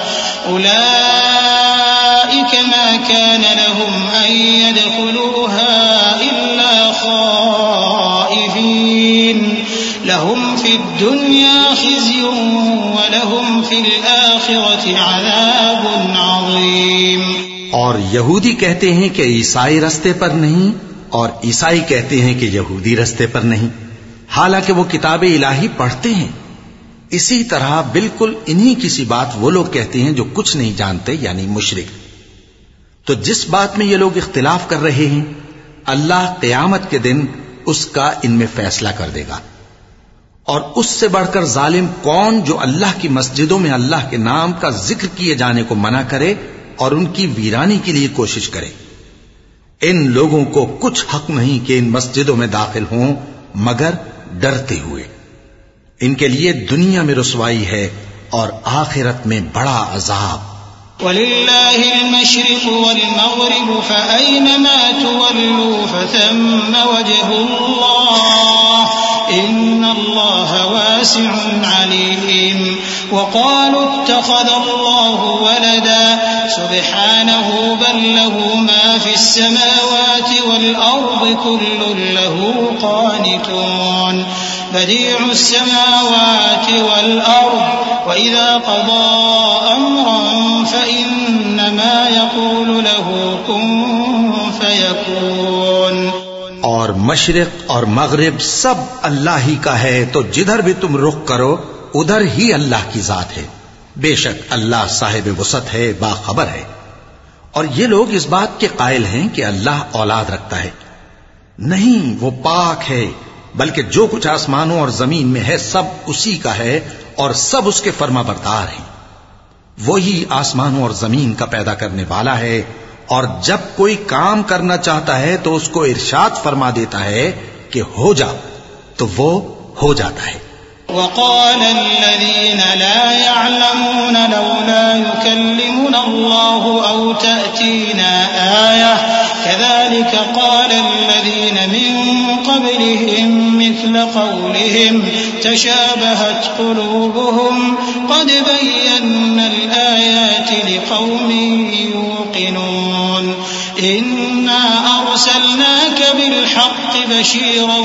أولئك ما كان لهم أن يدخلوها إلا خائفين لهم في الدنيا خزي ولهم في الآخرة عذاب عظيم. اور یہودی کہتے ہیں کہ عیسائی رستے پر نہیں اور عیسائی کہتے ہیں کہ یہودی رستے پر نہیں، حالانکہ وہ کتاب الہی پڑھتے ہیں. اسی طرح بالکل انہی کسی بات وہ لوگ کہتے ہیں جو کچھ نہیں جانتے یعنی مشرک. تو جس بات میں یہ لوگ اختلاف کر رہے ہیں اللہ قیامت کے دن اس کا ان میں فیصلہ کر دے گا. اور اس سے بڑھ کر ظالم کون جو اللہ کی مسجدوں میں اللہ کے نام کا ذکر کیے جانے کو منع کرے اور ان کی ویرانی کے لیے کوشش کرے. ان لوگوں کو کچھ حق نہیں کہ ان مسجدوں میں داخل ہوں مگر ڈرتے ہوئے. ان کے لیے دنیا میں رسوائی ہے اور آخرت میں بڑا عذاب. وَلِلَّهِ الْمَشْرِقُ وَالْمَغْرِبُ فَأَيْنَمَا تُوَلُّوا فَثَمَّ وَجْهُ اللَّهِ إِنَّ اللَّهَ وَاسِعٌ عَلِيمٌ. وَقَالُوا اتَّخَذَ اللَّهُ وَلَدًا سُبْحَانَهُ بَل لَّهُ مَا فِي السَّمَاوَاتِ وَالْأَرْضِ كُلٌّ لَّهُ قَانِتُونَ. بديع السماوات والأرض وإذا قضى أمرا فإنما يقول له كن فيكون. اور مشرق اور مغرب سب اللہ ہی کا ہے تو جدھر بھی تم رخ کرو ادھر ہی اللہ کی ذات ہے. بے شک اللہ صاحب وسعت ہے، باخبر ہے. اور یہ لوگ اس بات کے قائل ہیں کہ اللہ اولاد رکھتا ہے. نہیں، وہ پاک ہے، بلکہ جو کچھ آسمانوں اور زمین میں ہے سب اسی کا ہے اور سب اس کے فرما بردار ہیں. وہی آسمانوں اور زمین کا پیدا کرنے والا ہے اور جب کوئی کام کرنا چاہتا ہے تو اس کو ارشاد فرما دیتا ہے کہ ہو جا تو وہ ہو جاتا ہے. وقال الذين لا يعلمون لولا يكلمنا الله أو تأتينا آية كذلك قال الذين من قبلهم مثل قولهم تشابهت قلوبهم قد بينا الآيات لقوم يوقنون. إنا أرسلناك بالحق بشيرا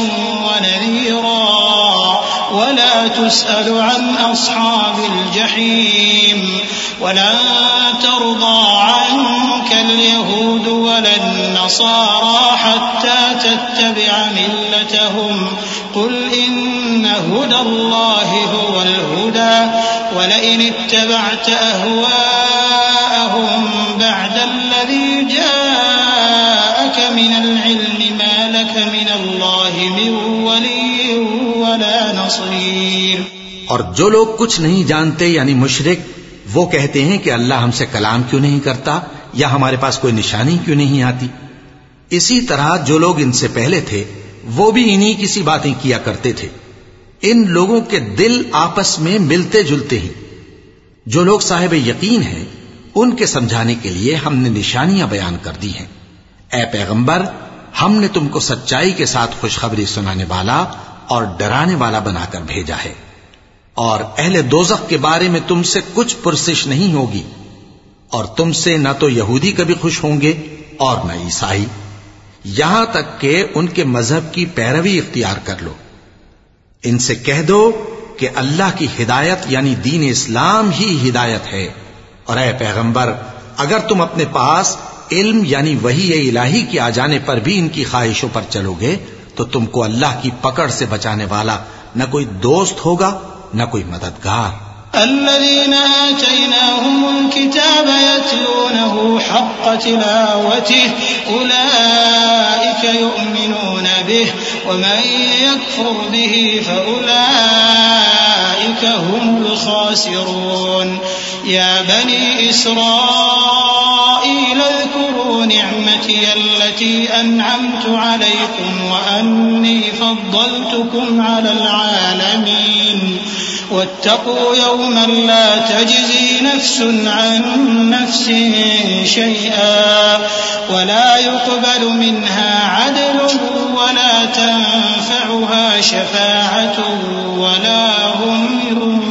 ونذيرا ولا تسأل عن أصحاب الجحيم. ولن ترضى عنك اليهود ولا النصارى حتى تتبع ملتهم قل إن هدى الله هو الهدى ولئن اتبعت أهواءهم بعد الذي جاءك من العلم ما لك من الله من ولي ولا نصير. اور جو لوگ کچھ نہیں جانتے یعنی مشرک وہ کہتے ہیں کہ اللہ ہم سے کلام کیوں نہیں کرتا یا ہمارے پاس کوئی نشانی کیوں نہیں آتی. اسی طرح جو لوگ ان سے پہلے تھے وہ بھی انہی کسی باتیں کیا کرتے تھے. ان لوگوں کے دل آپس میں ملتے جلتے ہیں. جو لوگ صاحب یقین ہیں ان کے سمجھانے کے لیے ہم نے نشانیاں بیان کر دی ہیں. اے پیغمبر ہم نے تم کو سچائی کے ساتھ خوشخبری سنانے والا اور ڈرانے والا بنا کر بھیجا ہے، اور اہل دوزخ کے بارے میں تم سے کچھ پرسش نہیں ہوگی، اور تم سے نہ تو یہودی کبھی خوش ہوں گے اور نہ عیسائی، یہاں تک کہ ان کے مذہب کی پیروی اختیار کر لو۔ ان سے کہہ دو کہ اللہ کی ہدایت یعنی دین اسلام ہی ہدایت ہے، اور اے پیغمبر اگر تم اپنے پاس علم یعنی وحی الہی کے آ جانے پر بھی ان کی خواہشوں پر چلو گے تو تم کو اللہ کی پکڑ سے بچانے والا نہ کوئی دوست ہوگا نہ کوئی مددگار۔ الذين آتيناهم الكتاب يتلونه حق تلاوته أولئك يؤمنون به ومن يكفر به فأولئك هم الخاسرون يا بني إسرائيل اذكروا نعمتي التي أنعمت عليكم وأني فضلتكم على العالمين واتقوا يوما لا تجزي نفس عن نفس شيئا ولا يقبل منها عدل ولا تنفعها شفاعة ولا هم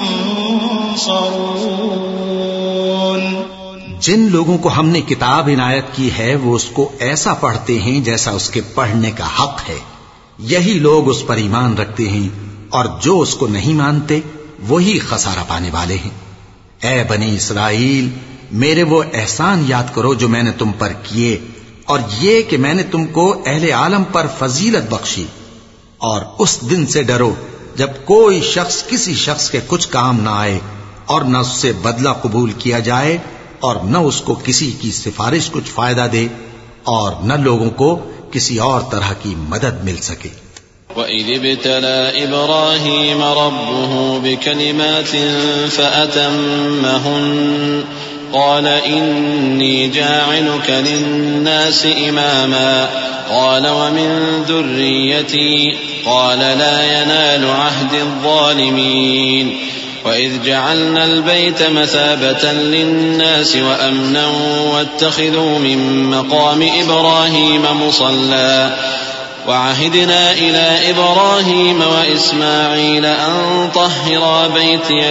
ينصرون۔ جن لوگوں کو ہم نے کتاب عنایت کی ہے وہ اس کو ایسا پڑھتے ہیں جیسا اس کے پڑھنے کا حق ہے، یہی لوگ اس پر ایمان رکھتے ہیں، اور جو اس کو نہیں مانتے وہی خسارہ پانے والے ہیں۔ اے بنی اسرائیل میرے وہ احسان یاد کرو جو میں نے تم پر کیے، اور یہ کہ میں نے تم کو اہل عالم پر فضیلت بخشی، اور اس دن سے ڈرو جب کوئی شخص کسی شخص کے کچھ کام نہ آئے اور نہ اس سے بدلہ قبول کیا جائے اور نہ اس کو کسی کی سفارش کچھ فائدہ دے اور نہ لوگوں کو کسی اور طرح کی مدد مل سکے۔ وَإِذِ ابْتَلَى إِبْرَاهِيمَ رَبُّهُ بِكَلِمَاتٍ فَأَتَمَّهُنَّ قَالَ إِنِّي جَاعِلُكَ لِلنَّاسِ إِمَامًا قَالَ وَمِن ذُرِّيَّتِي قَالَ لَا يَنَالُ عَهْدِ الظَّالِمِينَ وَإِذْ جَعَلْنَا الْبَيْتَ مَثَابَةً لِلنَّاسِ وَأَمْنًا وَاتَّخِذُوا مِن مَّقَامِ إِبْرَاهِيمَ مُصَلًّى وعهدنا إلى إبراهيم وإسماعيل أن طهرا بيتي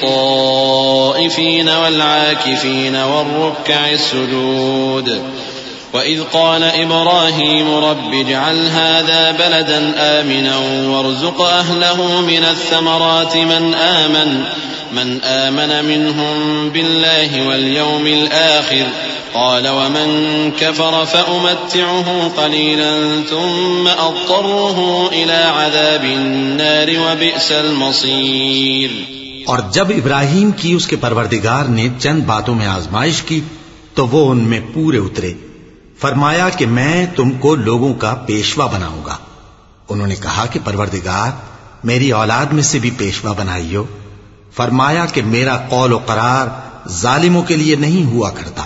للطائفين والعاكفين والركع السجود وإذ قال إبراهيم رب اجعل هذا بلدا آمنا وارزق أهله من الثمرات من آمن من آمن منهم بالله واليوم الآخر قال ومن كفر فأمتعه قليلا ثم أضطره إلى عذاب النار وبئس المصير۔ اور جب ابراہیم کی اس کے پروردگار نے چند باتوں میں آزمائش کی تو وہ ان میں پورے اترے، فرمایا کہ میں تم کو لوگوں کا پیشوا بناؤں گا۔ انہوں نے کہا کہ پروردگار میری اولاد میں سے بھی پیشوا بنائیو۔ فرمایا کہ میرا قول و قرار ظالموں کے لیے نہیں ہوا کرتا۔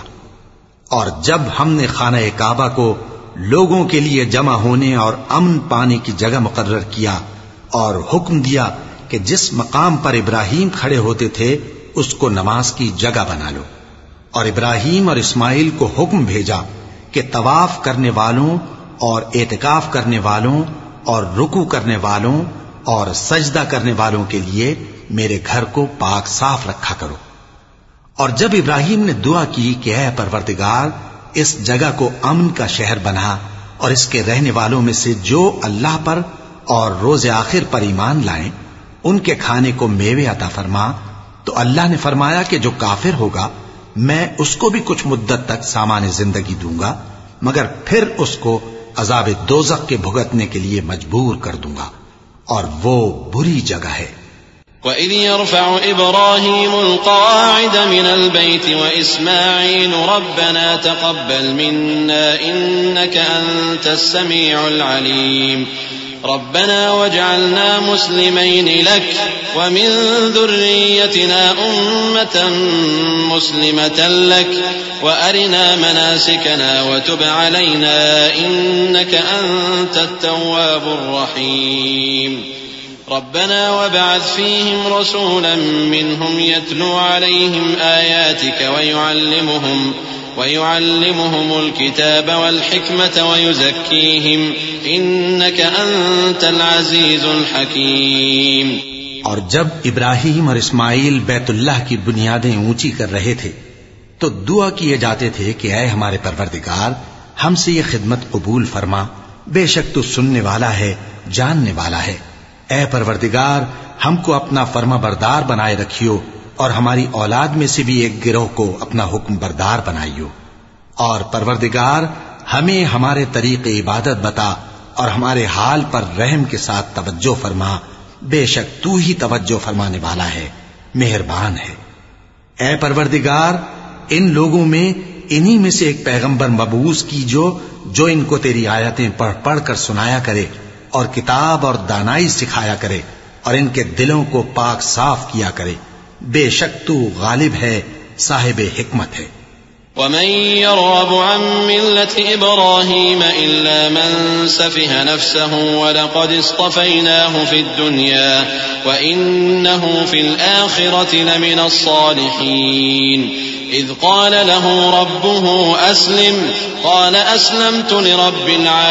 اور جب ہم نے خانہ کعبہ کو لوگوں کے لیے جمع ہونے اور امن پانے کی جگہ مقرر کیا اور حکم دیا کہ جس مقام پر ابراہیم کھڑے ہوتے تھے اس کو نماز کی جگہ بنا لو، اور ابراہیم اور اسماعیل کو حکم بھیجا کہ طواف کرنے والوں اور اعتکاف کرنے والوں اور رکوع کرنے والوں اور سجدہ کرنے والوں کے لیے میرے گھر کو پاک صاف رکھا کرو۔ اور جب ابراہیم نے دعا کی کہ اے پروردگار اس جگہ کو امن کا شہر بنا اور اس کے رہنے والوں میں سے جو اللہ پر اور روز آخر پر ایمان لائیں ان کے کھانے کو میوے عطا فرما، تو اللہ نے فرمایا کہ جو کافر ہوگا میں اس کو بھی کچھ مدت تک سامان زندگی دوں گا، مگر پھر اس کو عذاب دوزخ کے بھگتنے کے لیے مجبور کر دوں گا، اور وہ بری جگہ ہے۔ وَإِذْ يَرْفَعُ إِبْرَاهِيمُ الْقَوَاعِدَ مِنَ الْبَيْتِ وَإِسْمَاعِيلُ رَبَّنَا تَقَبَّلْ مِنَّا إِنَّكَ أَنْتَ السَّمِيعُ الْعَلِيمُ رَبَّنَا وَاجْعَلْنَا مُسْلِمَيْنِ لَكَ وَمِنْ ذُرِّيَّتِنَا أُمَّةً مُسْلِمَةً لَكَ وَأَرِنَا مَنَاسِكَنَا وَتُبْ عَلَيْنَا إِنَّكَ أَنْتَ التَّوَّابُ الرَّحِيمُ ربنا وابعث فيهم رسولا منهم يتلو عليهم آياتك ويعلمهم ويعلمهم الكتاب والحكمة ويزكيهم إنك أنت العزيز الحكيم۔ اور جب ابراہیم اور اسماعیل بیت اللہ کی بنیادیں اونچی کر رہے تھے تو دعا کیے جاتے تھے کہ اے ہمارے پروردگار ہم سے یہ خدمت قبول فرما، بے شک تو سننے والا ہے، جاننے والا ہے۔ اے پروردگار ہم کو اپنا فرما بردار بنائے رکھیو اور ہماری اولاد میں سے بھی ایک گروہ کو اپنا حکم بردار بنائیو، اور پروردگار ہمیں ہمارے طریق عبادت بتا اور ہمارے حال پر رحم کے ساتھ توجہ فرما، بے شک تو ہی توجہ فرمانے والا ہے، مہربان ہے۔ اے پروردگار ان لوگوں میں انہی میں سے ایک پیغمبر مبعوث کیجو جو ان کو تیری آیتیں پڑھ پڑھ کر سنایا کرے اور کتاب اور دانائی سکھایا کرے اور ان کے دلوں کو پاک صاف کیا کرے، بے شک تو غالب ہے، صاحب حکمت ہے۔ ومن يرغب عن ملة إبراهيم إلا من سفه نفسه ولقد اصطفيناه في الدنيا وإنه في الآخرة لمن الصالحين إذ قال له ربه أسلم قال أسلمت لرب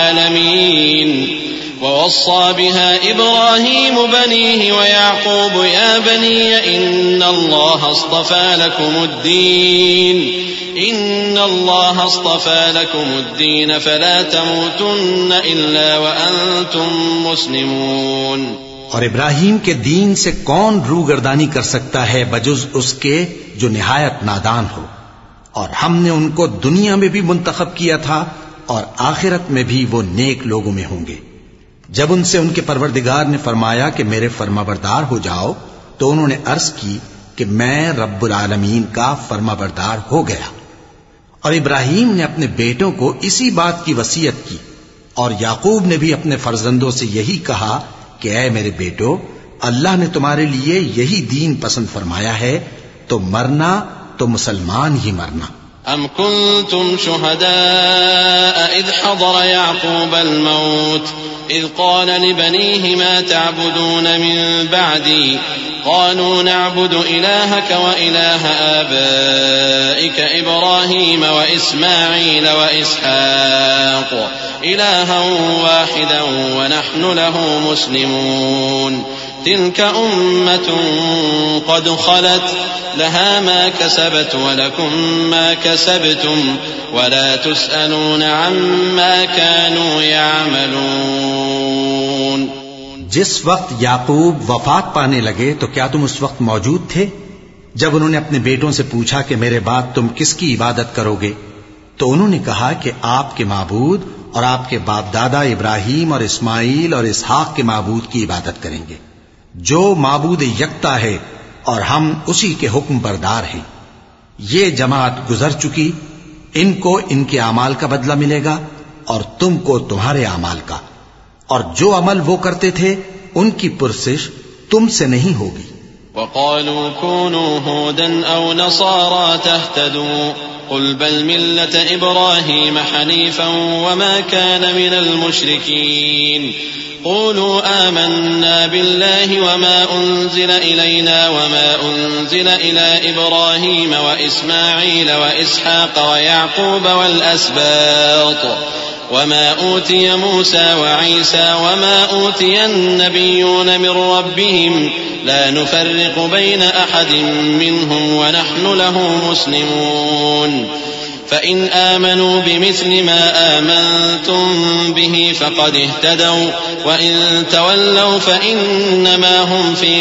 العالمين ووصى بها إبراهيم بنيه ويعقوب يا بني إن الله اصطفى لكم الدين إن الله اصطفى لكم الدين فلا تموتن إلا وأنتم مسلمون۔ اور ابراہیم کے دین سے کون روگردانی کر سکتا ہے بجز اس کے جو نہایت نادان ہو، اور ہم نے ان کو دنیا میں بھی منتخب کیا تھا اور آخرت میں بھی وہ نیک لوگوں میں ہوں گے۔ جب ان سے ان کے پروردگار نے فرمایا کہ میرے فرما بردار ہو جاؤ تو انہوں نے عرض کی کہ میں رب العالمین کا فرما بردار ہو گیا۔ اور ابراہیم نے اپنے بیٹوں کو اسی بات کی وصیت کی، اور یعقوب نے بھی اپنے فرزندوں سے یہی کہا کہ اے میرے بیٹو اللہ نے تمہارے لیے یہی دین پسند فرمایا ہے تو مرنا تو مسلمان ہی مرنا۔ أم كنتم شهداء إذ حضر يعقوب الموت إذ قال لبنيه ما تعبدون من بعدي قالوا نعبد إلهك وإله آبائك إبراهيم وإسماعيل وإسحاق إلها واحدا ونحن له مسلمون تلك أمة قد خلت لها ما كسبت ولكم ما كسبتم ولا تسألون عما كانوا يعملون۔ جس وقت یعقوب وفات پانے لگے تو کیا تم اس وقت موجود تھے جب انہوں نے اپنے بیٹوں سے پوچھا کہ میرے بعد تم کس کی عبادت کرو گے؟ تو انہوں نے کہا کہ آپ کے معبود اور آپ کے باپ دادا ابراہیم اور اسماعیل اور اسحاق کے معبود کی عبادت کریں گے جو معبود یکتا ہے اور ہم اسی کے حکم بردار ہیں۔ یہ جماعت گزر چکی، ان کو ان کے اعمال کا بدلہ ملے گا اور تم کو تمہارے اعمال کا، اور جو عمل وہ کرتے تھے ان کی پرسش تم سے نہیں ہوگی۔ وقالوا كونوا هودا أو نصارى تهتدوا قل بل ملة إبراهيم حنيفا وما كان من المشركين قولوا آمنا بالله وما أنزل إلينا وما أنزل إلى إبراهيم وإسماعيل وإسحاق ويعقوب والأسباط وما أوتي موسى وعيسى وما أوتي النبيون من ربهم لا نفرق بين أحد منهم ونحن له مسلمون فإن آمنوا بمثل ما آمنتم به فقد اهتدوا وإن تولوا فإنما هم في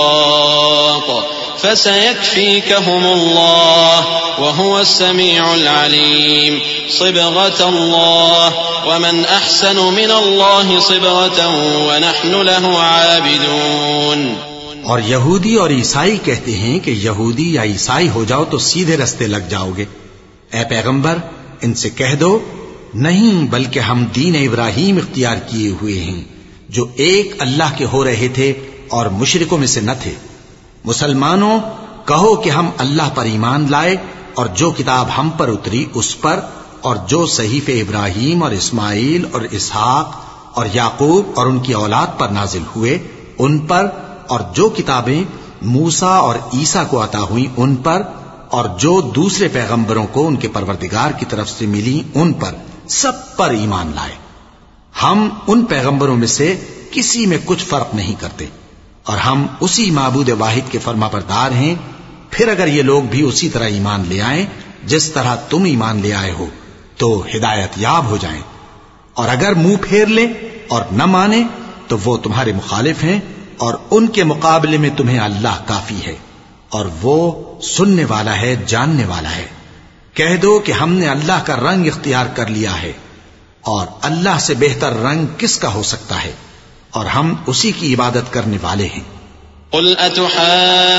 شقاق فسيكفيكهم الله وهو السميع العليم صبغة الله ومن أحسن من الله صبغة ونحن له عابدون۔ اور یہودی اور عیسائی کہتے ہیں کہ یہودی یا عیسائی ہو جاؤ تو سیدھے رستے لگ جاؤ گے۔ اے پیغمبر ان سے کہہ دو نہیں، بلکہ ہم دین ابراہیم اختیار کیے ہوئے ہیں جو ایک اللہ کے ہو رہے تھے اور مشرکوں میں سے نہ تھے۔ مسلمانوں کہو کہ ہم اللہ پر ایمان لائے اور جو کتاب ہم پر اتری اس پر، اور جو صحیفے ابراہیم اور اسماعیل اور اسحاق اور یعقوب اور ان کی اولاد پر نازل ہوئے ان پر، اور جو کتابیں موسیٰ اور عیسیٰ کو عطا ہوئیں ان پر، اور جو دوسرے پیغمبروں کو ان کے پروردگار کی طرف سے ملی ان پر سب پر ایمان لائے. ہم ان پیغمبروں میں سے کسی میں کچھ فرق نہیں کرتے اور ہم اسی معبود واحد کے فرما بردار ہیں. پھر اگر یہ لوگ بھی اسی طرح ایمان لے آئیں جس طرح تم ایمان لے آئے ہو تو ہدایت یاب ہو جائیں، اور اگر منہ پھیر لیں اور نہ مانیں تو وہ تمہارے مخالف ہیں، اور ان کے مقابلے میں تمہیں اللہ کافی ہے، اور وہ سننے والا ہے، جاننے والا ہے. کہہ دو کہ ہم نے اللہ کا رنگ اختیار کر لیا ہے، اور اللہ سے بہتر رنگ کس کا ہو سکتا ہے، اور ہم اسی کی عبادت کرنے والے ہیں. قل أتحاجوننا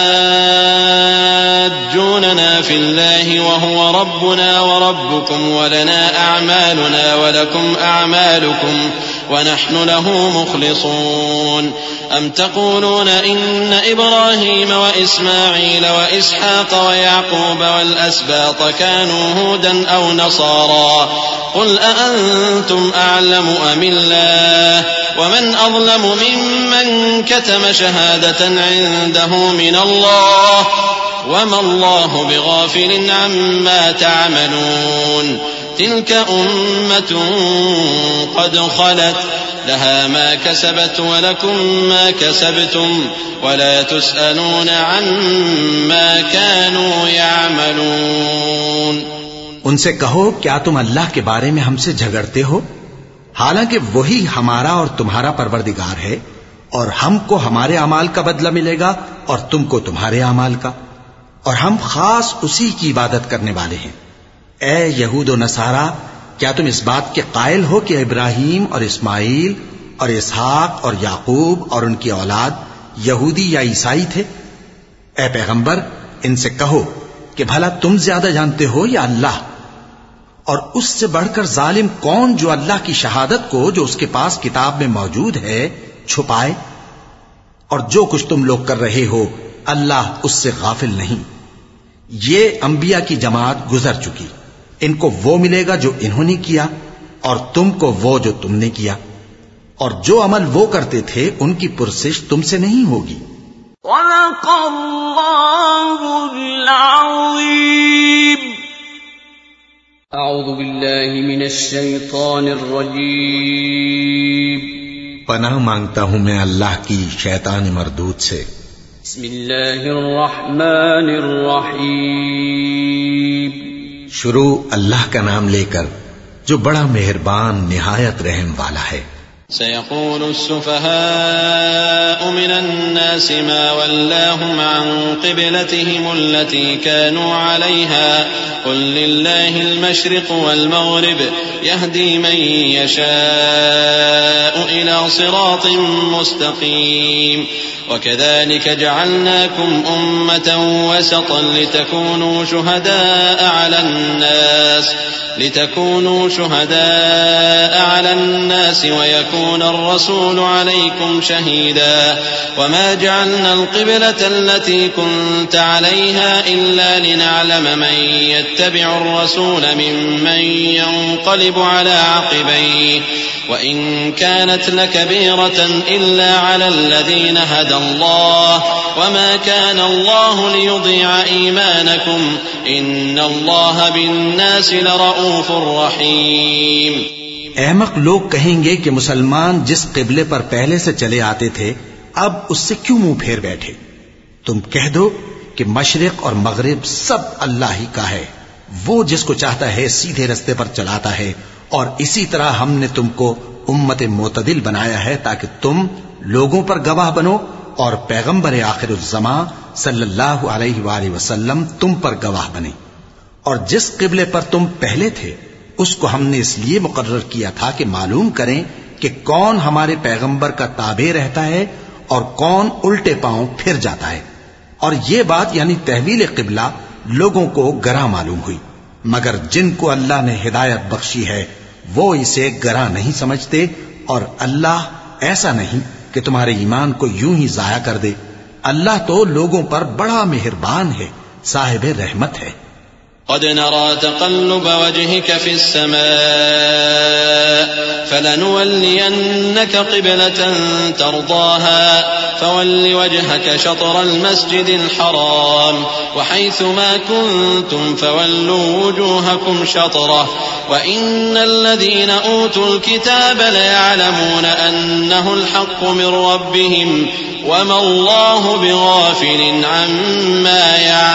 في الله وهو ربنا وربكم ولنا أعمالنا ولكم أعمالكم ونحن له مخلصون. أم تقولون إن إبراهيم وإسماعيل وإسحاق ويعقوب والأسباط كانوا هودا أو نصارى قل أأنتم أعلم أم الله ومن أظلم ممن كتم شهادة عنده من الله وما الله بغافل عما تعملون. تلك أمة قد خلت لها ما كسبت ولكم ما كسبتم ولا تسألون عما كانوا يعملون. ان سے کہو کیا تم اللہ کے بارے میں ہم سے جھگڑتے ہو، حالانکہ وہی ہمارا اور تمہارا پروردگار ہے، اور ہم کو ہمارے اعمال کا بدلہ ملے گا اور تم کو تمہارے اعمال کا، اور ہم خاص اسی کی عبادت کرنے والے ہیں. اے یہود و نصارا، کیا تم اس بات کے قائل ہو کہ ابراہیم اور اسماعیل اور اسحاق اور یعقوب اور ان کی اولاد یہودی یا عیسائی تھے؟ اے پیغمبر، ان سے کہو کہ بھلا تم زیادہ جانتے ہو یا اللہ؟ اور اس سے بڑھ کر ظالم کون جو اللہ کی شہادت کو جو اس کے پاس کتاب میں موجود ہے چھپائے؟ اور جو کچھ تم لوگ کر رہے ہو اللہ اس سے غافل نہیں. یہ انبیاء کی جماعت گزر چکی، ان کو وہ ملے گا جو انہوں نے کیا، اور تم کو وہ جو تم نے کیا، اور جو عمل وہ کرتے تھے ان کی پرسش تم سے نہیں ہوگی. صدق اللہ العظیم. اعوذ باللہ من الشیطان الرجیم. پناہ مانگتا ہوں میں اللہ کی شیطان مردود سے. بسم اللہ الرحمن الرحیم. شروع اللہ کا نام لے کر جو بڑا مہربان نہایت رحم والا ہے. سيقول السفهاء من الناس ما ولاهم عن قبلتهم التي كانوا عليها قل لله المشرق والمغرب يهدي من يشاء إلى صراط مستقيم. وكذلك جعلناكم أمة وسطا لتكونوا شهداء على الناس لتكونوا شهداء على الناس ويكون الرسول عليكم شهيدا. وما جعلنا القبلة التي كنت عليها إلا لنعلم من يتبع الرسول ممن ينقلب على عقبيه وإن كانت لكبيرة إلا على الذين هدى الله وما كان الله ليضيع إيمانكم إن الله بالناس لرؤوف رحيم. احمق لوگ کہیں گے کہ مسلمان جس قبلے پر پہلے سے چلے آتے تھے اب اس سے کیوں منہ پھیر بیٹھے؟ تم کہہ دو کہ مشرق اور مغرب سب اللہ ہی کا ہے، وہ جس کو چاہتا ہے سیدھے رستے پر چلاتا ہے، اور اسی طرح ہم نے تم کو امت معتدل بنایا ہے تاکہ تم لوگوں پر گواہ بنو اور پیغمبر آخر الزمان صلی اللہ علیہ وآلہ وسلم تم پر گواہ بنے. اور جس قبلے پر تم پہلے تھے اس کو ہم نے اس لیے مقرر کیا تھا کہ معلوم کریں کہ کون ہمارے پیغمبر کا تابع رہتا ہے اور کون الٹے پاؤں پھر جاتا ہے. اور یہ بات یعنی تحویل قبلہ لوگوں کو گراں معلوم ہوئی، مگر جن کو اللہ نے ہدایت بخشی ہے وہ اسے گراں نہیں سمجھتے، اور اللہ ایسا نہیں کہ تمہارے ایمان کو یوں ہی ضائع کر دے. اللہ تو لوگوں پر بڑا مہربان ہے، صاحب رحمت ہے. قد نرى تقلب وجهك في السماء فلنولينك قبلة ترضاها فول وجهك شطر المسجد الحرام وحيث ما كنتم فولوا وجوهكم شطره وإن الذين أوتوا الكتاب ليعلمون أنه الحق من ربهم وما الله بغافل عما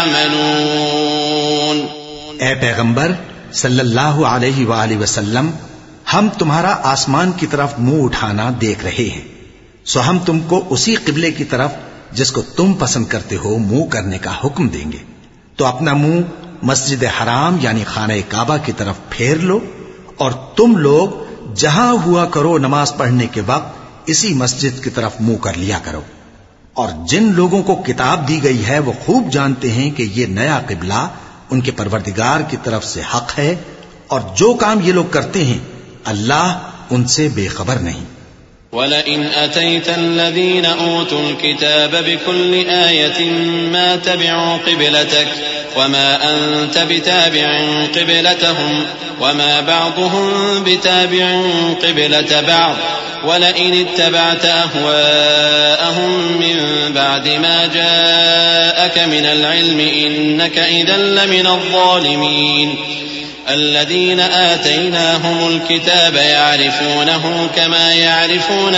يعملون. اے پیغمبر صلی اللہ علیہ وآلہ وسلم، ہم تمہارا آسمان کی طرف منہ اٹھانا دیکھ رہے ہیں، سو ہم تم کو اسی قبلے کی طرف جس کو تم پسند کرتے ہو منہ کرنے کا حکم دیں گے، تو اپنا منہ مسجد حرام یعنی خانہ کعبہ کی طرف پھیر لو، اور تم لوگ جہاں ہوا کرو نماز پڑھنے کے وقت اسی مسجد کی طرف منہ کر لیا کرو. اور جن لوگوں کو کتاب دی گئی ہے وہ خوب جانتے ہیں کہ یہ نیا قبلہ ان کے پروردگار کی طرف سے حق ہے، اور جو کام یہ لوگ کرتے ہیں اللہ ان سے بے خبر نہیں. وَلَئِنْ أَتَيْتَ الَّذِينَ أُوتُوا الْكِتَابَ بِكُلِّ آيَةٍ مَا تَبِعُوا قِبْلَتَكَ وَمَا أَنْتَ بِتَابِعٍ قِبْلَتَهُمْ وَمَا بَعْضُهُمْ بِتَابِعٍ قِبْلَةَ بَعْضٍ وَلَئِنِ اتَّبَعْتَ أَهْوَاءَهُمْ مِنْ بَعْدِ مَا جَاءَكَ مِنَ الْعِلْمِ إِنَّكَ إِذًا لَمِنَ الظَّالِمِينَ. الذين آتيناهم الكتاب يعرفونه كما يعرفون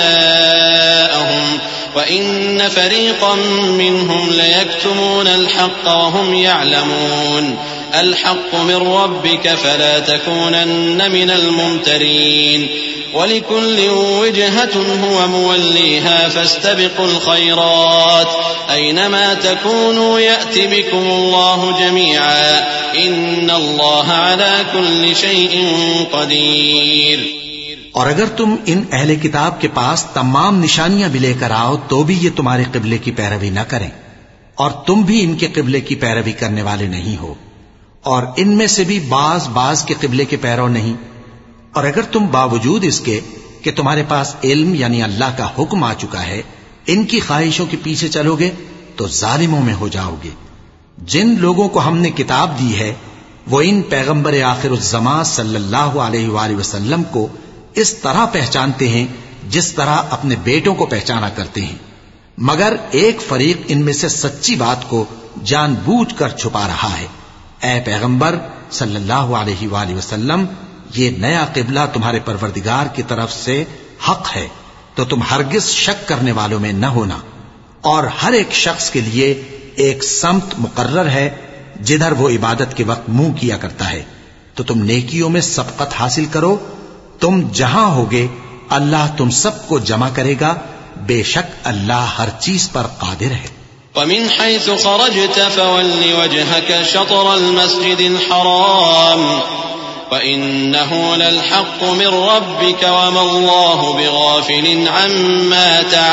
أبناءهم وإن فريقا منهم ليكتمون الحق وهم يعلمون. الحق من ربك فلا تكونن من الممترين. ولكل وجهة هو موليها فاستبقوا الخيرات أينما تكونوا يأت بكم الله جميعا إن الله على كل شيء قدير. اور اگر تم ان اہل کتاب کے پاس تمام نشانیاں بھی لے کر آؤ تو بھی یہ تمہارے قبلے کی پیروی نہ کریں، اور تم بھی ان کے قبلے کی پیروی کرنے والے نہیں ہو، اور ان میں سے بھی بعض بعض کے قبلے کے پیرو نہیں. اور اگر تم باوجود اس کے کہ تمہارے پاس علم یعنی اللہ کا حکم آ چکا ہے ان کی خواہشوں کے پیچھے چلو گے تو ظالموں میں ہو جاؤ گے. جن لوگوں کو ہم نے کتاب دی ہے وہ ان پیغمبر آخر الزمان صلی اللہ علیہ وآلہ وسلم کو اس طرح پہچانتے ہیں جس طرح اپنے بیٹوں کو پہچانا کرتے ہیں، مگر ایک فریق ان میں سے سچی بات کو جان بوجھ کر چھپا رہا ہے. اے پیغمبر صلی اللہ علیہ وآلہ وسلم، یہ نیا قبلہ تمہارے پروردگار کی طرف سے حق ہے، تو تم ہرگز شک کرنے والوں میں نہ ہونا، اور ہر ایک شخص کے لیے ایک سمت مقرر ہے جدھر وہ عبادت کے وقت منہ کیا کرتا ہے. تو تم نیکیوں میں سبقت حاصل کرو، تم جہاں ہوگے اللہ تم سب کو جمع کرے گا، بے شک اللہ ہر چیز پر قادر ہے. ومن حيث خرجت فول وجهك شطر المسجد الحرام وإنه للحق من ربك وما الله بغافل عما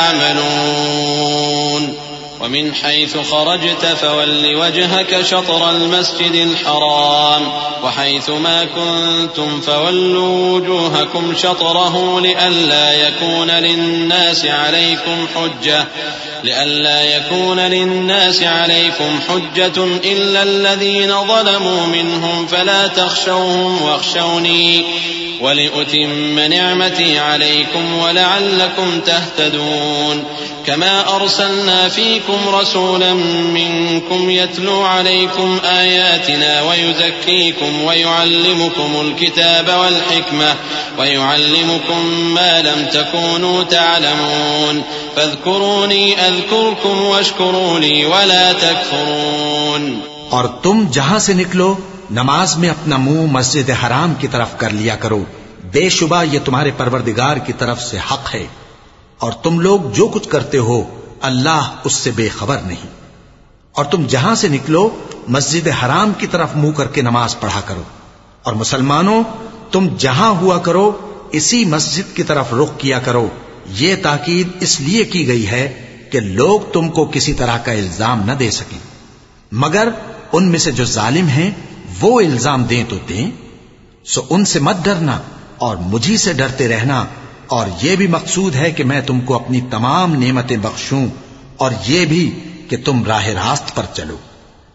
تعملون. ومن حيث خرجت فول وجهك شطر المسجد الحرام وحيث ما كنتم فولوا وجوهكم شطره لئلا يكون للناس عليكم حجة لئلا يكون للناس عليكم حجة إلا الذين ظلموا منهم فلا تخشوهم واخشوني ولأتم نعمتي عليكم ولعلكم تهتدون. كما أرسلنا فيكم رسولا منكم يتلو عليكم آياتنا ويزكيكم ويعلمكم الكتاب والحكمة ويعلمكم ما لم تكونوا تعلمون. فاذكروني أذكركم واشكروا لي ولا تكفرون. اور تم جہاں سے نکلو نماز میں اپنا منہ مسجد حرام کی طرف کر لیا کرو، بے شبہ یہ تمہارے پروردگار کی طرف سے حق ہے، اور تم لوگ جو کچھ کرتے ہو اللہ اس سے بے خبر نہیں. اور تم جہاں سے نکلو مسجد حرام کی طرف منہ کر کے نماز پڑھا کرو، اور مسلمانوں تم جہاں ہوا کرو اسی مسجد کی طرف رخ کیا کرو. یہ تاکید اس لیے کی گئی ہے کہ لوگ تم کو کسی طرح کا الزام نہ دے سکیں، مگر ان میں سے جو ظالم ہیں وہ الزام دیں تو دیں. سو ان سے مت ڈرنا اور مجھی سے ڈرتے رہنا، اور یہ بھی مقصود ہے کہ میں تم کو اپنی تمام نعمتیں بخشوں، اور یہ بھی کہ تم راہ راست پر چلو.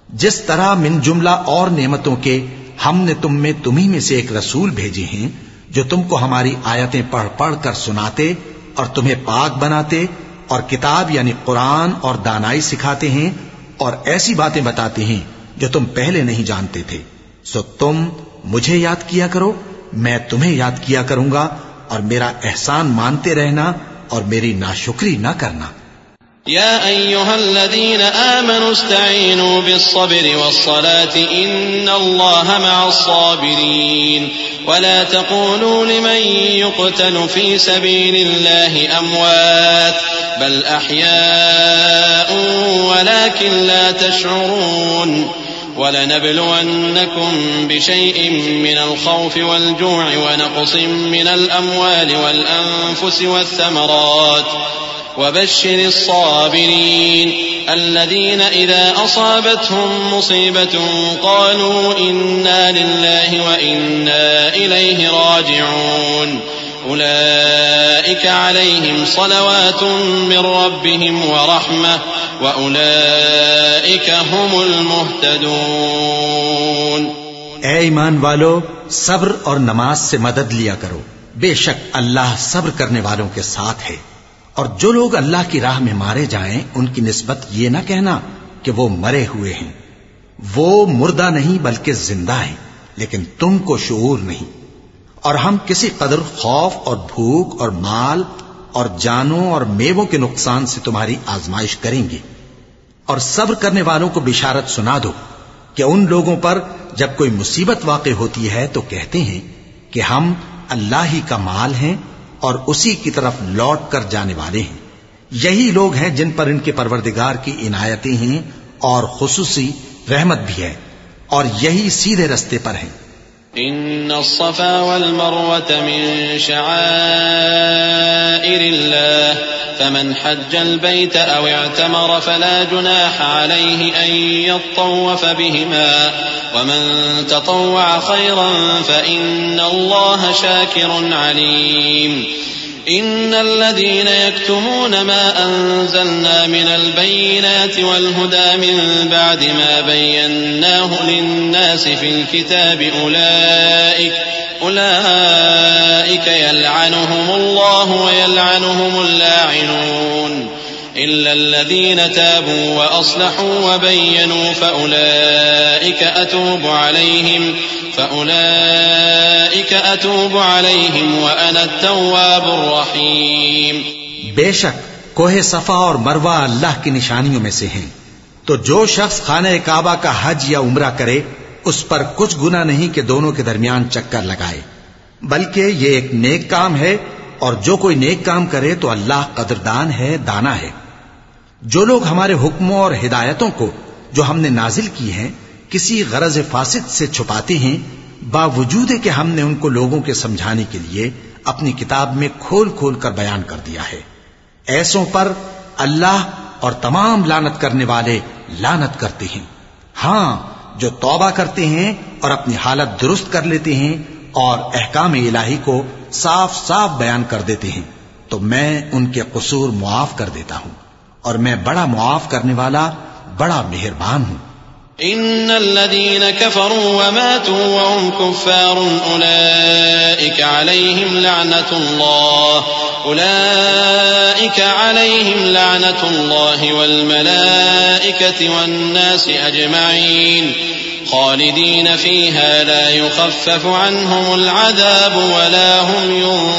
جس طرح من جملہ اور نعمتوں کے ہم نے تم میں تمہیں میں سے ایک رسول بھیجے ہیں جو تم کو ہماری آیتیں پڑھ پڑھ کر سناتے اور تمہیں پاک بناتے اور کتاب یعنی قرآن اور دانائی سکھاتے ہیں اور ایسی باتیں بتاتے ہیں جو تم پہلے نہیں جانتے تھے، سو تم مجھے یاد کیا کرو، میں تمہیں یاد کیا کروں گا، اور میرا احسان مانتے رہنا اور میری ناشکری نہ کرنا۔ يا أيها الذين آمنوا استعينوا بالصبر والصلاة إن الله مع الصابرين ولا تقولوا لمن يقتل في سبيل الله أموات بل أحياء ولكن لا تشعرون ولنبلونكم بشيء من الخوف والجوع ونقص من الأموال والأنفس والثمرات وبشر الصابرين الذين إذا أصابتهم مصيبة قالوا إنا لله وإنا إليه راجعون أولئك عليهم صلوات من ربهم ورحمة وأولئك هم المهتدون۔ اے ایمان والو، صبر اور نماز سے مدد لیا کرو، بے شک اللہ صبر کرنے والوں کے ساتھ ہے۔ اور جو لوگ اللہ کی راہ میں مارے جائیں ان کی نسبت یہ نہ کہنا کہ وہ مرے ہوئے ہیں، وہ مردہ نہیں بلکہ زندہ ہیں، لیکن تم کو شعور نہیں۔ اور ہم کسی قدر خوف اور بھوک اور مال اور جانوں اور میووں کے نقصان سے تمہاری آزمائش کریں گے، اور صبر کرنے والوں کو بشارت سنا دو کہ ان لوگوں پر جب کوئی مصیبت واقع ہوتی ہے تو کہتے ہیں کہ ہم اللہ ہی کا مال ہیں اور اسی کی طرف لوٹ کر جانے والے ہیں۔ یہی لوگ ہیں جن پر ان کے پروردگار کی عنایتیں ہیں اور خصوصی رحمت بھی ہے، اور یہی سیدھے رستے پر ہیں۔ ان الصفا والمروة من شعائر الله فمن حج البيت او اعتمر فلا جناح عليه ان يطوف بهما ومن تطوع خيرا فإن الله شاكر عليم۔ إن الذين يكتمون ما أنزلنا من البينات والهدى من بعد ما بيناه للناس في الكتاب أولئك أولئك يلعنهم الله ويلعنهم اللاعنون إلا الذين تابوا وأصلحوا وبينوا فأولئك أتوب عليهم فأولئك أتوب عليهم وأنا التواب الرحيم۔ بے شک کوہ صفا اور مروہ اللہ کی نشانیوں میں سے ہیں، تو جو شخص خانہ کعبہ کا حج یا عمرہ کرے اس پر کچھ گناہ نہیں کہ دونوں کے درمیان چکر لگائے، بلکہ یہ ایک نیک کام ہے، اور جو کوئی نیک کام کرے تو اللہ قدردان ہے، دانا ہے۔ جو لوگ ہمارے حکموں اور ہدایتوں کو جو ہم نے نازل کی ہیں کسی غرض فاسد سے چھپاتے ہیں، باوجود کہ ہم نے ان کو لوگوں کے سمجھانے کے لیے اپنی کتاب میں کھول کھول کر بیان کر دیا ہے، ایسوں پر اللہ اور تمام لعنت کرنے والے لعنت کرتے ہیں۔ ہاں، جو توبہ کرتے ہیں اور اپنی حالت درست کر لیتے ہیں اور احکام الہی کو صاف صاف بیان کر دیتے ہیں تو میں ان کے قصور معاف کر دیتا ہوں، اور میں بڑا معاف کرنے والا بڑا مہربان ہوں۔ ان الذين كفروا وماتوا وهم كفار اولئك عليهم لعنة الله اولئك عليهم لعنة الله والملائكة والناس اجمعين خالدين فيها لا يخفف عنهم العذاب ولا هم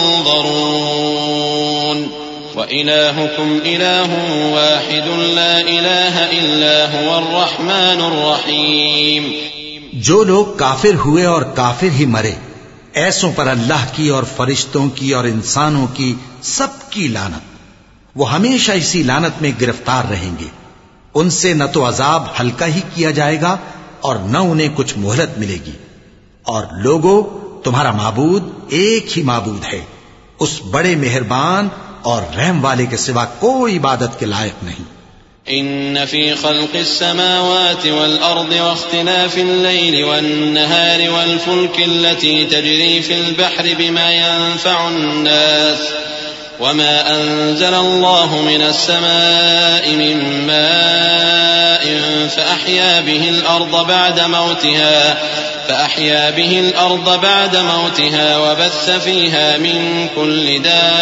ينظرون وإلهكم إله واحد لا إله إلا هو الرحمن الرحيم۔ جو لوگ کافر ہوئے اور کافر ہی مرے، ایسوں پر اللہ کی اور فرشتوں کی اور انسانوں کی سب کی لعنت، وہ ہمیشہ اسی لعنت میں گرفتار رہیں گے، ان سے نہ تو عذاب ہلکا ہی کیا جائے گا اور نہ انہیں کچھ مہلت ملے گی۔ اور لوگو، تمہارا معبود ایک ہی معبود ہے، اس بڑے مہربان اور رحم والے کے سوا کوئی عبادت کے لائق نہیں۔ ان في خلق السماوات والارض واختلاف الليل والنهار والفلك التي تجري في البحر بما ينفع الناس وما أنزل الله من السماء من ماء فأحيا به الأرض بعد موتها فأحيا به الأرض بعد موتها وبث فيها من كل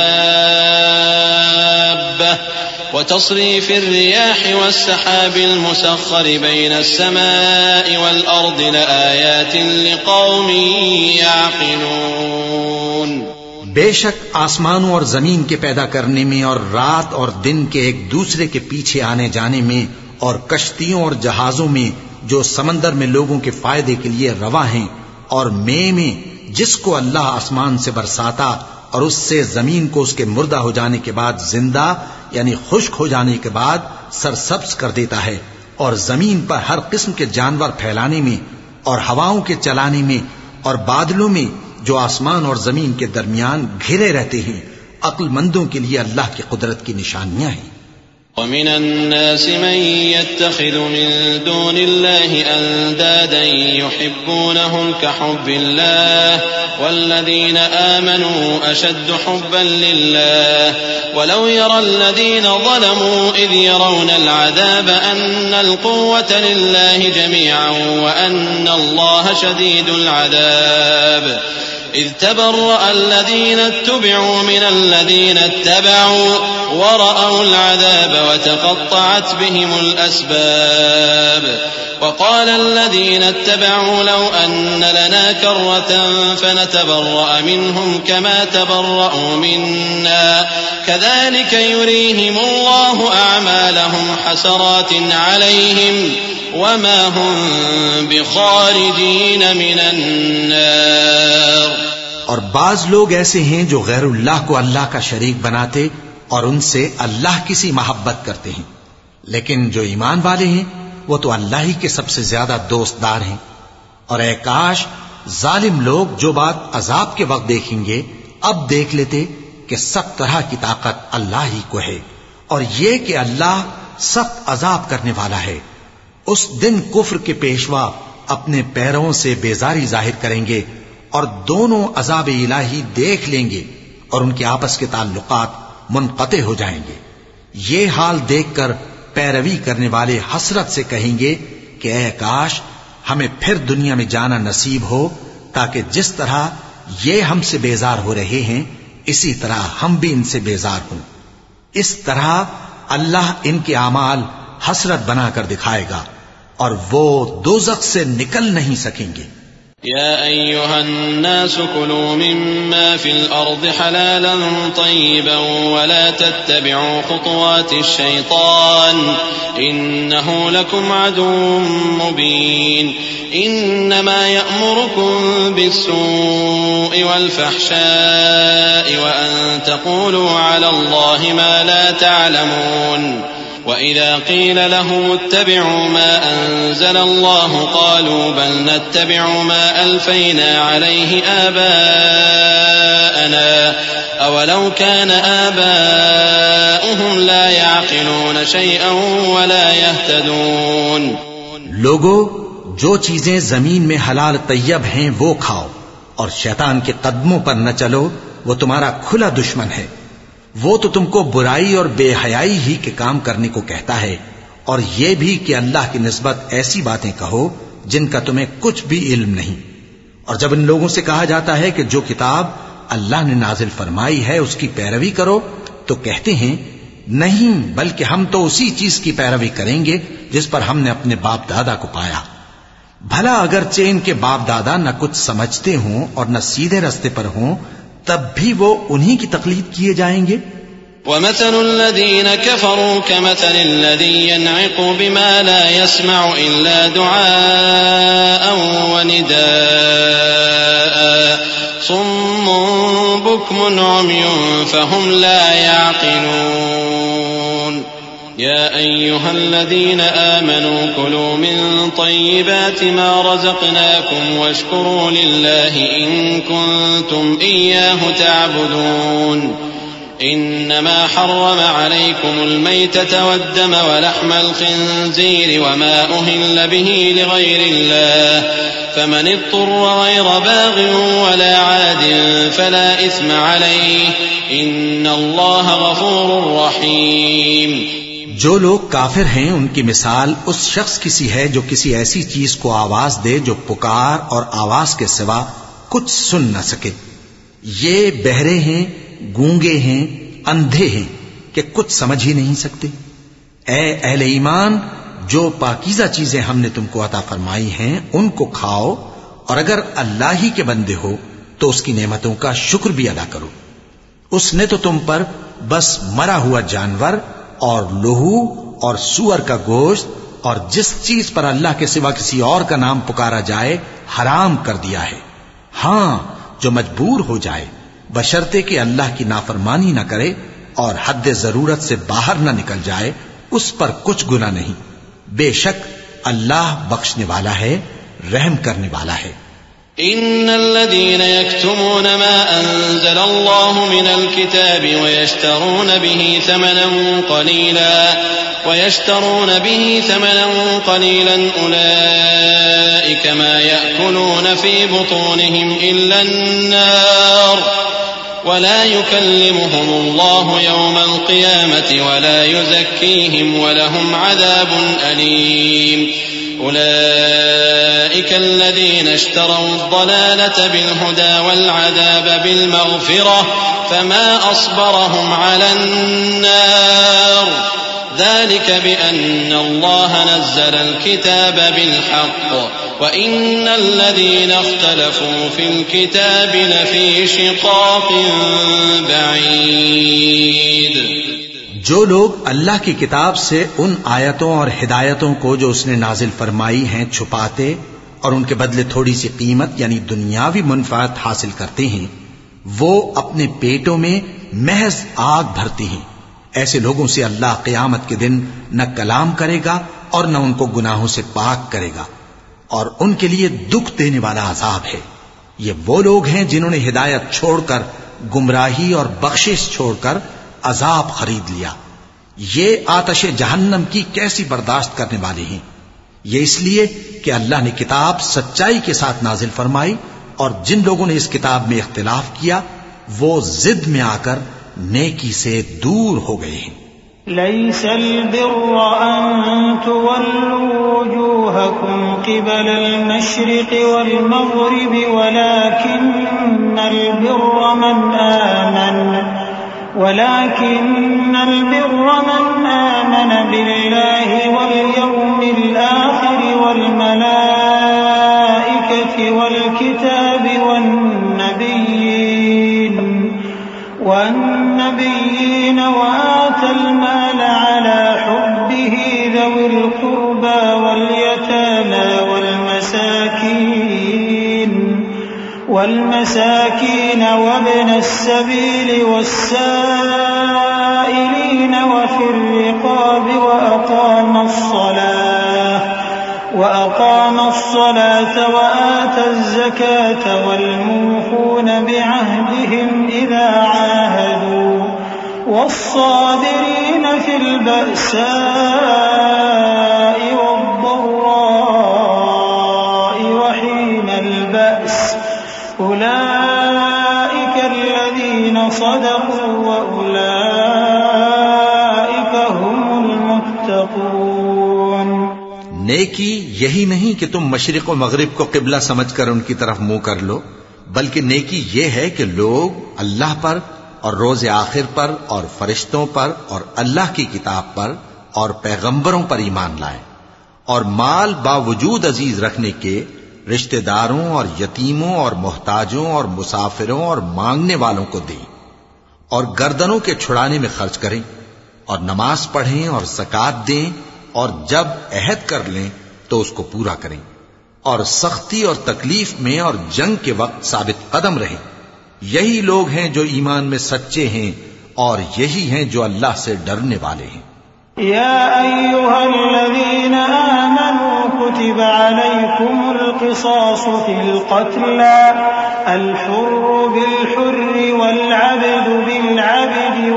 دابة وتصريف الرياح والسحاب المسخر بين السماء والأرض لآيات لقوم يعقلون. بے شک آسمانوں اور زمین کے پیدا کرنے میں اور رات اور دن کے ایک دوسرے کے پیچھے آنے جانے میں اور کشتیوں اور جہازوں میں جو سمندر میں لوگوں کے فائدے کے لیے رواں ہیں اور مے میں جس کو اللہ آسمان سے برساتا اور اس سے زمین کو اس کے مردہ ہو جانے کے بعد زندہ یعنی خشک ہو جانے کے بعد سرسبز کر دیتا ہے اور زمین پر ہر قسم کے جانور پھیلانے میں اور ہواؤں کے چلانے میں اور بادلوں میں جو آسمان اور زمین کے درمیان گھرے رہتے ہیں عقل مندوں کے لیے اللہ کی قدرت کی نشانیاں ہیں. ومن الناس من يتخذ من دون الله أندادا يحبونهم كحب الله والذين آمنوا أشد حبا لله ولو يرى الذين ظلموا إذ يرون العذاب أن القوة لله جميعا وأن الله شديد العذاب إذ تبرأ الذين اتبعوا من الذين اتبعوا ورأوا العذاب وتقطعت بهم الأسباب وقال الذين اتبعوا لو أن لنا كرة فنتبرأ منهم كما تبرأوا منا كذلك يريهم الله أعمالهم حسرات عليهم وما هم بخارجين من النار. اور بعض لوگ ایسے ہیں جو غیر اللہ کو اللہ کا شریک بناتے اور ان سے اللہ کی سی محبت کرتے ہیں، لیکن جو ایمان والے ہیں وہ تو اللہ ہی کے سب سے زیادہ دوست دار ہیں. اور اے کاش ظالم لوگ جو بات عذاب کے وقت دیکھیں گے اب دیکھ لیتے کہ سب طرح کی طاقت اللہ ہی کو ہے اور یہ کہ اللہ سخت عذاب کرنے والا ہے. اس دن کفر کے پیشوا اپنے پیروں سے بیزاری ظاہر کریں گے اور دونوں عذاب الہی دیکھ لیں گے اور ان کے آپس کے تعلقات منقطع ہو جائیں گے. یہ حال دیکھ کر پیروی کرنے والے حسرت سے کہیں گے کہ اے کاش ہمیں پھر دنیا میں جانا نصیب ہو تاکہ جس طرح یہ ہم سے بیزار ہو رہے ہیں اسی طرح ہم بھی ان سے بیزار ہوں. اس طرح اللہ ان کے اعمال حسرت بنا کر دکھائے گا اور وہ دوزخ سے نکل نہیں سکیں گے. يا أيها الناس كلوا مما في الأرض حلالا طيبا ولا تتبعوا خطوات الشيطان إنه لكم عدو مبين. إنما يأمركم بالسوء والفحشاء وأن تقولوا على الله ما لا تعلمون. وَإِذَا قِيلَ لَهُمُ اتَّبِعُوا مَا أَنزَلَ اللَّهُ قَالُوا بَلْ نَتَّبِعُ مَا أَلْفَيْنَا عَلَيْهِ آبَاءَنَا أَوَلَوْ كَانَ آبَاؤُهُمْ لَا يَعْقِلُونَ شَيْئًا وَلَا يَهْتَدُونَ. لوگو جو چیزیں زمین میں حلال طیب ہیں وہ کھاؤ اور شیطان کے قدموں پر نہ چلو، وہ تمہارا کھلا دشمن ہے. وہ تو تم کو برائی اور بے حیائی ہی کے کام کرنے کو کہتا ہے اور یہ بھی کہ اللہ کی نسبت ایسی باتیں کہو جن کا تمہیں کچھ بھی علم نہیں. اور جب ان لوگوں سے کہا جاتا ہے کہ جو کتاب اللہ نے نازل فرمائی ہے اس کی پیروی کرو تو کہتے ہیں نہیں، بلکہ ہم تو اسی چیز کی پیروی کریں گے جس پر ہم نے اپنے باپ دادا کو پایا. بھلا اگرچہ ان کے باپ دادا نہ کچھ سمجھتے ہوں اور نہ سیدھے رستے پر ہوں تب بھی وہ انہی کی تقلید کیے جائیں گے. وَمَثَلُ الَّذِينَ كَفَرُوا كَمَثَلِ الَّذِي يَنْعِقُ بِمَا لَا يَسْمَعُ إِلَّا دُعَاءً وَنِدَاءً صُمٌّ بُكْمٌ عُمْيٌ فَهُمْ لَا يَعْقِلُونَ. يَا أَيُّهَا الَّذِينَ آمَنُوا كُلُوا مِن طَيِّبَاتِ مَا رَزَقْنَاكُمْ وَاشْكُرُوا لِلَّهِ إِن كُنتُمْ إِيَّاهُ تَعْبُدُونَ. إنما حرم عليكم الميتة والدم ولحم الخنزير وما أهل به لغير الله فمن اضطر غير باغ ولا عاد فلا إثم عليه إن الله غفور رحيم۔ جو لوگ کافر ہیں ان کی مثال اس شخص کی سی ہے جو کسی ایسی چیز کو آواز دے جو پکار اور آواز کے سوا کچھ سن نہ سکے۔ یہ بہرے ہیں، گونگے ہیں، اندھے ہیں کہ کچھ سمجھ ہی نہیں سکتے۔ اے اہل ایمان، جو پاکیزہ چیزیں ہم نے تم کو عطا فرمائی ہیں ان کو کھاؤ، اور اگر اللہ ہی کے بندے ہو تو اس کی نعمتوں کا شکر بھی ادا کرو۔ اس نے تو تم پر بس مرا ہوا جانور اور لہو اور سور کا گوشت اور جس چیز پر اللہ کے سوا کسی اور کا نام پکارا جائے حرام کر دیا ہے۔ ہاں، جو مجبور ہو جائے بشرطے کہ اللہ کی نافرمانی نہ کرے اور حد ضرورت سے باہر نہ نکل جائے، اس پر کچھ گناہ نہیں۔ بے شک اللہ بخشنے والا ہے، رحم کرنے والا ہے۔ إن الذين يكتمون ما أنزل الله من الكتاب ويشترون به ثمنا قليلا ويشترون به ثمنا قليلا أولئك ما يأكلون في بطونهم إلا النار ولا يكلمهم الله يوم القيامة ولا يزكيهم ولهم عذاب أليم۔ أولئك الذين اشتروا الضلالة بالهدى والعذاب بالمغفرة فما أصبرهم على النار ذلك بأن الله نزل الكتاب بالحق وإن الذين اختلفوا في الكتاب لفي شقاق بعيد۔ جو لوگ اللہ کی کتاب سے ان آیتوں اور ہدایتوں کو جو اس نے نازل فرمائی ہیں چھپاتے اور ان کے بدلے تھوڑی سی قیمت یعنی دنیاوی منفعت حاصل کرتے ہیں، وہ اپنے پیٹوں میں محض آگ بھرتے ہیں۔ ایسے لوگوں سے اللہ قیامت کے دن نہ کلام کرے گا اور نہ ان کو گناہوں سے پاک کرے گا، اور ان کے لیے دکھ دینے والا عذاب ہے۔ یہ وہ لوگ ہیں جنہوں نے ہدایت چھوڑ کر گمراہی اور بخشش چھوڑ کر عذاب خرید لیا۔ یہ آتش جہنم کی کیسی برداشت کرنے والے ہیں۔ یہ اس لیے کہ اللہ نے کتاب سچائی کے ساتھ نازل فرمائی، اور جن لوگوں نے اس کتاب میں اختلاف کیا وہ ضد میں آ کر نیکی سے دور ہو گئے ہیں۔ ليس البر أن تولوا وجوهكم قبل المشرق والمغرب ولكن البر من آمن ولكن البر من آمن بالله واليوم الآخر والملائكة والكتاب والنبيين والنبيين وآتى المال على حبه ذوي القربى واليتامى والمساكين والمساكين وابن السبيل والسائلين وفي الرقاب وأقام الصلاة وأقام الصلاة وآتى الزكاة والموفون بعهدهم إذا عاهدوا والصابرين في البأساء والضراء وحين البأس أولئك الذين صدقوا وأولئك هم المتقون۔ نیکی یہی نہیں کہ تم مشرق و مغرب کو قبلہ سمجھ کر ان کی طرف منہ کر لو، بلکہ نیکی یہ ہے کہ لوگ اللہ پر اور روز آخر پر اور فرشتوں پر اور اللہ کی کتاب پر اور پیغمبروں پر ایمان لائیں، اور مال باوجود عزیز رکھنے کے رشتہ داروں اور یتیموں اور محتاجوں اور مسافروں اور مانگنے والوں کو دیں، اور گردنوں کے چھڑانے میں خرچ کریں، اور نماز پڑھیں اور زکوٰۃ دیں، اور جب عہد کر لیں تو اس کو پورا کریں، اور سختی اور تکلیف میں اور جنگ کے وقت ثابت قدم رہیں۔ یہی لوگ ہیں جو ایمان میں سچے ہیں، اور یہی ہیں جو اللہ سے ڈرنے والے ہیں۔ يا أيها الذين آمنوا كتب عليكم القصاص في القتلى الحر بالحر والعبد بالعبد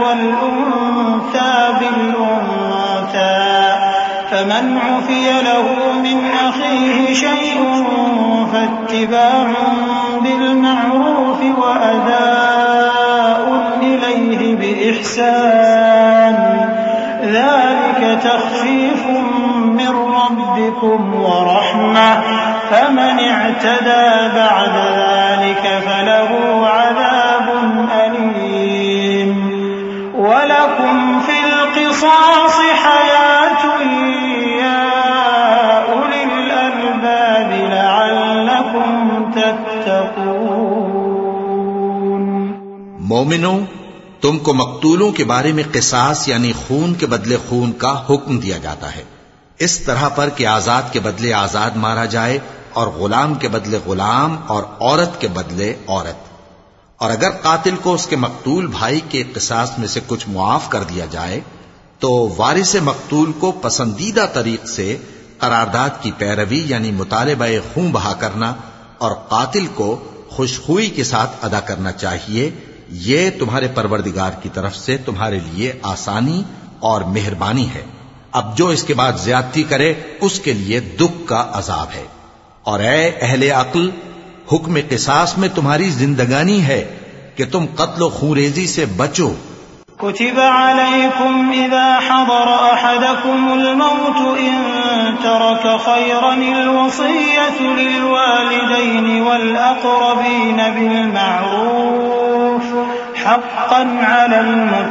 فمن عفي له من أخيه شيء فاتباع بالمعروف وأداء إليه بإحسان ذلك تخفيف من ربكم ورحمة فمن اعتدى بعد ذلك فله عذاب أليم ولكم في القصاص حياة يا أولي الألباب لعلكم تتقون. مومنوں، تم کو مقتولوں کے بارے میں قصاص یعنی خون کے بدلے خون کا حکم دیا جاتا ہے، اس طرح پر کہ آزاد کے بدلے آزاد مارا جائے اور غلام کے بدلے غلام اور عورت کے بدلے عورت. اور اگر قاتل کو اس کے مقتول بھائی کے قصاص میں سے کچھ معاف کر دیا جائے تو وارث مقتول کو پسندیدہ طریق سے قرارداد کی پیروی یعنی مطالبہ خون بہا کرنا اور قاتل کو خوشخوئی کے ساتھ ادا کرنا چاہیے. یہ تمہارے پروردگار کی طرف سے تمہارے لیے آسانی اور مہربانی ہے. اب جو اس کے بعد زیادتی کرے اس کے لیے دکھ کا عذاب ہے. اور اے اہل عقل، حکم قصاص میں تمہاری زندگانی ہے کہ تم قتل و خونریزی سے بچو. كتب عليكم إذا حضر أحدكم الموت إن ترك خيرا الوصية للوالدين والأقربين بالمعروف حقا على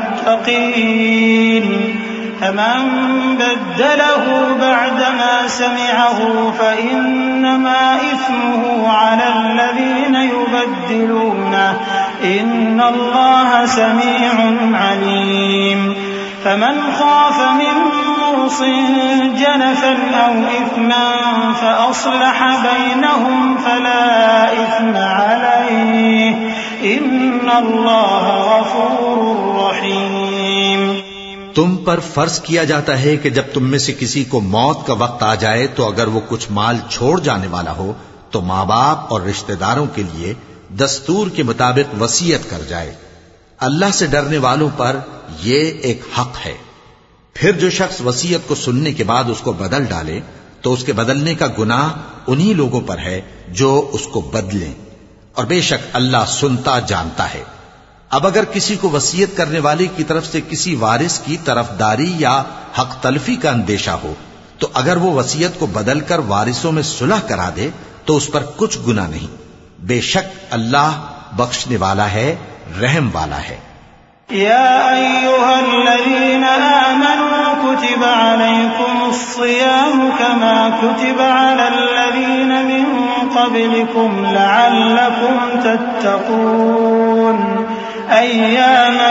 المتقين فمن بدله بعدما سمعه فإنما إثمه على الذين يبدلونه إن الله سميع عليم. فمن خاف من موص جنفا أو إثما فأصلح بينهم فلا إثم عليه إن الله غفور رحيم. تم پر فرض کیا جاتا ہے کہ جب تم میں سے کسی کو موت کا وقت آ جائے تو اگر وہ کچھ مال چھوڑ جانے والا ہو تو ماں باپ اور رشتہ داروں کے لیے دستور کے مطابق وصیت کر جائے. اللہ سے ڈرنے والوں پر یہ ایک حق ہے. پھر جو شخص وصیت کو سننے کے بعد اس کو بدل ڈالے تو اس کے بدلنے کا گناہ انہی لوگوں پر ہے جو اس کو بدلیں، اور بے شک اللہ سنتا جانتا ہے. اب اگر کسی کو وصیت کرنے والے کی طرف سے کسی وارث کی طرفداری یا حق تلفی کا اندیشہ ہو تو اگر وہ وصیت کو بدل کر وارثوں میں صلح کرا دے تو اس پر کچھ گناہ نہیں. بے شک اللہ بخشنے والا ہے، رحم والا ہے. يا أيها الذين آمنوا كتب عليكم الصيام كما كتب على الذين من قبلكم لعلكم تتقون أياما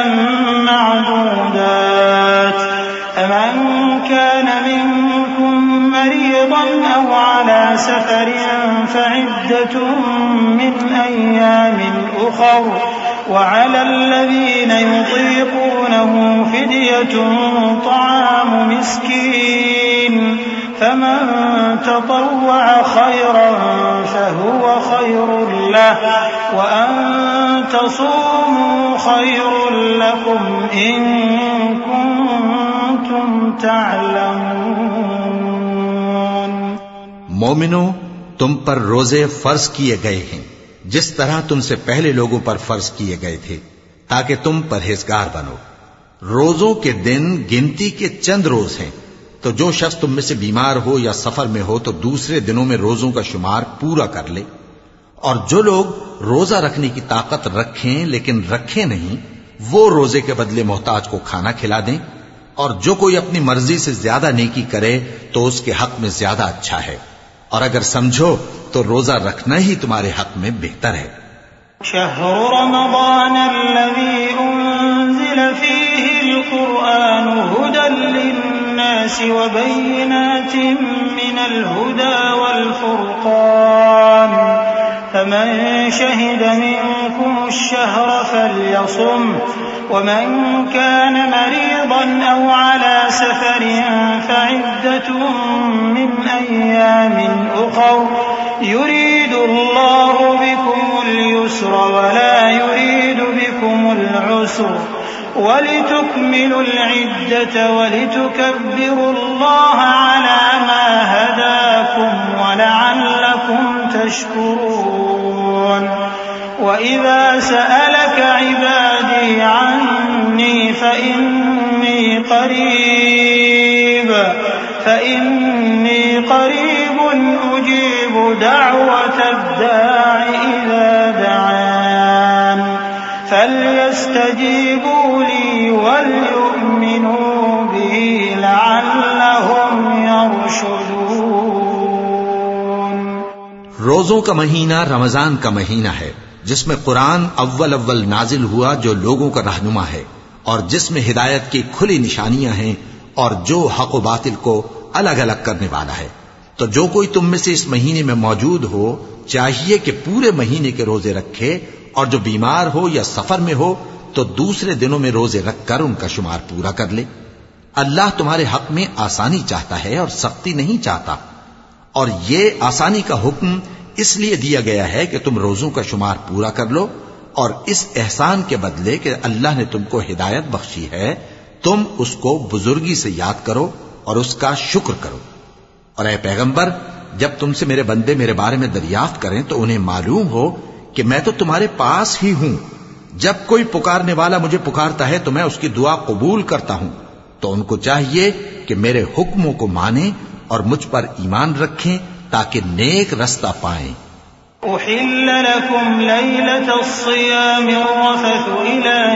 معدودات. فمن كان منكم مريضا أو على سفر فعدة من أيام أخر وعلى الذين يطيقونه فدية طعام مسكين فمن تطوع خيرا فهو خير له وأن تصوموا خير لكم إن كنتم تعلمون. مومنو، تم پر روزے فرض کیے گئے ہیں جس طرح تم سے پہلے لوگوں پر فرض کیے گئے تھے تاکہ تم پرہیزگار بنو. روزوں کے دن گنتی کے چند روز ہیں، تو جو شخص تم میں سے بیمار ہو یا سفر میں ہو تو دوسرے دنوں میں روزوں کا شمار پورا کر لے. اور جو لوگ روزہ رکھنے کی طاقت رکھیں لیکن رکھیں نہیں وہ روزے کے بدلے محتاج کو کھانا کھلا دیں. اور جو کوئی اپنی مرضی سے زیادہ نیکی کرے تو اس کے حق میں زیادہ اچھا ہے، اور اگر سمجھو تو روزہ رکھنا ہی تمہارے حق میں بہتر ہے. شهر رمضان الذي أنزل فيه القرآن هدى للناس وبينات من الهدى والفرقان فمن شهد منكم الشهر فليصم ومن كان مريضا أو على سفر فعدة من أيام أخر يريد الله بكم اليسر ولا يريد بكم العسر ولتكملوا العدة ولتكبروا الله على ما هداكم ولعلكم تشكرون وإذا سألك عبادي عني فإني قريب فإني قريب أجيب دعوة الداع إذا دعان فليستجيبوا لي وليؤمنوا بي لعلهم يرشدون. روزوں کا مہینہ رمضان کا مہینہ ہے جس میں قرآن اول اول نازل ہوا، جو لوگوں کا رہنما ہے اور جس میں ہدایت کی کھلی نشانیاں ہیں اور جو حق و باطل کو الگ الگ کرنے والا ہے. تو جو کوئی تم میں سے اس مہینے میں موجود ہو چاہیے کہ پورے مہینے کے روزے رکھے، اور جو بیمار ہو یا سفر میں ہو تو دوسرے دنوں میں روزے رکھ کر ان کا شمار پورا کر لے. اللہ تمہارے حق میں آسانی چاہتا ہے اور سختی نہیں چاہتا، اور یہ آسانی کا حکم اس لیے دیا گیا ہے کہ تم روزوں کا شمار پورا کر لو، اور اس احسان کے بدلے کہ اللہ نے تم کو ہدایت بخشی ہے تم اس کو بزرگی سے یاد کرو اور اس کا شکر کرو. اور اے پیغمبر، جب تم سے میرے بندے میرے بارے میں دریافت کریں تو انہیں معلوم ہو کہ میں تو تمہارے پاس ہی ہوں. جب کوئی پکارنے والا مجھے پکارتا ہے تو میں اس کی دعا قبول کرتا ہوں. تو ان کو چاہیے کہ میرے حکموں کو مانیں اور مجھ پر ایمان رکھیں تاکہ نیک رستہ پائیں. أحل لكم ليلة الصيام الرفث إلى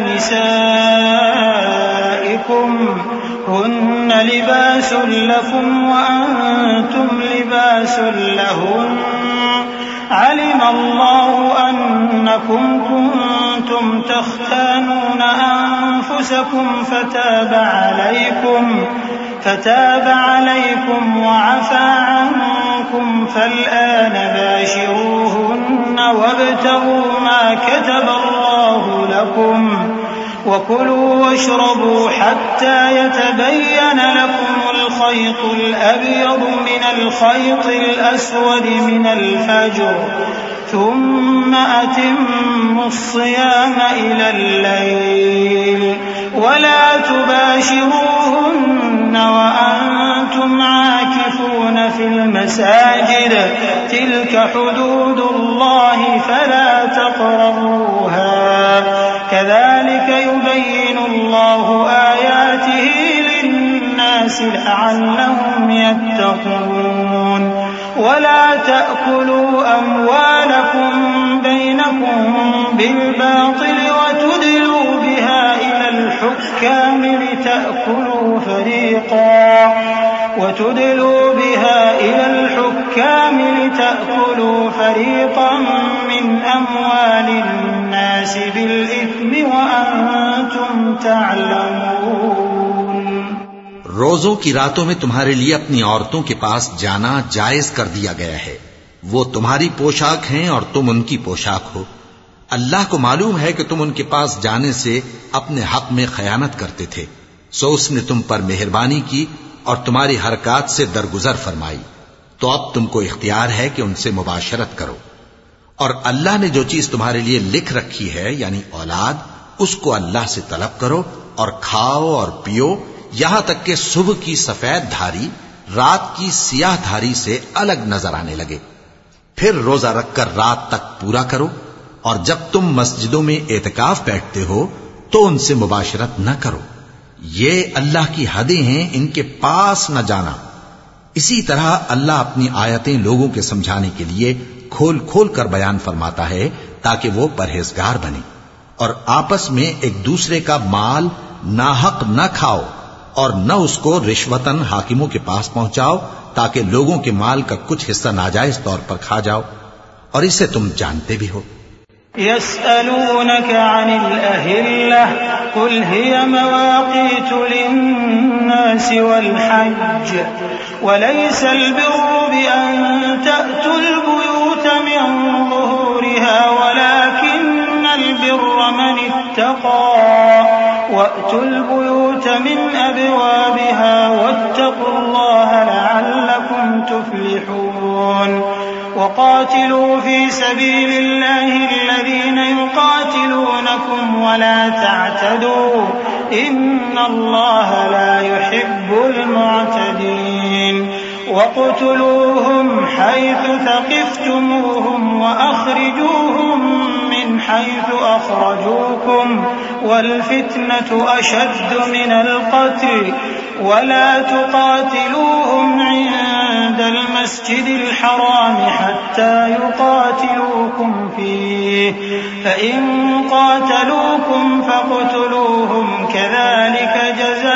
نسائكم هن لباس لكم وأنتم لباس لهن علم الله أنكم كنتم تختانون أنفسكم فتاب عليكم فتاب عليكم وعفى عنكم فالآن باشروهن وابتغوا ما كتب الله لكم وكلوا واشربوا حتى يتبين لكم الخيط الأبيض من الخيط الأسود من الفجر ثم أتموا الصيام إلى الليل ولا تباشروهن وأنتم عاكفون في المساجد تلك حدود الله فلا تقربوها كذلك يبين الله آياته للناس لعلهم يتقون ولا تأكلوا أموالكم بينكم بالباطل وتدلوا بها إلى الحكام لتأكلوا فريقا وتدلوا بها إلى الحكام لتأكلوا فريقا من أموال الناس بالإثم وأنتم تعلمون. روزوں کی راتوں میں تمہارے لیے اپنی عورتوں کے پاس جانا جائز کر دیا گیا ہے. وہ تمہاری پوشاک ہیں اور تم ان کی پوشاک ہو. اللہ کو معلوم ہے کہ تم ان کے پاس جانے سے اپنے حق میں خیانت کرتے تھے، سو اس نے تم پر مہربانی کی اور تمہاری حرکات سے درگزر فرمائی. تو اب تم کو اختیار ہے کہ ان سے مباشرت کرو. اور اللہ نے جو چیز تمہارے لیے لکھ رکھی ہے یعنی اولاد، اس کو اللہ سے طلب کرو اور کھاؤ اور پیو یہاں تک کہ صبح کی سفید دھاری رات کی سیاہ دھاری سے الگ نظر آنے لگے. پھر روزہ رکھ کر رات تک پورا کرو، اور جب تم مسجدوں میں اعتکاف بیٹھتے ہو تو ان سے مباشرت نہ کرو. یہ اللہ کی حدیں ہیں، ان کے پاس نہ جانا. اسی طرح اللہ اپنی آیتیں لوگوں کے سمجھانے کے لیے کھول کھول کر بیان فرماتا ہے تاکہ وہ پرہیزگار بنے. اور آپس میں ایک دوسرے کا مال ناحق نہ کھاؤ اور نہ اس کو رشوتاً حاکموں کے پاس پہنچاؤ تاکہ لوگوں کے مال کا کچھ حصہ ناجائز طور پر کھا جاؤ، اور اسے تم جانتے بھی ہو. يسألونك عن الأهلة قل هي مواقيت للناس والحج وليس البر بأن تأتوا البيوت من ظهورها ولكن البر من اتقى وأتوا البيوت من أبوابها واتقوا الله لعلكم تفلحون وقاتلوا في سبيل الله الذين يقاتلونكم ولا تعتدوا إن الله لا يحب المعتدين وَاقْتُلُوهُمْ حَيْثُ ثَقِفْتُمُوهُمْ وَأَخْرِجُوهُمْ مِنْ حَيْثُ أَخْرَجُوكُمْ وَالْفِتْنَةُ أَشَدُّ مِنَ الْقَتْلِ وَلَا تُقَاتِلُوهُمْ عِندَ الْمَسْجِدِ الْحَرَامِ حَتَّى يُقَاتِلُوكُمْ فِيهِ فَإِنْ قَاتَلُوكُمْ فَاقْتُلُوهُمْ كَذَلِكَ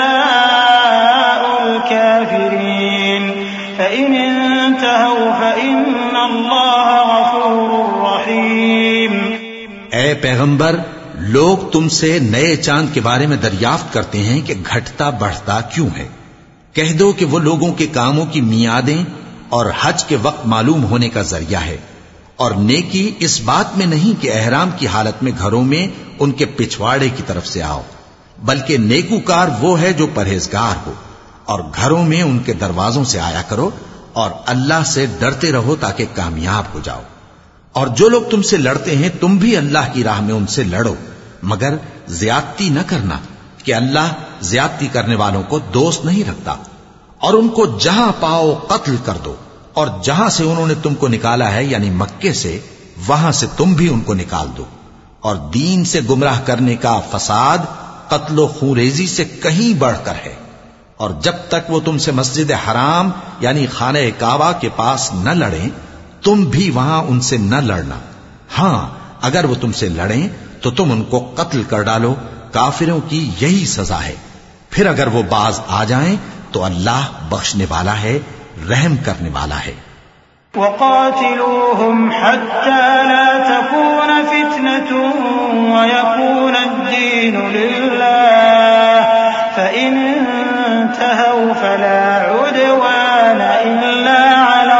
جَزَاءُ الْكَافِرِينَ فَإِنِ انْتَهَوْا فَإِنَّ اللَّهَ غَفُورٌ رَحِيمٌ۔ اے پیغمبر، لوگ تم سے نئے چاند کے بارے میں دریافت کرتے ہیں کہ گھٹتا بڑھتا کیوں ہے۔ کہہ دو کہ وہ لوگوں کے کاموں کی میعادیں اور حج کے وقت معلوم ہونے کا ذریعہ ہے، اور نیکی اس بات میں نہیں کہ احرام کی حالت میں گھروں میں ان کے پچھواڑے کی طرف سے آؤ، بلکہ نیکوکار وہ ہے جو پرہیزگار ہو، اور گھروں میں ان کے دروازوں سے آیا کرو اور اللہ سے ڈرتے رہو تاکہ کامیاب ہو جاؤ۔ اور جو لوگ تم سے لڑتے ہیں تم بھی اللہ کی راہ میں ان سے لڑو، مگر زیادتی نہ کرنا کہ اللہ زیادتی کرنے والوں کو دوست نہیں رکھتا۔ اور ان کو جہاں پاؤ قتل کر دو، اور جہاں سے انہوں نے تم کو نکالا ہے یعنی مکے سے، وہاں سے تم بھی ان کو نکال دو۔ اور دین سے گمراہ کرنے کا فساد قتل و خونریزی سے کہیں بڑھ کر ہے۔ اور جب تک وہ تم سے مسجد حرام یعنی خانہ کعبہ کے پاس نہ لڑیں تم بھی وہاں ان سے نہ لڑنا۔ ہاں اگر وہ تم سے لڑیں تو تم ان کو قتل کر ڈالو، کافروں کی یہی سزا ہے۔ پھر اگر وہ باز آ جائیں تو اللہ بخشنے والا ہے، رحم کرنے والا ہے۔ وَقَاتِلُوهُمْ حَتَّى لَا تَكُونَ فِتْنَةٌ وَيَكُونَ الدِّينُ لِلَّهِ فَإِنِ انتهوا فلا عدوان إلا على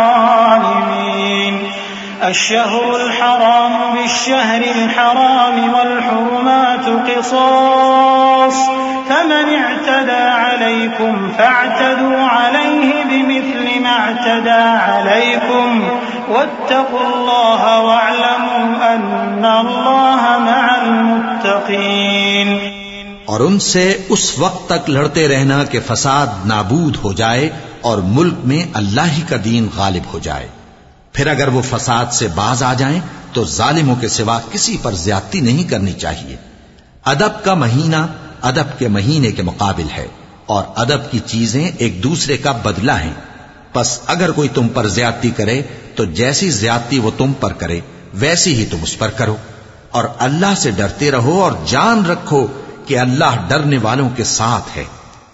الظالمين الشهر الحرام بالشهر الحرام والحرمات قصاص فمن اعتدى عليكم فاعتدوا عليه بمثل ما اعتدى عليكم واتقوا الله واعلموا أن الله مع المتقين۔ اور ان سے اس وقت تک لڑتے رہنا کہ فساد نابود ہو جائے اور ملک میں اللہ ہی کا دین غالب ہو جائے۔ پھر اگر وہ فساد سے باز آ جائیں تو ظالموں کے سوا کسی پر زیادتی نہیں کرنی چاہیے۔ ادب کا مہینہ ادب کے مہینے کے مقابل ہے، اور ادب کی چیزیں ایک دوسرے کا بدلہ ہیں۔ پس اگر کوئی تم پر زیادتی کرے تو جیسی زیادتی وہ تم پر کرے ویسی ہی تم اس پر کرو، اور اللہ سے ڈرتے رہو اور جان رکھو کہ اللہ ڈرنے والوں کے ساتھ ہے۔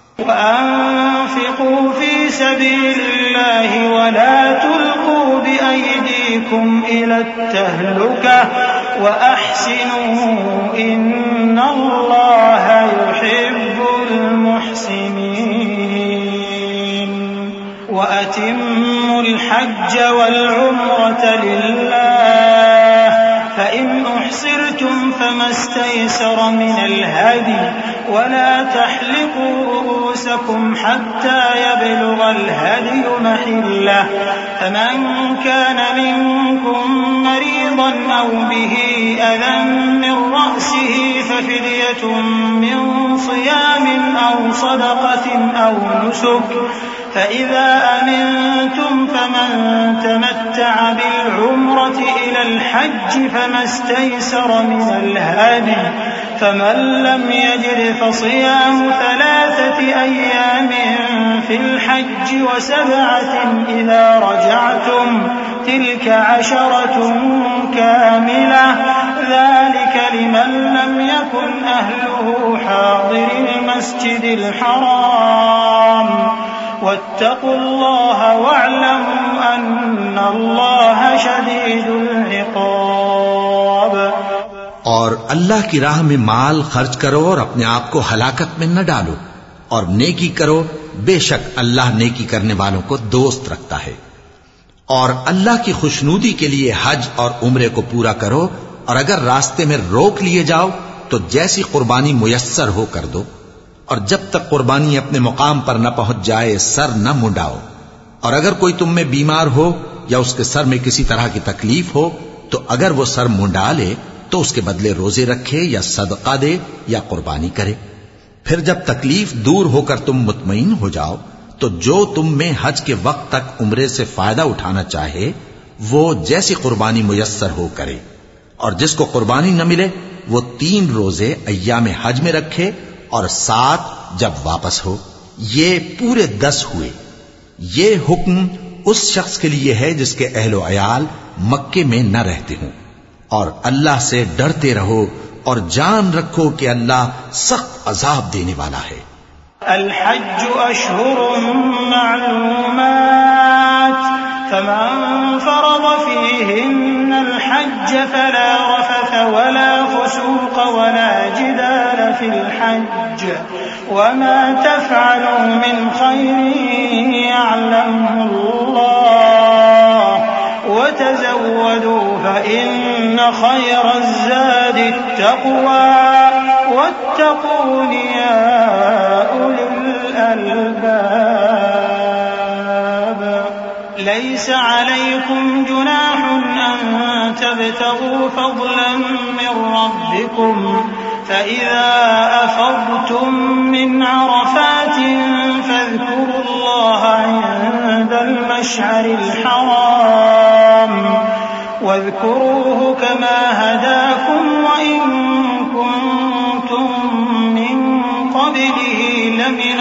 وَأَنفِقُوا فِي سَبِيلِ اللَّهِ وَلَا تُلْقُوا بِأَيْدِيكُمْ إِلَى التَّهْلُكَةِ وَأَحْسِنُوا إِنَّ اللَّهَ يُحِبُّ الْمُحْسِنِينَ وَأَتِمُّوا الْحَجَّ وَالْعُمْرَةَ لِلَّهِ فَإِنْ أُحْصِرْتُمْ فَمَا اسْتَيْسَرَ مِنَ الْهَدْيِ وَلَا تَحْلِقُوا رُؤُوسَكُمْ حَتَّى يَبْلُغَ الْهَدْيُ مَحِلَّهُ فَمَنْ كَانَ مِنْكُمْ مَرِيضًا أَوْ بِهِ أَذًى مِنْ رَأْسِهِ فَفِدْيَةٌ مِنْ صِيَامٍ أَوْ صَدَقَةٍ أَوْ نُسُكٍ فَإِذَا أَمِنْتُمْ فَمَنْ تَمَتَّعَ بِالْعُمْرَةِ إِلَى الْحَجِّ فَمَا اسْتَيْسَرَ مِنَ الْهَدْيِ فَمَنْ لَمْ يَجِدْ فَصِيَامُ ثَلَاثَةِ أَيَّامٍ فِي الْحَجِّ وَسَبْعَةٍ إِذَا رَجَعْتُمْ تِلْكَ عَشَرَةٌ كَامِلَةٌ ذَلِكَ لِمَنْ لَمْ يَكُنْ أَهْلُهُ حَاضِرِي الْمَسْجِدِ الْحَرَامِ وَاتَّقُوا اللَّهَ وَاعْلَمُوا أَنَّ اللَّهَ شَدِيدُ الْعِقَابِ۔ اور اللہ کی راہ میں مال خرچ کرو اور اپنے آپ کو ہلاکت میں نہ ڈالو، اور نیکی کرو، بے شک اللہ نیکی کرنے والوں کو دوست رکھتا ہے۔ اور اللہ کی خوشنودی کے لیے حج اور عمرے کو پورا کرو، اور اگر راستے میں روک لیے جاؤ تو جیسی قربانی میسر ہو کر دو، اور جب تک قربانی اپنے مقام پر نہ پہنچ جائے سر نہ منڈاؤ، اور اگر کوئی تم میں بیمار ہو یا اس کے سر میں کسی طرح کی تکلیف ہو تو اگر وہ سر منڈا لے تو اس کے بدلے روزے رکھے یا صدقہ دے یا قربانی کرے۔ پھر جب تکلیف دور ہو کر تم مطمئن ہو جاؤ تو جو تم میں حج کے وقت تک عمرے سے فائدہ اٹھانا چاہے وہ جیسی قربانی میسر ہو کرے، اور جس کو قربانی نہ ملے وہ تین روزے ایام حج میں رکھے اور سات جب واپس ہو، یہ پورے دس ہوئے۔ یہ حکم اس شخص کے لیے ہے جس کے اہل و عیال مکے میں نہ رہتے ہوں، اور اللہ سے ڈرتے رہو اور جان رکھو کہ اللہ سخت عذاب دینے والا ہے۔ الحج أشهر معلومات فمن فرض فيهن الحج فلا رفث ولا فسوق ولا جدال في الحج وما تفعلوا من خير يعلمه الله وتزودوا فإن خير الزاد التقوى واتقون يا أولي الألباب ليس عليكم جناح أن تبتغوا فضلا من ربكم فإذا أفضتم من عرفات فاذكروا الله عند المشعر الحرام واذكروه كما هداكم وإن كنتم من قبله لمن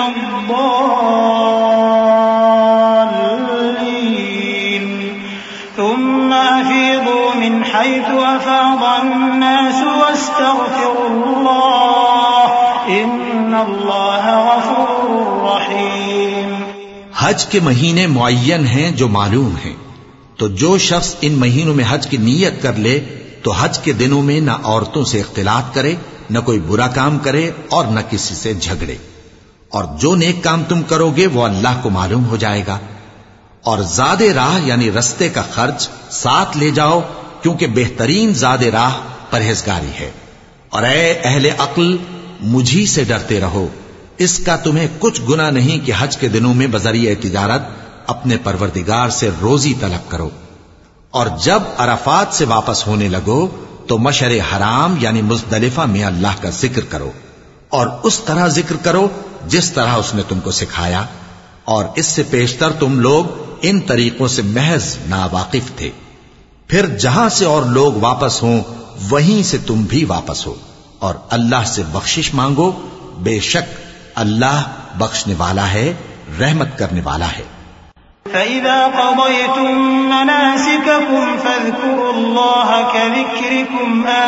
الضالين ثم أفيضوا من حيث أفاض الناس واستغفروا الله إن الله غفور رحيم۔ حج کے مہینے معین ہیں جو معلوم ہیں، تو جو شخص ان مہینوں میں حج کی نیت کر لے تو حج کے دنوں میں نہ عورتوں سے اختلاط کرے، نہ کوئی برا کام کرے اور نہ کسی سے جھگڑے، اور جو نیک کام تم کرو گے وہ اللہ کو معلوم ہو جائے گا، اور زاد راہ یعنی رستے کا خرچ ساتھ لے جاؤ کیونکہ بہترین زاد راہ پرہیزگاری ہے، اور اے اہل عقل مجھی سے ڈرتے رہو، اس کا تمہیں کچھ گناہ نہیں کہ حج کے دنوں میں بذریعہ تجارت اپنے پروردگار سے روزی طلب کرو، اور جب عرفات سے واپس ہونے لگو تو مشعر حرام یعنی مزدلفہ میں اللہ کا ذکر کرو، اور اس طرح ذکر کرو جس طرح اس نے تم کو سکھایا، اور اس سے پیشتر تم لوگ ان طریقوں سے محض ناواقف تھے۔ پھر جہاں سے اور لوگ واپس ہوں وہیں سے تم بھی واپس ہو، اور اللہ سے بخشش مانگو، بے شک اللہ بخشنے والا ہے، رحمت کرنے والا ہے۔ فإذا قضيتم مناسككم فاذكروا الله كذكركم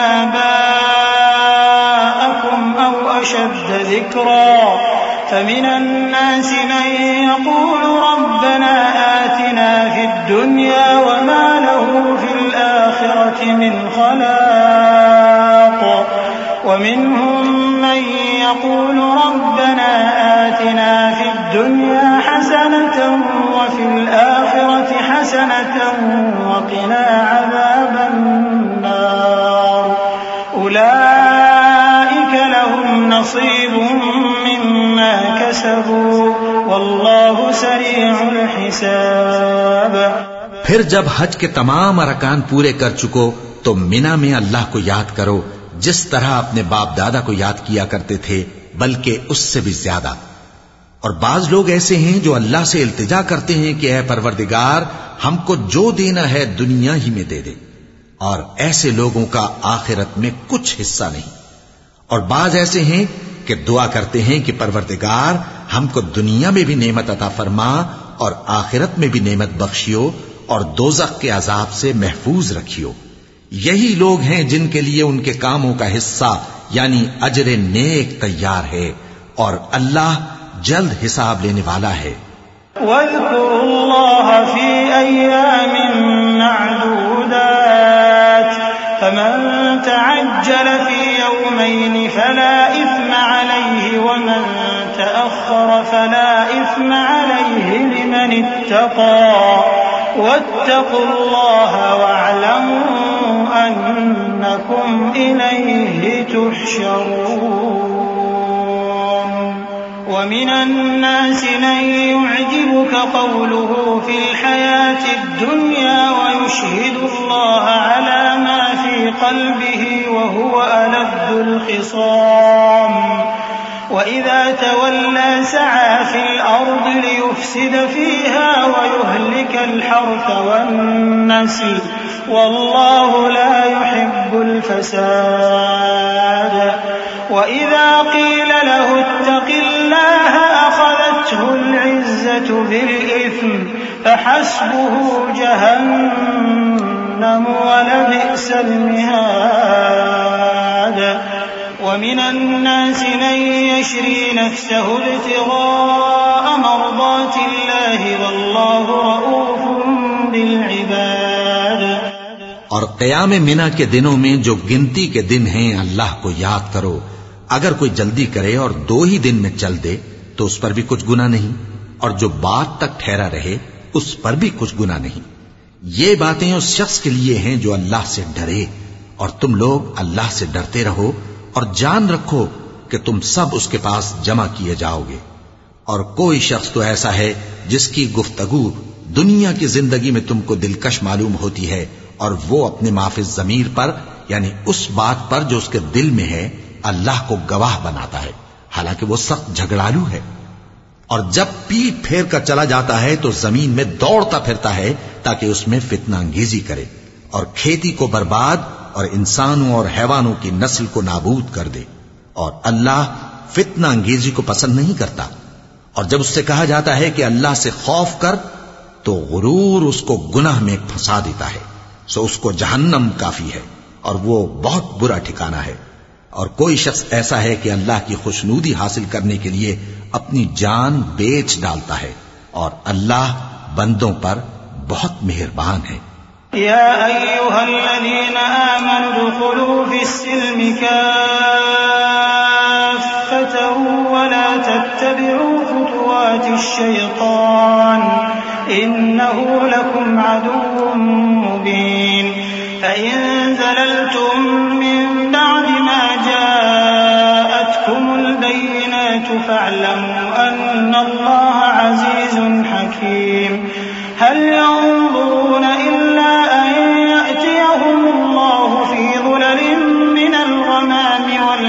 آباءكم أو أشد ذكرا فمن الناس من يقول ربنا آتنا في الدنيا وما له في الآخرة من خلاق ومنهم من يقول ربنا آتنا في الدنيا حسنة وفي الآخرة حسنة وقنا عذاب النار أولئك لهم نصيب مما كسبوا والله سريع الحساب۔ پھر جب حج کے تمام ارکان پورے کر چکو تو مینا میں اللہ کو یاد کرو جس طرح اپنے باپ دادا کو یاد کیا کرتے تھے، بلکہ اس سے بھی زیادہ۔ اور بعض لوگ ایسے ہیں جو اللہ سے التجا کرتے ہیں کہ اے پروردگار ہم کو جو دینا ہے دنیا ہی میں دے دے، اور ایسے لوگوں کا آخرت میں کچھ حصہ نہیں۔ اور بعض ایسے ہیں کہ دعا کرتے ہیں کہ پروردگار ہم کو دنیا میں بھی نعمت عطا فرما اور آخرت میں بھی نعمت بخشیو اور دوزخ کے عذاب سے محفوظ رکھیو۔ یہی لوگ ہیں جن کے لیے ان کے کاموں کا حصہ یعنی اجر نیک تیار ہے، اور اللہ جلد حساب لینے والا ہے۔ وَاذْكُرُوا اللَّهَ فِي أَيَّامٍ مَّعْدُودَاتٍ فَمَن تَعَجَّلَ فِي يَوْمَيْنِ فَلَا إِثْمَ عَلَيْهِ وَمَن تَأَخَّرَ فَلَا إِثْمَ عَلَيْهِ لِمَنِ اتَّقَىٰ وَاتَّقُوا اللَّهَ وَاعْلَمُوا أنكم إليه تحشرون ومن الناس من يعجبك قوله في الحياة الدنيا ويشهد الله على ما في قلبه وهو ألد الخصام وإذا تولى سعى في الأرض ليفسد فيها ويهلك الحرث والنسل والله لا يحب الفساد وإذا قيل له اتق الله أخذته العزة بالإثم فحسبه جهنم ولبئس المهاد ومن الناس من يشري نفسه ابتغاء مرضات الله والله رؤوف بالعباد اور قیام منا کے دنوں میں جو گنتی کے دن ہیں اللہ کو یاد کرو. اگر کوئی جلدی کرے اور دو ہی دن میں چل دے تو اس پر بھی کچھ گناہ نہیں، اور جو بات تک ٹھہرا رہے اس پر بھی کچھ گناہ نہیں. یہ باتیں اس شخص کے لیے ہیں جو اللہ سے ڈرے، اور تم لوگ اللہ سے ڈرتے رہو اور جان رکھو کہ تم سب اس کے پاس جمع کیے جاؤ گے. اور کوئی شخص تو ایسا ہے جس کی گفتگو دنیا کی زندگی میں تم کو دلکش معلوم ہوتی ہے، اور وہ اپنے معافی ضمیر پر یعنی اس بات پر جو اس کے دل میں ہے اللہ کو گواہ بناتا ہے، حالانکہ وہ سخت جھگڑالو ہے. اور جب پیٹ پھیر کر چلا جاتا ہے تو زمین میں دوڑتا پھرتا ہے تاکہ اس میں فتنہ انگیزی کرے اور کھیتی کو برباد اور انسانوں اور حیوانوں کی نسل کو نابود کر دے. اور اللہ فتنہ انگیزی کو پسند نہیں کرتا. اور جب اس سے کہا جاتا ہے کہ اللہ سے خوف کر تو غرور اس کو گناہ میں پھنسا دیتا ہے، سو اس کو جہنم کافی ہے اور وہ بہت برا ٹھکانہ ہے. اور کوئی شخص ایسا ہے کہ اللہ کی خوشنودی حاصل کرنے کے لیے اپنی جان بیچ ڈالتا ہے، اور اللہ بندوں پر بہت مہربان ہے. يا أيها الذين آمنوا ادخلوا في السلم كافة ولا تتبعوا خطوات الشيطان إنه لكم عدو مبين. فإن زللتم من بعد ما جاءتكم البينات فاعلموا أن الله عزيز حكيم. هل ينظرون إلا أن يأتيهم الله في ظلل من الغمام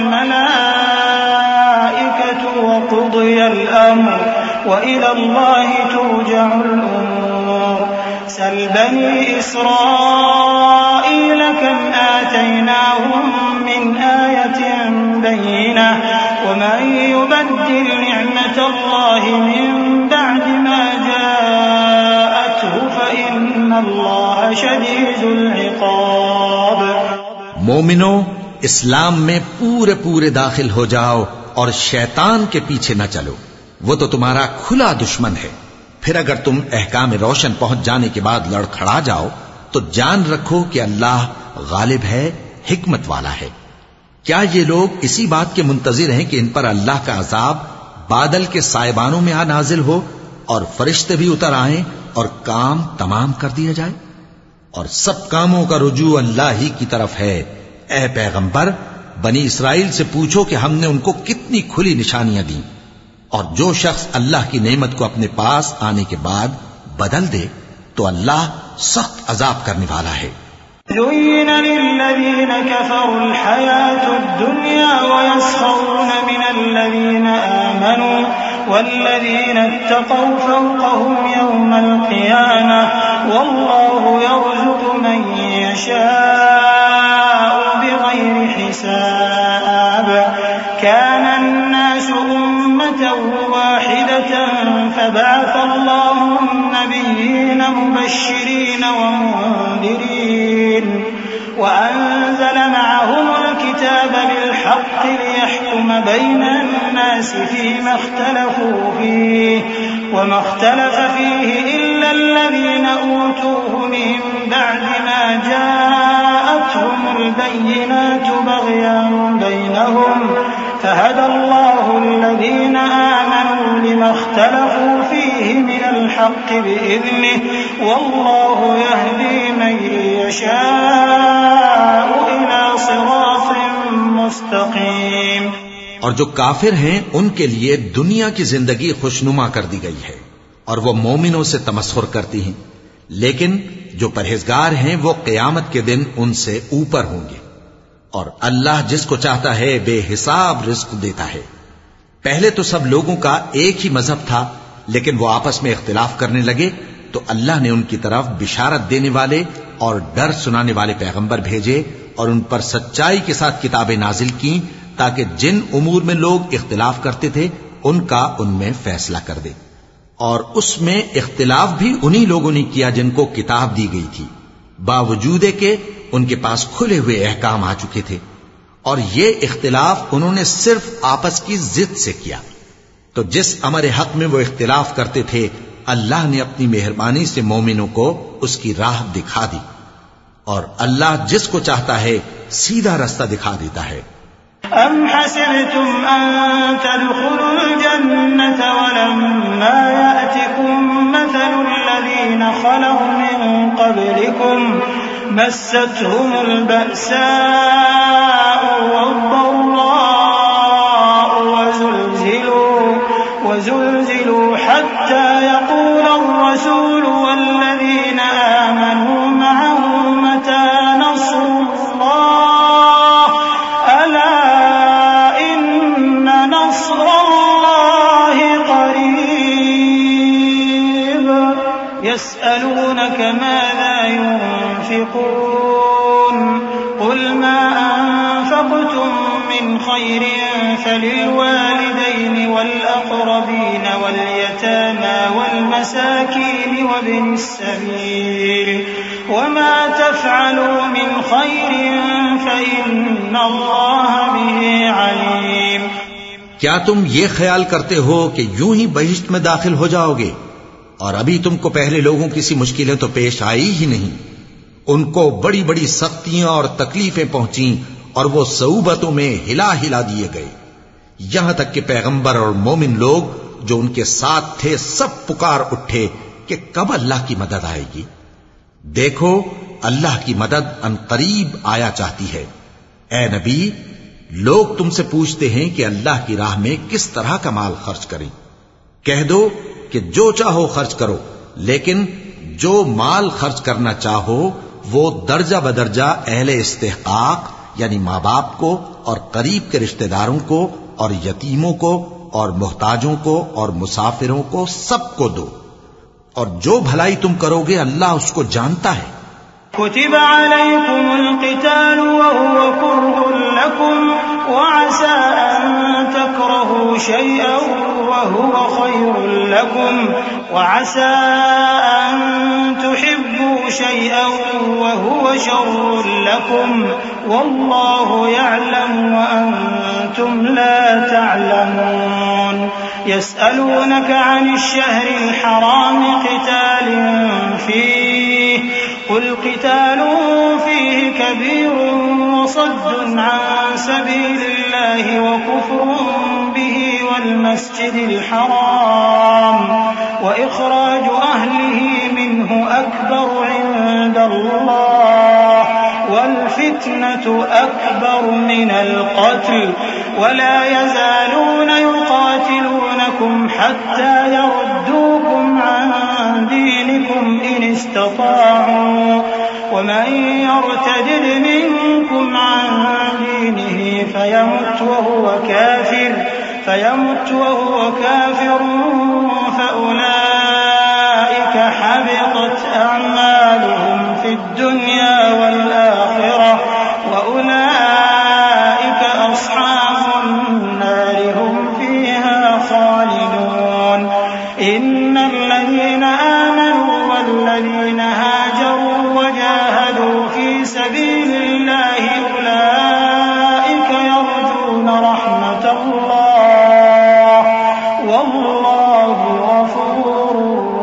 والملائكة وقضي الأمر وإلى الله ترجع الأمور. سل بني إسرائيل كم آتيناهم من آية بينة ومن يبدل نعمة الله من بعد ما جاءته فإن الله شديد العقاب. مومنو، اسلام میں پورے پورے داخل ہو جاؤ اور شیطان کے پیچھے نہ چلو، وہ تو تمہارا کھلا دشمن ہے. پھر اگر تم احکام روشن پہنچ جانے کے بعد لڑکھڑا جاؤ تو جان رکھو کہ اللہ غالب ہے، حکمت والا ہے. کیا یہ لوگ اسی بات کے منتظر ہیں کہ ان پر اللہ کا عذاب بادل کے سائبانوں میں آ نازل ہو اور فرشتے بھی اتر آئیں اور کام تمام کر دیا جائے؟ اور سب کاموں کا رجوع اللہ ہی کی طرف ہے. اے پیغمبر، بنی اسرائیل سے پوچھو کہ ہم نے ان کو کتنی کھلی نشانیاں دیں، اور جو شخص اللہ کی نعمت کو اپنے پاس آنے کے بعد بدل دے تو اللہ سخت عذاب کرنے والا ہے. زين للذين كفروا الحياة الدنيا ويسخرون من الذين آمنوا والذين اتقوا فوقهم يوم القيامة والله يرزق من يشاء بغير حساب. كان الناس أمة واحدة فبعث الله النبيين مبشرين ومنذرين وأنزل معهم الكتاب بالحق ليحكم بين الناس فيما اختلفوا فيه وما اختلف فيه إلا الذين أوتوه من بعد ما جاءتهم البينات بغيا بينهم فهدى الله الذين آمنوا لما اختلفوا فيه من الحق بإذنه والله يهدي من يشاء مستقيم. اور جو کافر ہیں ان کے لیے دنیا کی زندگی خوشنما کر دی گئی ہے اور وہ مومنوں سے تمسخر کرتی ہیں، لیکن جو پرہیزگار ہیں وہ قیامت کے دن ان سے اوپر ہوں گے. اور اللہ جس کو چاہتا ہے بے حساب رزق دیتا ہے. پہلے تو سب لوگوں کا ایک ہی مذہب تھا، لیکن وہ آپس میں اختلاف کرنے لگے تو اللہ نے ان کی طرف بشارت دینے والے اور ڈر سنانے والے پیغمبر بھیجے اور ان پر سچائی کے ساتھ کتابیں نازل کی تاکہ جن امور میں لوگ اختلاف کرتے تھے ان کا ان میں فیصلہ کر دے. اور اس میں اختلاف بھی انہی لوگوں نے کیا جن کو کتاب دی گئی تھی، باوجود کہ ان کے پاس کھلے ہوئے احکام آ چکے تھے، اور یہ اختلاف انہوں نے صرف آپس کی ضد سے کیا. تو جس امر حق میں وہ اختلاف کرتے تھے اللہ نے اپنی مہربانی سے مومنوں کو اس کی راہ دکھا دی، اور اللہ جس کو چاہتا ہے سیدھا رستہ دکھا دیتا ہے. أَمْ حَسِبْتُمْ أَن تَدْخُلُوا الْجَنَّةَ وَلَمَّا يَأْتِكُم مَّثَلُ الَّذِينَ خَلَوْا مِن قَبْلِكُم مَّسَّتْهُمُ الْبَأْسَاءُ وَالضَّرَّاءُ وَزُلْزِلُوا وَزُلْزِلُوا حَتَّى يَقُولَ الرَّسُولُ وَالَّذِينَ آمَنُوا مَعَهُ مَتَىٰ نَصْرُ اللَّهِ أَلَا إِنَّ نَصْرَ اللَّهِ قَرِيبٌ. يَسْأَلُونَكَ مَاذَا يُنفِقُونَ قُلْ مَا أَنفَقْتُم مِّنْ خَيْرٍ فَلِلْوَالِدَيْنِ وَالْأَقْرَبِينَ وَالْيَتَامَىٰ وَالْمَسَاكِينِ وَابْنِ السَّبِيلِ وَمَا تَفْعَلُوا مِنْ خَيْرٍ فَإِنَّ اللَّهَ بِهِ عَلِيمٌ. کیا تم یہ خیال کرتے ہو کہ یوں ہی بہشت میں داخل ہو جاؤ گے اور ابھی تم کو پہلے لوگوں کی سی مشکلیں تو پیش آئی ہی نہیں؟ ان کو بڑی بڑی سختیاں اور تکلیفیں پہنچیں اور وہ صعوبتوں میں ہلا ہلا دیے گئے، یہاں تک کہ پیغمبر اور مومن لوگ جو ان کے ساتھ تھے سب پکار اٹھے کہ کب اللہ کی مدد آئے گی. دیکھو اللہ کی مدد ان قریب آیا چاہتی ہے. اے نبی، لوگ تم سے پوچھتے ہیں کہ اللہ کی راہ میں کس طرح کا مال خرچ کریں. کہہ دو کہ جو چاہو خرچ کرو، لیکن جو مال خرچ کرنا چاہو وہ درجہ بدرجہ اہل استحقاق یعنی ماں باپ کو اور قریب کے رشتہ داروں کو اور یتیموں کو اور محتاجوں کو اور مسافروں کو سب کو دو، اور جو بھلائی تم کرو گے اللہ اس کو جانتا ہے. كتب عليكم القتال وهو كره لكم وعسى أن تكرهوا شيئا وهو خير لكم وعسى أن تحبوا شيئا وهو شر لكم والله يعلم وأنتم لا تعلمون. يسألونك عن الشهر الحرام قتال فيه قل قتال فيه كبير وصد عن سبيل الله وكفر به والمسجد الحرام وإخراج أهله منه أكبر عند الله والفتنة أكبر من القتل ولا يزالون يقاتلونكم حتى يردوكم عن دينكم إن استطاعوا ومن يرتد منكم عن دينه فيمت وهو كافر فيمت وهو كافر فأولئك حبطت أعمالهم في الدنيا والآخرة وأولئك أصحاب النار هم فيها خالدون. إن الذين آمنوا والذين هاجروا وجاهدوا في سبيل الله أولئك يرجون رحمة الله والله غفور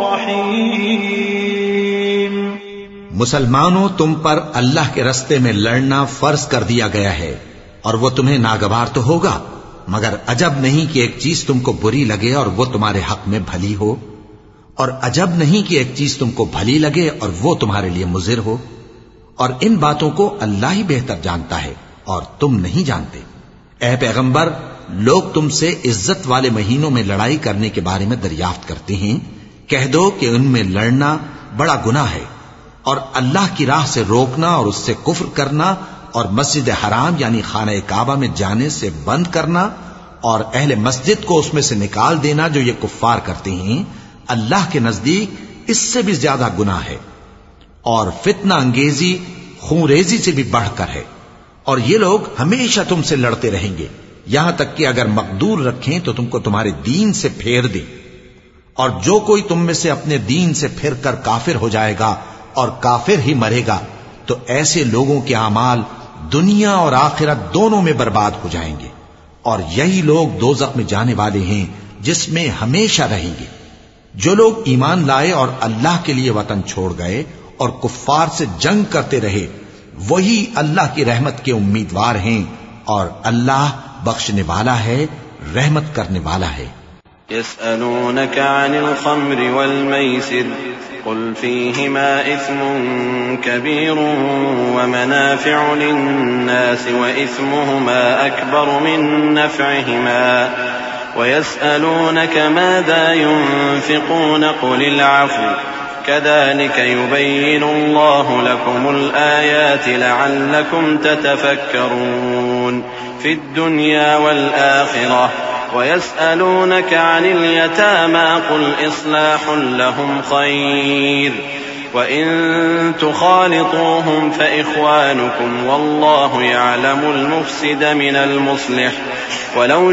رحيم. مسلمانوں، تم پر اللہ کے رستے میں لڑنا فرض کر دیا گیا ہے اور وہ تمہیں ناگوار تو ہوگا، مگر عجب نہیں کہ ایک چیز تم کو بری لگے اور وہ تمہارے حق میں بھلی ہو، اور عجب نہیں کہ ایک چیز تم کو بھلی لگے اور وہ تمہارے لیے مضر ہو، اور ان باتوں کو اللہ ہی بہتر جانتا ہے اور تم نہیں جانتے. اے پیغمبر، لوگ تم سے عزت والے مہینوں میں لڑائی کرنے کے بارے میں دریافت کرتے ہیں، کہہ دو کہ ان میں لڑنا بڑا گناہ ہے، اور اللہ کی راہ سے روکنا اور اس سے کفر کرنا اور مسجد حرام یعنی خانہ کعبہ میں جانے سے بند کرنا اور اہل مسجد کو اس میں سے نکال دینا جو یہ کفار کرتے ہیں، اللہ کے نزدیک اس سے بھی زیادہ گناہ ہے، اور فتنہ انگیزی خونریزی سے بھی بڑھ کر ہے، اور یہ لوگ ہمیشہ تم سے لڑتے رہیں گے یہاں تک کہ اگر مقدور رکھیں تو تم کو تمہارے دین سے پھیر دیں، اور جو کوئی تم میں سے اپنے دین سے پھر کر کافر ہو جائے گا اور کافر ہی مرے گا تو ایسے لوگوں کے اعمال دنیا اور آخرت دونوں میں برباد ہو جائیں گے، اور یہی لوگ دوزخ میں جانے والے ہیں جس میں ہمیشہ رہیں گے۔ جو لوگ ایمان لائے اور اللہ کے لیے وطن چھوڑ گئے اور کفار سے جنگ کرتے رہے وہی اللہ کی رحمت کے امیدوار ہیں، اور اللہ بخشنے والا ہے، رحمت کرنے والا ہے۔ يسألونك عن الخمر والميسر قل فيهما إثم كبير ومنافع للناس وإثمهما أكبر من نفعهما ويسألونك ماذا ينفقون قل العفو كذلك يبين الله لكم الآيات لعلكم تتفكرون في الدنيا والآخرة ويسألونك عن اليتامى قل إصلاح لهم خير وإن تخالطوهم فإخوانكم والله يعلم المفسد من المصلح ولو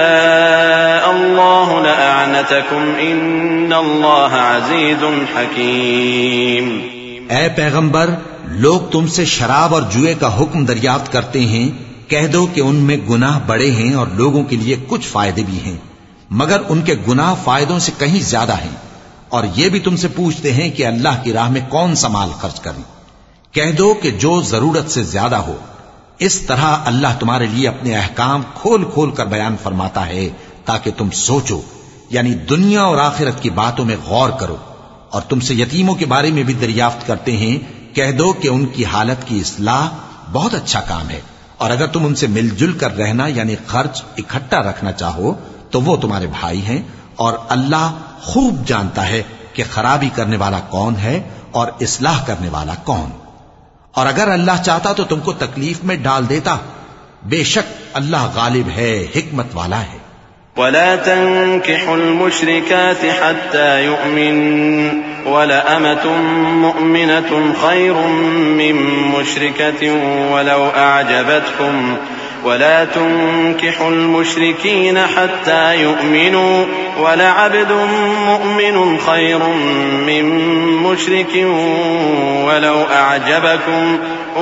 شاء الله لأعنتكم إن الله عزيز حكيم۔ اے پیغمبر، لوگ تم سے شراب اور جوئے کا حکم دریافت کرتے ہیں، کہہ دو کہ ان میں گناہ بڑے ہیں اور لوگوں کے لیے کچھ فائدے بھی ہیں، مگر ان کے گناہ فائدوں سے کہیں زیادہ ہیں، اور یہ بھی تم سے پوچھتے ہیں کہ اللہ کی راہ میں کون سا مال خرچ کریں، کہہ دو کہ جو ضرورت سے زیادہ ہو۔ اس طرح اللہ تمہارے لیے اپنے احکام کھول کھول کر بیان فرماتا ہے تاکہ تم سوچو، یعنی دنیا اور آخرت کی باتوں میں غور کرو۔ اور تم سے یتیموں کے بارے میں بھی دریافت کرتے ہیں، کہہ دو کہ ان کی حالت کی اصلاح بہت اچھا کام ہے، اور اگر تم ان سے مل جل کر رہنا یعنی خرچ اکٹھا رکھنا چاہو تو وہ تمہارے بھائی ہیں، اور اللہ خوب جانتا ہے کہ خرابی کرنے والا کون ہے اور اصلاح کرنے والا کون۔ اور اگر اللہ چاہتا تو تم کو تکلیف میں ڈال دیتا، بے شک اللہ غالب ہے، حکمت والا ہے۔ ولا تنكحوا المشركات حتى يؤمن ولأمة مؤمنة خير من مشركة ولو أعجبتكم ولا تنكحوا المشركين حتى يؤمنوا ولعبد مؤمن خير من مشرك ولو أعجبكم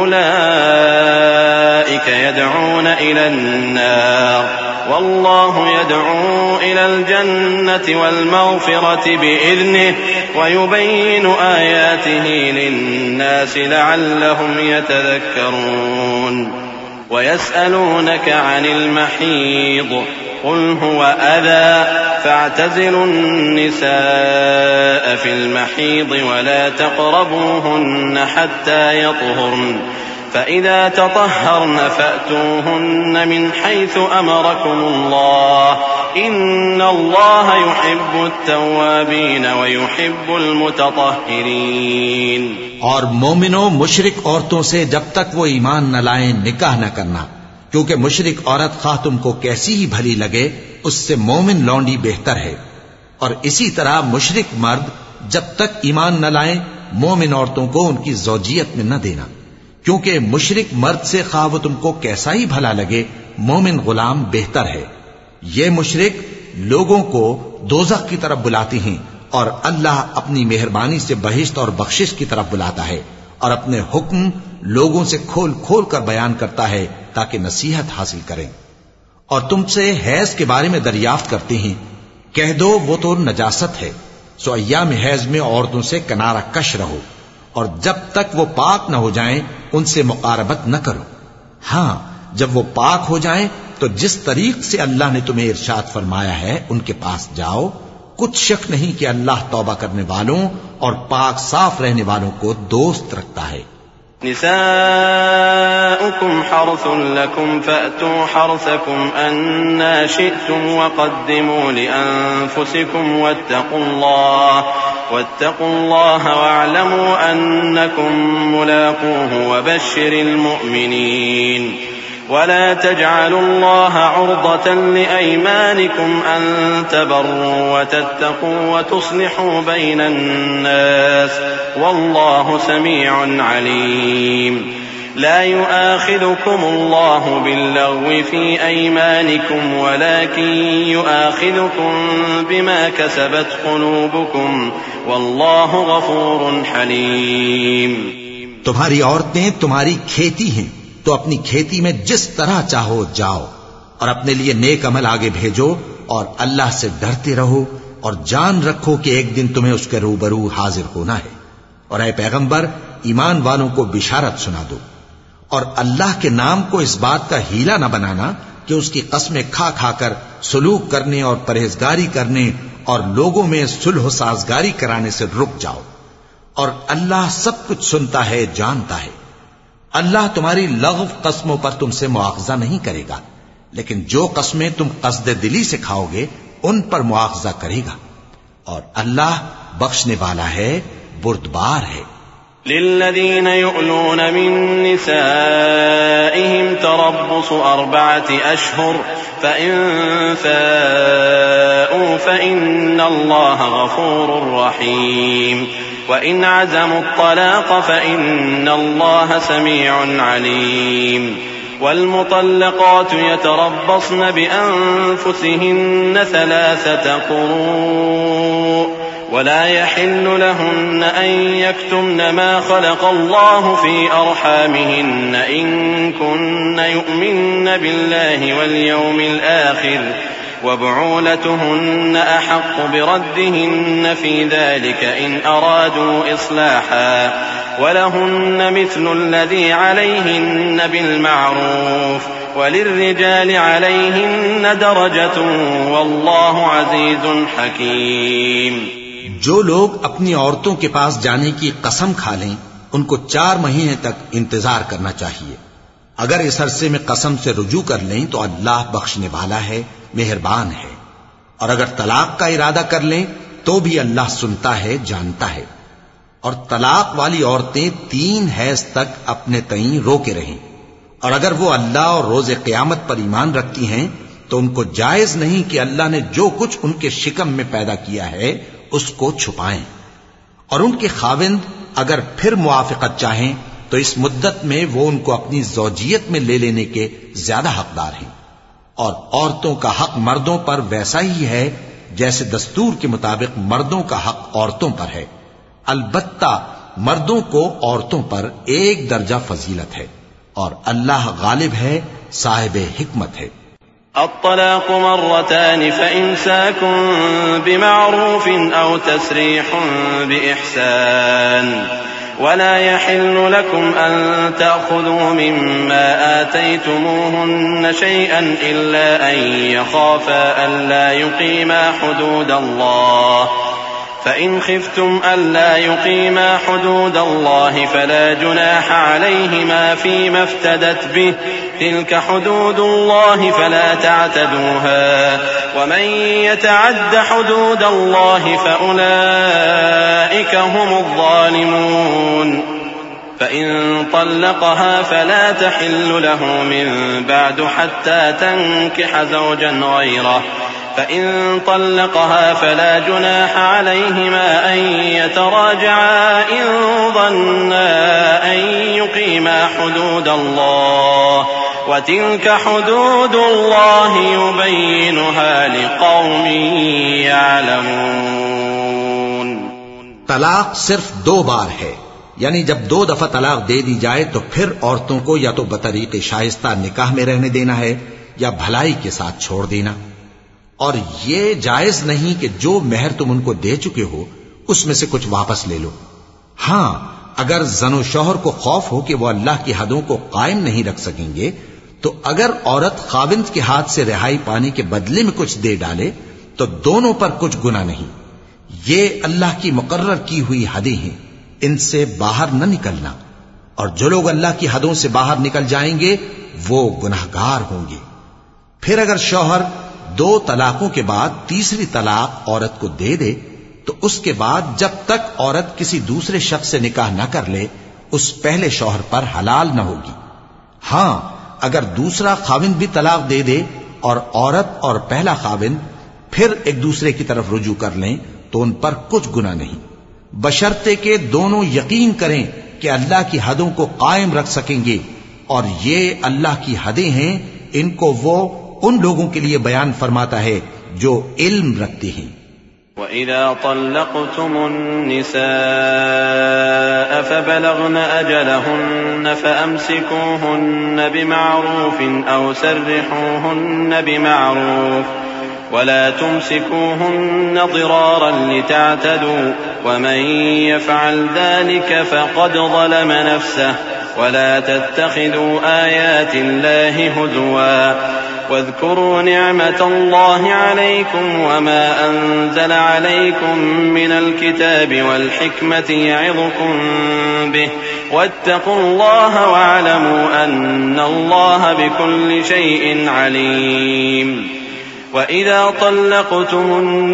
أولئك يدعون إلى النار والله يدعو إلى الجنة والمغفرة بإذنه ويبين آياته للناس لعلهم يتذكرون ويسألونك عن المحيض قل هو أذى فاعتزلوا النساء في المحيض ولا تقربوهن حتى يطهرن فإذا تطهرن فأتوهن من حيث أمركم الله إن الله يحب التوابين ويحب المتطهرين۔ اور مومنوں، مشرک عورتوں سے جب تک وہ ایمان نہ لائیں نکاح نہ کرنا، کیونکہ مشرک عورت خواہ تم کو کیسی ہی بھلی لگے اس سے مومن لونڈی بہتر ہے، اور اسی طرح مشرک مرد جب تک ایمان نہ لائیں مومن عورتوں کو ان کی زوجیت میں نہ دینا، کیونکہ مشرک مرد سے خواہ وہ تم کو کیسا ہی بھلا لگے مومن غلام بہتر ہے۔ یہ مشرک لوگوں کو دوزخ کی طرف بلاتے ہیں، اور اللہ اپنی مہربانی سے بہشت اور بخشش کی طرف بلاتا ہے، اور اپنے حکم لوگوں سے کھول کھول کر بیان کرتا ہے تاکہ نصیحت حاصل کریں۔ اور تم سے حیض کے بارے میں دریافت کرتے ہیں، کہہ دو وہ تو نجاست ہے، سو ایام حیض میں عورتوں سے کنارہ کش رہو، اور جب تک وہ پاک نہ ہو جائیں ان سے مقاربت نہ کرو۔ ہاں، جب وہ پاک ہو جائیں تو جس طریق سے اللہ نے تمہیں ارشاد فرمایا ہے ان کے پاس جاؤ، کچھ شک نہیں کہ اللہ توبہ کرنے والوں اور پاک صاف رہنے والوں کو دوست رکھتا ہے۔ نساؤكم حرث لكم فأتوا حرثكم أنا شئتم وقدموا لأنفسكم واتقوا الله واتقوا الله واعلموا أنكم ملاقوه وبشر المؤمنين ولا تجعلوا الله عرضة لأيمانكم أن تبروا وتتقوا وتصلحوا بين الناس والله سميع عليم لا يؤاخذكم الله باللغو في أيمانكم ولكن يؤاخذكم بما كسبت قلوبكم والله غفور حليم. تمہاری عورتیں تمہاری کھیتی ہیں تو اپنی کھیتی میں جس طرح چاہو جاؤ اور اپنے لیے نیک عمل آگے بھیجو اور اللہ سے ڈرتے رہو اور جان رکھو کہ ایک دن تمہیں اس کے روبرو حاضر ہونا ہے. اور اے پیغمبر ایمان والوں کو بشارت سنا دو اور اللہ کے نام کو اس بات کا ہیلا نہ بنانا کہ اس کی قسمیں کھا کھا کر سلوک کرنے اور پرہیزگاری کرنے اور لوگوں میں صلح و سازگاری کرانے سے رک جاؤ. اور اللہ سب کچھ سنتا ہے جانتا ہے. اللہ تمہاری لغو قسموں پر تم سے مواخذہ نہیں کرے گا لیکن جو قسمیں تم قصد دلی سے کھاؤ گے ان پر مواخذہ کرے گا اور اللہ بخشنے والا ہے بردبار ہے. للذين يؤلون من نسائهم تربص أربعة أشهر فإن فاءوا فإن الله غفور رحيم وإن عزموا الطلاق فإن الله سميع عليم. والمطلقات يتربصن بأنفسهن ثلاثة قروء ولا يحل لهن أن يكتمن ما خلق الله في أرحامهن إن كن يؤمن بالله واليوم الآخر وبعولتهن أحق بردهن في ذلك إن أرادوا إصلاحا ولهن مثل الذي عليهن بالمعروف وللرجال عليهن درجة والله عزيز حكيم. جو لوگ اپنی عورتوں کے پاس جانے کی قسم کھا لیں ان کو چار مہینے تک انتظار کرنا چاہیے. اگر اس عرصے میں قسم سے رجوع کر لیں تو اللہ بخشنے والا ہے مہربان ہے. اور اگر طلاق کا ارادہ کر لیں تو بھی اللہ سنتا ہے جانتا ہے. اور طلاق والی عورتیں تین حیض تک اپنے تئیں روکے رہیں اور اگر وہ اللہ اور روز قیامت پر ایمان رکھتی ہیں تو ان کو جائز نہیں کہ اللہ نے جو کچھ ان کے شکم میں پیدا کیا ہے اس کو چھپائیں. اور ان کے خاوند اگر پھر موافقت چاہیں تو اس مدت میں وہ ان کو اپنی زوجیت میں لے لینے کے زیادہ حقدار ہیں. اور عورتوں کا حق مردوں پر ویسا ہی ہے جیسے دستور کے مطابق مردوں کا حق عورتوں پر ہے. البتہ مردوں کو عورتوں پر ایک درجہ فضیلت ہے اور اللہ غالب ہے صاحب حکمت ہے. الطلاق مرتان فإمساك بمعروف أو تسريح بإحسان ولا يحل لكم أن تأخذوا مما آتيتموهن شيئا إلا أن يخافا ألا يقيما حدود الله فإن خفتم ألا يقيما حدود الله فلا جناح عليهما فيما افتدت به تلك حدود الله فلا تعتدوها ومن يتعد حدود الله فأولئك هم الظالمون. فإن طلقها فلا تحل له من بعد حتى تنكح زوجا غيره فإن طلقها فلا جناح عليهما أن يتراجعا إن ظنا أن يقيما حدود الله وتلك حدود الله يبينها لقوم يعلمون. طلاق صرف دو بار ہے یعنی جب دو دفعہ طلاق دے دی جائے تو پھر عورتوں کو یا تو بطریق شائستہ نکاح میں رہنے دینا ہے یا بھلائی کے ساتھ چھوڑ دینا. اور یہ جائز نہیں کہ جو مہر تم ان کو دے چکے ہو اس میں سے کچھ واپس لے لو. ہاں اگر زن و شوہر کو خوف ہو کہ وہ اللہ کی حدوں کو قائم نہیں رکھ سکیں گے تو اگر عورت خاوند کے ہاتھ سے رہائی پانے کے بدلے میں کچھ دے ڈالے تو دونوں پر کچھ گناہ نہیں. یہ اللہ کی مقرر کی ہوئی حدیں ہیں ان سے باہر نہ نکلنا. اور جو لوگ اللہ کی حدوں سے باہر نکل جائیں گے وہ گناہگار ہوں گے۔ پھر اگر شوہر دو طلاقوں کے بعد تیسری طلاق عورت کو دے دے تو اس کے بعد جب تک عورت کسی دوسرے شخص سے نکاح نہ کر لے اس پہلے شوہر پر حلال نہ ہوگی۔ ہاں اگر دوسرا خاوند بھی طلاق دے دے اور عورت اور پہلا خاوند پھر ایک دوسرے کی طرف رجوع کر لیں تو ان پر کچھ گناہ نہیں، بشرطے کہ دونوں یقین کریں کہ اللہ کی حدوں کو قائم رکھ سکیں گے، اور یہ اللہ کی حدیں ہیں، ان کو وہ ان لوگوں کے لیے بیان فرماتا ہے جو علم رکھتے ہیں۔ وَإِذَا طَلَّقْتُمُ النِّسَاءَ فَبَلَغْنَ أَجَلَهُنَّ فَأَمْسِكُوهُنَّ بِمَعْرُوفٍ أَوْ سَرِّحُوهُنَّ بِمَعْرُوفٍ ولا تمسكوهن ضرارا لتعتدوا ومن يفعل ذلك فقد ظلم نفسه ولا تتخذوا آيات الله هزوا واذكروا نعمة الله عليكم وما أنزل عليكم من الكتاب والحكمة يعظكم به واتقوا الله واعلموا أن الله بكل شيء عليم وَإِذَا طَلَّقْتُمُ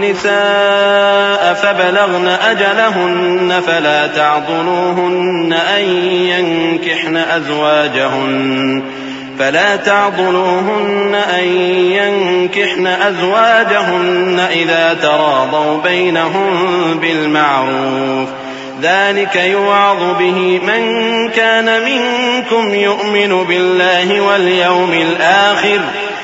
النِّسَاءَ فَبَلَغْنَ أَجَلَهُنَّ فَلَا تَعْضُلُوهُنَّ أَن يَنكِحْنَ أَزْوَاجَهُنَّ فَلَا تَعْضُلُوهُنَّ أَن يَنكِحْنَ أَزْوَاجَهُنَّ إِذَا تَرَاضَوْا بَيْنَهُم بِالْمَعْرُوفِ ذلك يوعظ به من كان منكم يؤمن بالله واليوم الآخر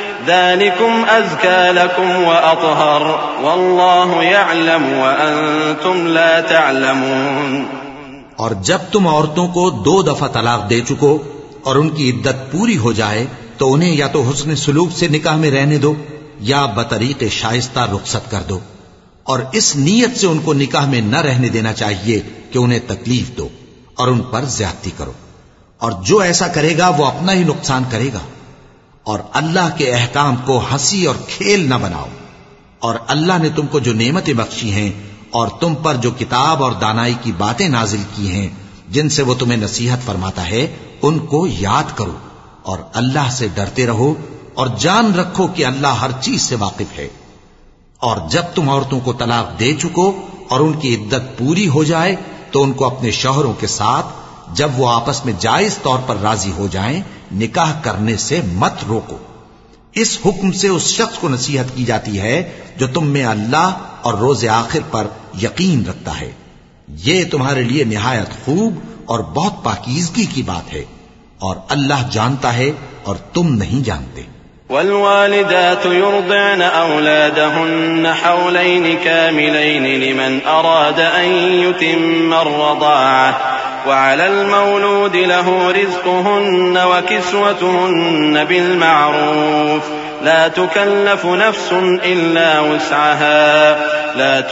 ذلكم أزكى لكم وأطهر والله يعلم وأنتم لا تعلمون۔ اور جب تم عورتوں کو دو دفعہ طلاق دے چکو اور ان کی عدت پوری ہو جائے تو انہیں یا تو حسن سلوک سے نکاح میں رہنے دو یا بطریق شائستہ رخصت کر دو، اور اس نیت سے ان کو نکاح میں نہ رہنے دینا چاہیے کہ انہیں تکلیف دو اور ان پر زیادتی کرو، اور جو ایسا کرے گا وہ اپنا ہی نقصان کرے گا۔ اور اللہ کے احکام کو ہنسی اور کھیل نہ بناؤ، اور اللہ نے تم کو جو نعمتیں بخشی ہیں اور تم پر جو کتاب اور دانائی کی باتیں نازل کی ہیں جن سے وہ تمہیں نصیحت فرماتا ہے ان کو یاد کرو، اور اللہ سے ڈرتے رہو اور جان رکھو کہ اللہ ہر چیز سے واقف ہے۔ اور جب تم عورتوں کو طلاق دے چکو اور ان کی عدت پوری ہو جائے تو ان کو اپنے شوہروں کے ساتھ جب وہ آپس میں جائز طور پر راضی ہو جائیں نکاح کرنے سے مت روکو۔ اس حکم سے اس شخص کو نصیحت کی جاتی ہے جو تم میں اللہ اور روز آخر پر یقین رکھتا ہے، یہ تمہارے لیے نہایت خوب اور بہت پاکیزگی کی بات ہے، اور اللہ جانتا ہے اور تم نہیں جانتے۔ والوالدات يرضعن أولادهن حولين كاملين لمن أراد أن يتم الرضاعة وعلى المولود له رزقهن وكسوتهن بالمعروف لا تكلف نفس إلا وسعها لا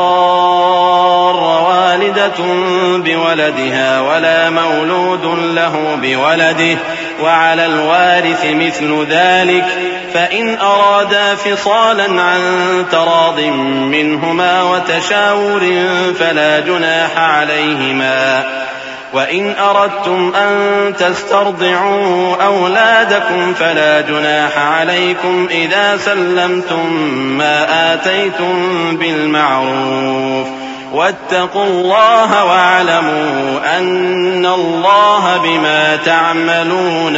تضار والدة بولدها ولا مولود له بولده وعلى الوارث مثل ذلك فإن أرادا فصالا عن تراض منهما وتشاور فلا جناح عليهما وإن أردتم أن تسترضعوا أولادكم فلا جناح عليكم إذا سلمتم ما آتيتم بالمعروف واتقوا الله واعلموا أن الله بما تعملون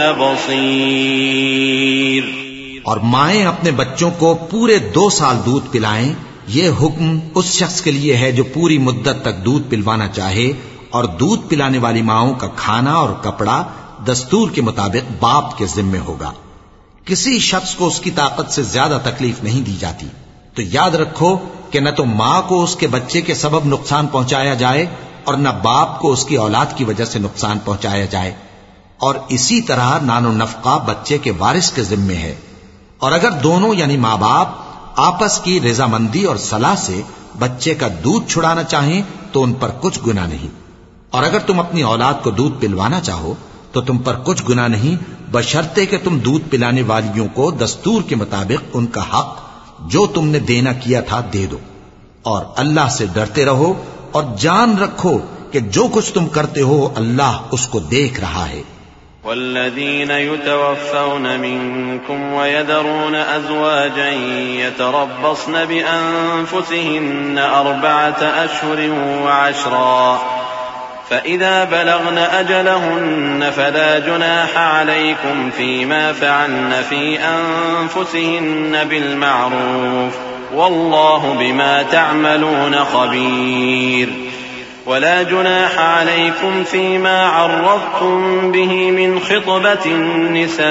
بصير۔ اور مائیں اپنے بچوں کو پورے دو سال دودھ پلائیں، یہ حکم اس شخص کے لیے ہے جو پوری مدت تک دودھ پلوانا چاہے، اور دودھ پلانے والی ماؤں کا کھانا اور کپڑا دستور کے مطابق باپ کے ذمے ہوگا۔ کسی شخص کو اس کی طاقت سے زیادہ تکلیف نہیں دی جاتی، تو یاد رکھو کہ نہ تو ماں کو اس کے بچے کے سبب نقصان پہنچایا جائے اور نہ باپ کو اس کی اولاد کی وجہ سے نقصان پہنچایا جائے، اور اسی طرح نان و نفقہ بچے کے وارث کے ذمے ہے۔ اور اگر دونوں یعنی ماں باپ آپس کی رضامندی اور صلاح سے بچے کا دودھ چھڑانا چاہیں تو ان پر کچھ گناہ نہیں، اور اگر تم اپنی اولاد کو دودھ پلوانا چاہو تو تم پر کچھ گناہ نہیں، بشرطے کہ تم دودھ پلانے والیوں کو دستور کے مطابق ان کا حق جو تم نے دینا کیا تھا دے دو، اور اللہ سے ڈرتے رہو اور جان رکھو کہ جو کچھ تم کرتے ہو اللہ اس کو دیکھ رہا ہے. والذين يتوفون منكم ويذرون أزواجا يتربصن بأنفسهن أربعة أشهر وعشرا فإذا بلغن أجلهن فلا جناح عليكم فيما فعلن في أنفسهن بالمعروف والله بما تعملون خبير. ولا جناح عليكم فيما عرضتم به من خطبة النساء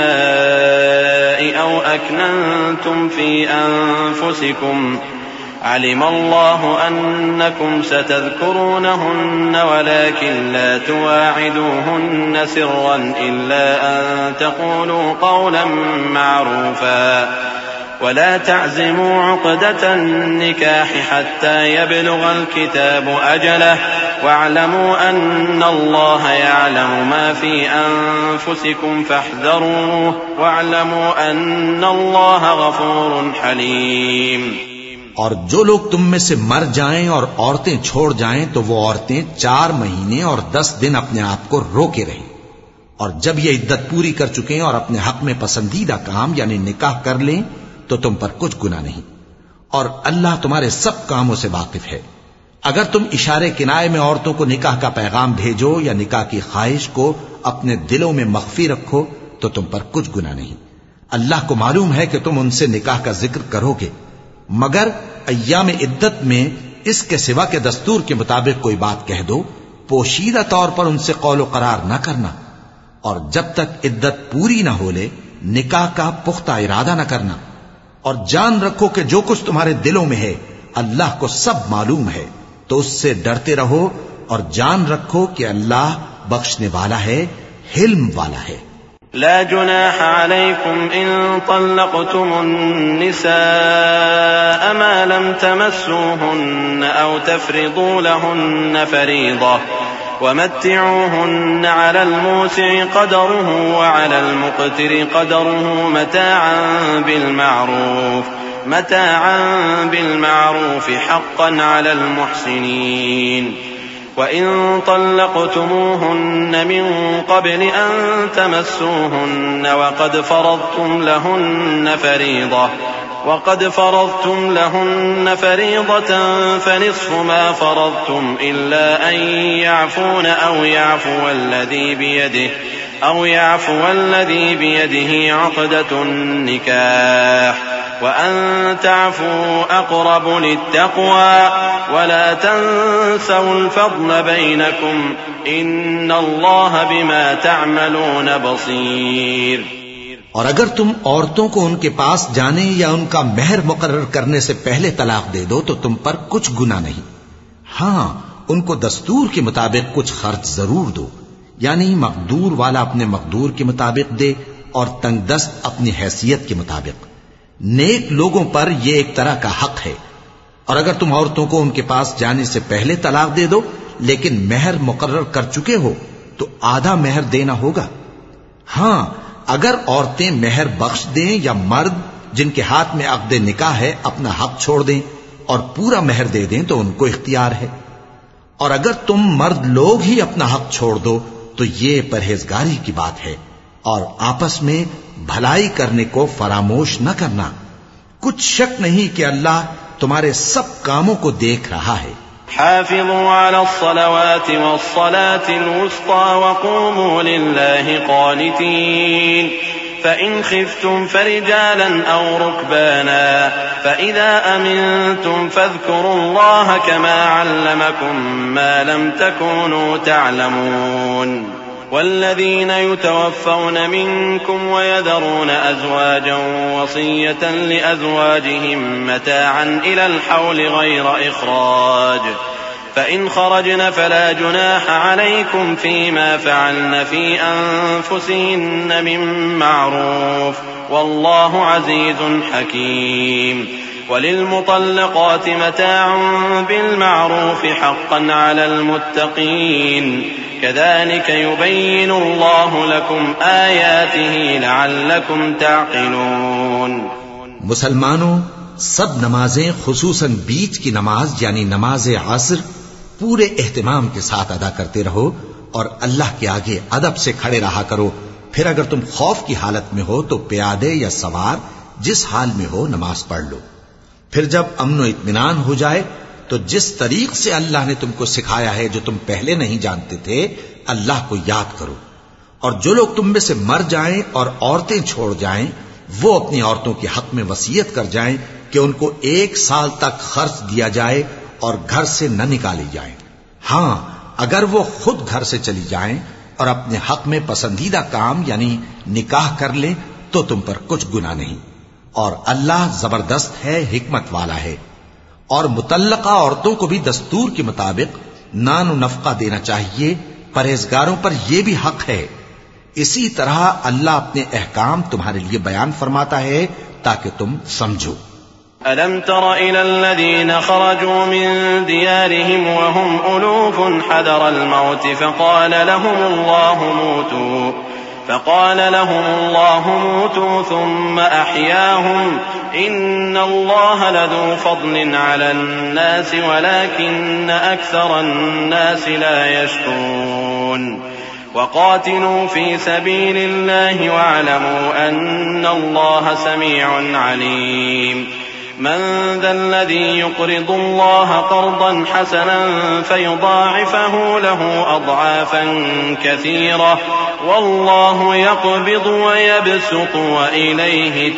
أو أكننتم في أنفسكم علم الله أنكم ستذكرونهن ولكن لا تواعدوهن سرا إلا أن تقولوا قولا معروفا ولا تعزموا عقدة النكاح حتى يبلغ الكتاب أجله واعلموا أن الله يعلم ما في أنفسكم فاحذروه واعلموا أن الله غفور حليم. اور جو لوگ تم میں سے مر جائیں اور عورتیں چھوڑ جائیں تو وہ عورتیں چار مہینے اور دس دن اپنے آپ کو روکے رہیں، اور جب یہ عدت پوری کر چکیں اور اپنے حق میں پسندیدہ کام یعنی نکاح کر لیں تو تم پر کچھ گناہ نہیں، اور اللہ تمہارے سب کاموں سے واقف ہے. اگر تم اشارے کنائے میں عورتوں کو نکاح کا پیغام بھیجو یا نکاح کی خواہش کو اپنے دلوں میں مخفی رکھو تو تم پر کچھ گناہ نہیں. اللہ کو معلوم ہے کہ تم ان سے نکاح کا ذکر کرو گے، مگر ایام عدت میں اس کے سوا کے دستور کے مطابق کوئی بات کہہ دو، پوشیدہ طور پر ان سے قول و قرار نہ کرنا، اور جب تک عدت پوری نہ ہو لے نکاح کا پختہ ارادہ نہ کرنا. اور جان رکھو کہ جو کچھ تمہارے دلوں میں ہے اللہ کو سب معلوم ہے، تو اس سے ڈرتے رہو اور جان رکھو کہ اللہ بخشنے والا ہے، حلم والا ہے. لا جناح عليكم إن طلقتم النساء ما لم تمسوهن أو تفرضوا لهن فريضة ومتعوهن على الموسع قدره وعلى المقتر قدره متاعا بالمعروف متاعا بالمعروف حقا على المحسنين. وإن طلقتموهن من قبل أن تمسوهن وقد فرضتم لهن فريضة وقد فرضتم لهن فريضة فنصف ما فرضتم إلا أن يعفون أو يعفو الذي بيده أو يعفو الذي بيده عقدة النكاح وأن تعفوا أقرب للتقوى ولا تنسوا الفضل بينكم إن الله بما تعملون بصير. اور اگر تم عورتوں کو ان کے پاس جانے یا ان کا مہر مقرر کرنے سے پہلے طلاق دے دو تو تم پر کچھ گناہ نہیں. ہاں ان کو دستور کے مطابق کچھ خرچ ضرور دو، یعنی مقدور والا اپنے مقدور کے مطابق دے اور تنگ دست اپنی حیثیت کے مطابق. نیک لوگوں پر یہ ایک طرح کا حق ہے. اور اگر تم عورتوں کو ان کے پاس جانے سے پہلے طلاق دے دو لیکن مہر مقرر کر چکے ہو تو آدھا مہر دینا ہوگا. ہاں اگر عورتیں مہر بخش دیں یا مرد جن کے ہاتھ میں عقد نکاح ہے اپنا حق چھوڑ دیں اور پورا مہر دے دیں تو ان کو اختیار ہے. اور اگر تم مرد لوگ ہی اپنا حق چھوڑ دو تو یہ پرہیزگاری کی بات ہے، اور آپس میں بھلائی کرنے کو فراموش نہ کرنا. کچھ شک نہیں کہ اللہ تمہارے سب کاموں کو دیکھ رہا ہے. حافظوا على الصلوات والصلاة الوسطى وقوموا لله قانتين فإن خفتم فرجالا أو ركبانا فإذا أمنتم فاذكروا الله كما علمكم ما لم تكونوا تعلمون. والذين يتوفون منكم ويذرون أزواجا وصية لأزواجهم متاعا إلى الحول غير إخراج فإن خرجن فلا جناح عليكم فيما فعلن في أنفسهن من معروف والله عزيز حكيم. وللمطلقات متاع بالمعروف حقا على المتقين كذلك يبين الله لكم آياته لعلكم تعقلون. مسلمانوں، سب نمازیں خصوصاً بیچ کی نماز یعنی نماز عصر پورے اہتمام کے ساتھ ادا کرتے رہو اور اللہ کے آگے ادب سے کھڑے رہا کرو. پھر اگر تم خوف کی حالت میں ہو تو پیادے یا سوار جس حال میں ہو نماز پڑھ لو. پھر جب امن و اطمینان ہو جائے تو جس طریق سے اللہ نے تم کو سکھایا ہے جو تم پہلے نہیں جانتے تھے اللہ کو یاد کرو. اور جو لوگ تم میں سے مر جائیں اور عورتیں چھوڑ جائیں وہ اپنی عورتوں کے حق میں وصیت کر جائیں کہ ان کو ایک سال تک خرچ دیا جائے اور گھر سے نہ نکالی جائیں. ہاں اگر وہ خود گھر سے چلی جائیں اور اپنے حق میں پسندیدہ کام یعنی نکاح کر لیں تو تم پر کچھ گناہ نہیں. اور اللہ زبردست ہے، حکمت والا ہے. اور مطلقہ عورتوں کو بھی دستور کے مطابق نان و نفقہ دینا چاہیے. پرہیزگاروں پر یہ بھی حق ہے. اسی طرح اللہ اپنے احکام تمہارے لیے بیان فرماتا ہے تاکہ تم سمجھو. ألم تر إلى الذين خرجوا من ديارهم وهم ألوف حذر الموت فقال لهم الله موتوا فقال لهم الله موتوا ثم أحياهم إن الله لذو فضل على الناس ولكن أكثر الناس لا يشكرون. وقاتلوا في سبيل الله واعلموا أن الله سميع عليم. من ذا الذي يقرض الله قرضا حسنا فيضاعفه له أضعافا كثيرة والله يقبض ويبسط وإليه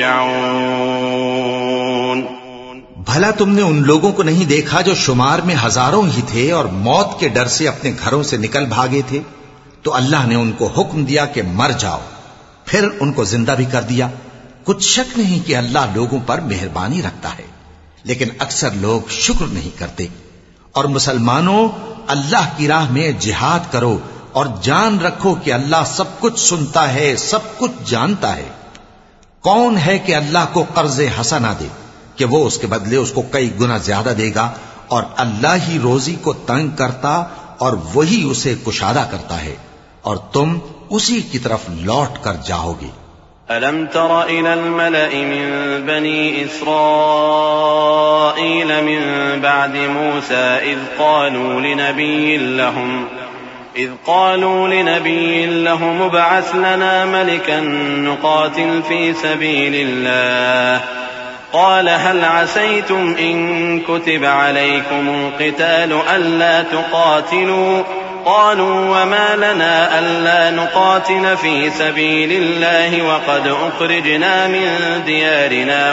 ترجعون. بھلا تم نے ان لوگوں کو نہیں دیکھا جو شمار میں ہزاروں ہی تھے اور موت کے ڈر سے اپنے گھروں سے نکل بھاگے تھے؟ تو اللہ نے ان کو حکم دیا کہ مر جاؤ، پھر ان کو زندہ بھی کر دیا. کچھ شک نہیں کہ اللہ لوگوں پر مہربانی رکھتا ہے، لیکن اکثر لوگ شکر نہیں کرتے. اور مسلمانوں اللہ کی راہ میں جہاد کرو اور جان رکھو کہ اللہ سب کچھ سنتا ہے، سب کچھ جانتا ہے. کون ہے کہ اللہ کو قرض حسنہ دے کہ وہ اس کے بدلے اس کو کئی گنا زیادہ دے گا؟ اور اللہ ہی روزی کو تنگ کرتا اور وہی اسے کشادہ کرتا ہے، اور تم اسی کی طرف لوٹ کر جاؤ گے. ألم تر إلى الملأ من بني إسرائيل من بعد موسى إذ قالوا لنبي لهم إذ قالوا لنبي لهم ابعث لنا ملكا نقاتل في سبيل الله قال هل عسيتم إن كتب عليكم القتال ألا تقاتلوا قالوا وما لنا ألا نقاتل في سبيل الله وقد أخرجنا من ديارنا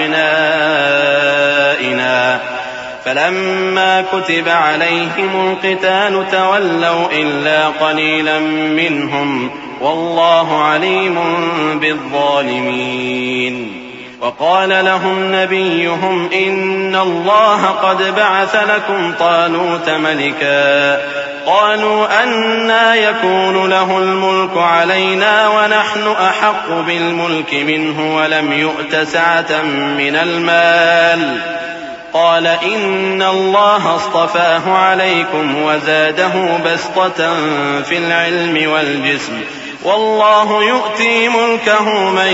وأبنائنا فلما كتب عليهم القتال تولوا إلا قليلا منهم والله عليم بالظالمين. وقال لهم نبيهم إن الله قد بعث لكم طالوت ملكا قالوا أنى يكون له الملك علينا ونحن أحق بالملك منه ولم يؤت سعة من المال قال إن الله اصطفاه عليكم وزاده بسطة في العلم والجسم والله يؤتي ملكه من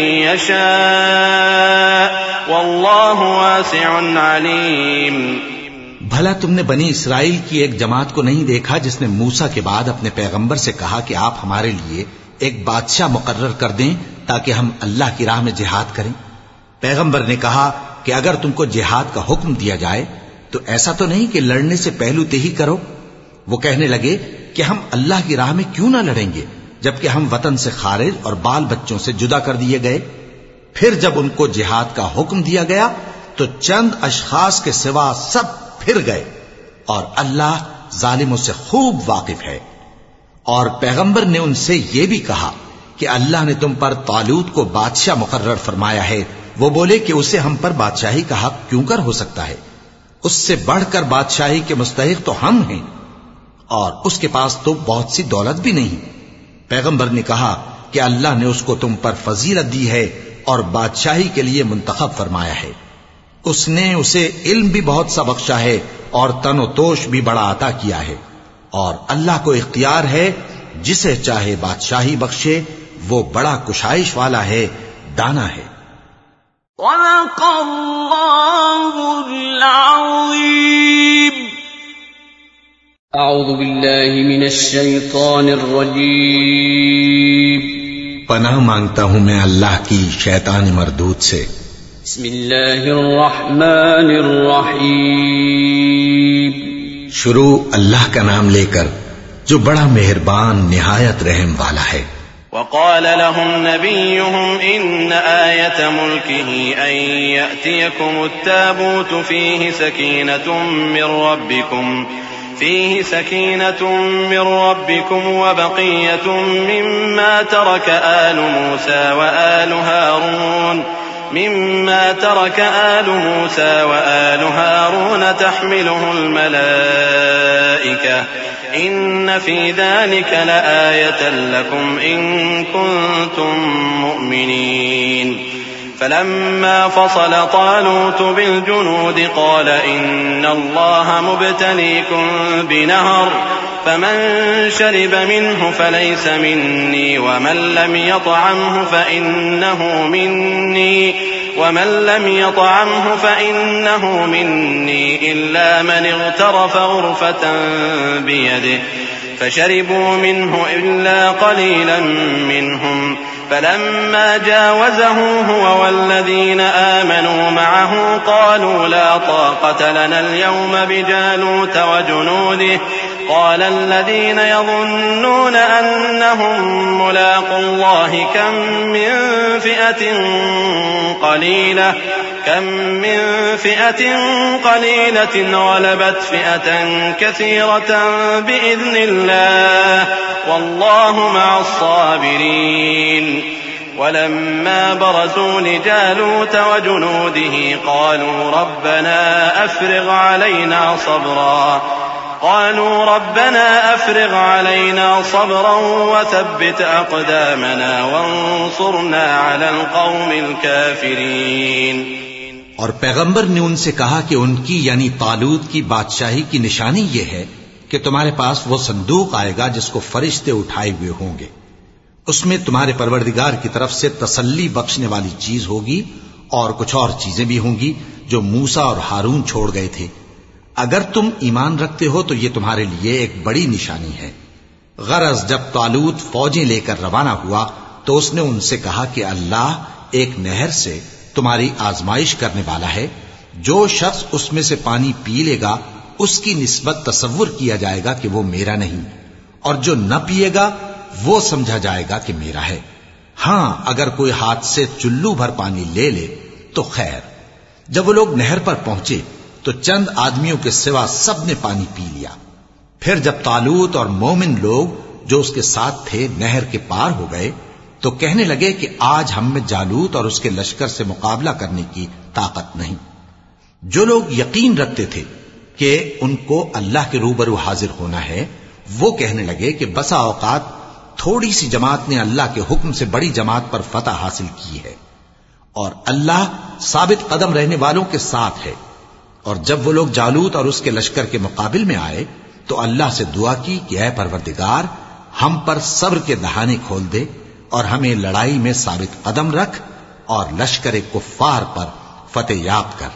يشاء والله واسع عليم. بھلا تم نے بنی اسرائیل کی ایک جماعت کو نہیں دیکھا جس نے موسیٰ کے بعد اپنے پیغمبر سے کہا کہ آپ ہمارے لیے ایک بادشاہ مقرر کر دیں تاکہ ہم اللہ کی راہ میں جہاد کریں؟ پیغمبر نے کہا کہ اگر تم کو جہاد کا حکم دیا جائے تو ایسا تو نہیں کہ لڑنے سے پہلو تہی کرو. وہ کہنے لگے کہ ہم اللہ کی راہ میں کیوں نہ لڑیں گے جبکہ ہم وطن سے خارج اور بال بچوں سے جدا کر دیے گئے. پھر جب ان کو جہاد کا حکم دیا گیا تو چند اشخاص کے سوا سب پھر گئے، اور اللہ ظالموں سے خوب واقف ہے. اور پیغمبر نے ان سے یہ بھی کہا کہ اللہ نے تم پر طالوت کو بادشاہ مقرر فرمایا ہے. وہ بولے کہ اسے ہم پر بادشاہی کا حق کیوں کر ہو سکتا ہے؟ اس سے بڑھ کر بادشاہی کے مستحق تو ہم ہیں، اور اس کے پاس تو بہت سی دولت بھی نہیں. پیغمبر نے کہا کہ اللہ نے اس کو تم پر فضیلت دی ہے اور بادشاہی کے لیے منتخب فرمایا ہے. اس نے اسے علم بھی بہت سا بخشا ہے اور تن و توش بھی بڑا عطا کیا ہے. اور اللہ کو اختیار ہے جسے چاہے بادشاہی بخشے، وہ بڑا کشائش والا ہے، دانا ہے. صدق اللہ العظیم. اعوذ باللہ من الشیطان الرجیم پناہ مانگتا ہوں میں اللہ کی شیطان مردود سے. بسم اللہ الرحمن الرحیم. شروع اللہ کا نام لے کر جو بڑا مہربان نہایت رحم والا ہے. وقال لهم نبيهم إن آية ملكه أن يأتيكم التابوت فيه سكينة من ربكم فيه سكينة من ربكم وبقية مما ترك آل موسى وآل هارون مما ترك آل موسى وآل هارون تحمله الملائكة إن في ذلك لآية لكم إن كنتم مؤمنين. فلما فصل طالوت بالجنود قال إن الله مبتليكم بنهر فمن شرب منه فليس مني ومن لم يطعمه فإنه مني ومن لم يطعمه فإنه مني إلا من اغترف غرفة بيده فشربوا منه إلا قليلا منهم فلما جاوزه هو والذين آمنوا معه قالوا لا طاقة لنا اليوم بجالوت وجنوده قال الذين يظنون أنهم ملاقوا الله كم من فئة قليلة كم من فئة قليلة غلبت فئة كثيرة بإذن الله والله مع الصابرين. ولما برزوا لجالوت وجنوده قالوا ربنا أفرغ علينا صبرا قالوا ربنا أفرغ علينا صبرا وثبت أقدامنا وانصرنا على القوم الكافرين. اور پیغمبر نے ان سے کہا کہ ان کی یعنی طالوت کی بادشاہی کی نشانی یہ ہے کہ تمہارے پاس وہ صندوق آئے گا جس کو فرشتے اٹھائے ہوئے ہوں گے. اس میں تمہارے پروردگار کی طرف سے تسلی بخشنے والی چیز ہوگی اور کچھ اور چیزیں بھی ہوں گی جو موسیٰ اور ہارون چھوڑ گئے تھے. اگر تم ایمان رکھتے ہو تو یہ تمہارے لیے ایک بڑی نشانی ہے. غرض جب طالوت فوجیں لے کر روانہ ہوا تو اس نے ان سے کہا کہ اللہ ایک نہر سے تمہاری آزمائش کرنے والا ہے. جو شخص اس میں سے پانی پی لے گا اس کی نسبت تصور کیا جائے گا کہ وہ میرا نہیں، اور جو نہ پیے گا وہ سمجھا جائے گا کہ میرا ہے. ہاں اگر کوئی ہاتھ سے چلو بھر پانی لے لے تو خیر. جب وہ لوگ نہر پر پہنچے تو چند آدمیوں کے سوا سب نے پانی پی لیا. پھر جب طالوت اور مومن لوگ جو اس کے ساتھ تھے نہر کے پار ہو گئے تو کہنے لگے کہ آج ہم میں جالوت اور اس کے لشکر سے مقابلہ کرنے کی طاقت نہیں. جو لوگ یقین رکھتے تھے کہ ان کو اللہ کے روبرو حاضر ہونا ہے وہ کہنے لگے کہ بسا اوقات تھوڑی سی جماعت نے اللہ کے حکم سے بڑی جماعت پر فتح حاصل کی ہے اور اللہ ثابت قدم رہنے والوں کے ساتھ ہے. اور جب وہ لوگ جالوت اور اس کے لشکر کے مقابل میں آئے تو اللہ سے دعا کی کہ اے پروردگار ہم پر صبر کے دہانے کھول دے اور ہمیں لڑائی میں ثابت قدم رکھ اور لشکر کفار پر فتح یاب کر.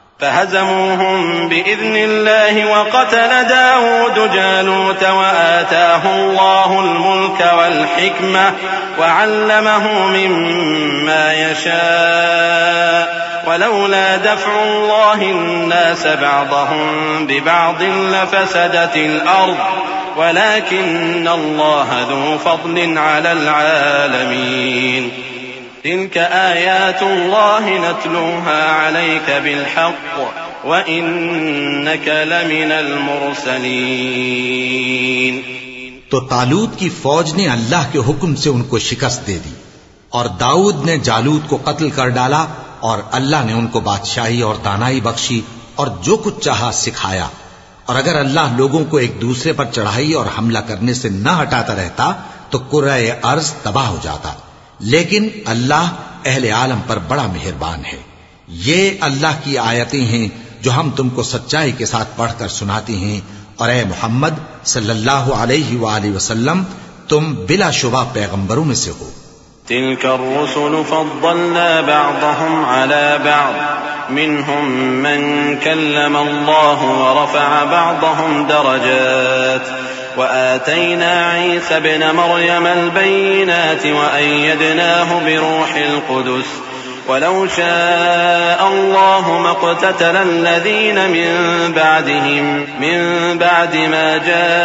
فهزموهم بإذن الله وقتل داود جالوت وآتاه الله الملك والحكمة وعلمه مما يشاء ولولا دفع الله الناس بعضهم ببعض لفسدت الأرض ولكن الله ذو فضل على العالمين. تلك آيات الله نتلوها عليك بالحق وإنك لمن المرسلين. تو طالوت کی فوج نے اللہ کے حکم سے ان کو شکست دے دی اور داؤد نے جالوت کو قتل کر ڈالا اور اللہ نے ان کو بادشاہی اور دانائی بخشی اور جو کچھ چاہا سکھایا. اور اگر اللہ لوگوں کو ایک دوسرے پر چڑھائی اور حملہ کرنے سے نہ ہٹاتا رہتا تو کرۂ ارض تباہ ہو جاتا. لیکن اللہ اہل عالم پر بڑا مہربان ہے. یہ اللہ کی آیتیں ہیں جو ہم تم کو سچائی کے ساتھ پڑھ کر سناتے ہیں اور اے محمد صلی اللہ علیہ وآلہ وسلم تم بلا شبہ پیغمبروں میں سے ہو. تلك الرسل فضلنا بعضهم على بعض منهم من كلم الله ورفع بعضهم درجات وآتينا عيسى ابن مريم البينات وأيدناه بروح القدس ولو شاء الله ما اقتتل الذين من بعدهم من بعد ما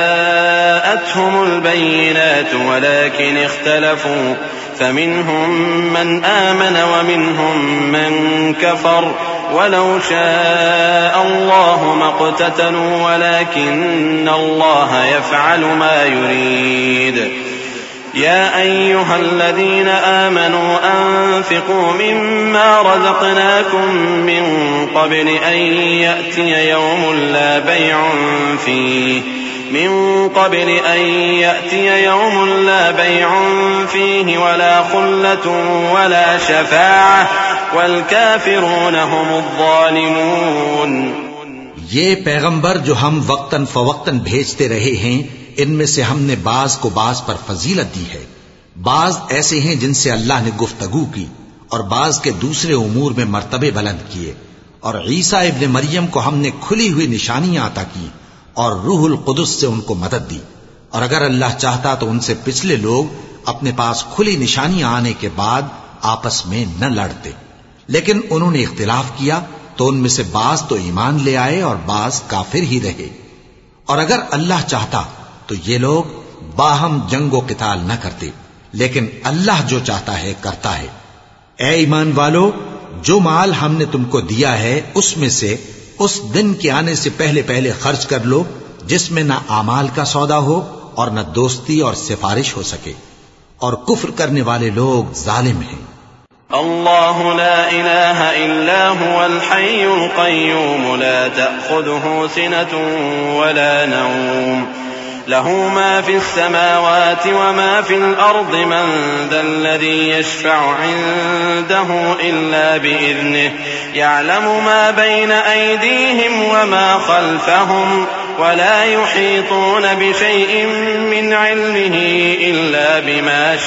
جاءتهم البينات ولكن اختلفوا فمنهم من آمن ومنهم من كفر ولو شاء الله ما اقتتلوا ولكن الله يفعل ما يريد يا أيها الذين آمنوا أنفقوا مما رزقناكم من قبل أن يأتي يوم لا بيع فيه من قبل أن يأتي يوم لا بيع فيه ولا خلة ولا شفاعة والكافرون هم الظالمون. یہ پیغمبر جو ہم وقتاً فوقتاً بھیجتے رہے ہیں ان میں سے ہم نے بعض کو بعض پر فضیلت دی ہے. بعض ایسے ہیں جن سے اللہ نے گفتگو کی اور بعض کے دوسرے امور میں مرتبے بلند کیے. اور عیسیٰ ابن مریم کو ہم نے کھلی ہوئی نشانیاں عطا کی اور روح القدس سے ان کو مدد دی. اور اگر اللہ چاہتا تو ان سے پچھلے لوگ اپنے پاس کھلی نشانیاں آنے کے بعد آپس میں نہ لڑتے، لیکن انہوں نے اختلاف کیا تو ان میں سے بعض تو ایمان لے آئے اور بعض کافر ہی رہے. اور اگر اللہ چاہتا تو یہ لوگ باہم جنگ و قتال نہ کرتے، لیکن اللہ جو چاہتا ہے کرتا ہے. اے ایمان والو، جو مال ہم نے تم کو دیا ہے اس میں سے اس دن کے آنے سے پہلے پہلے خرچ کر لو جس میں نہ اعمال کا سودا ہو اور نہ دوستی اور سفارش ہو سکے، اور کفر کرنے والے لوگ ظالم ہیں. اللہ لا الہ الا هو الحی القیوم لا تأخذه سنة ولا نوم له ما في السماوات وما في الأرض من ذا الذي يشفع عنده إلا بإذنه يعلم ما بين أيديهم وما خلفهم ولا يحيطون بشيء من علمه إلا بما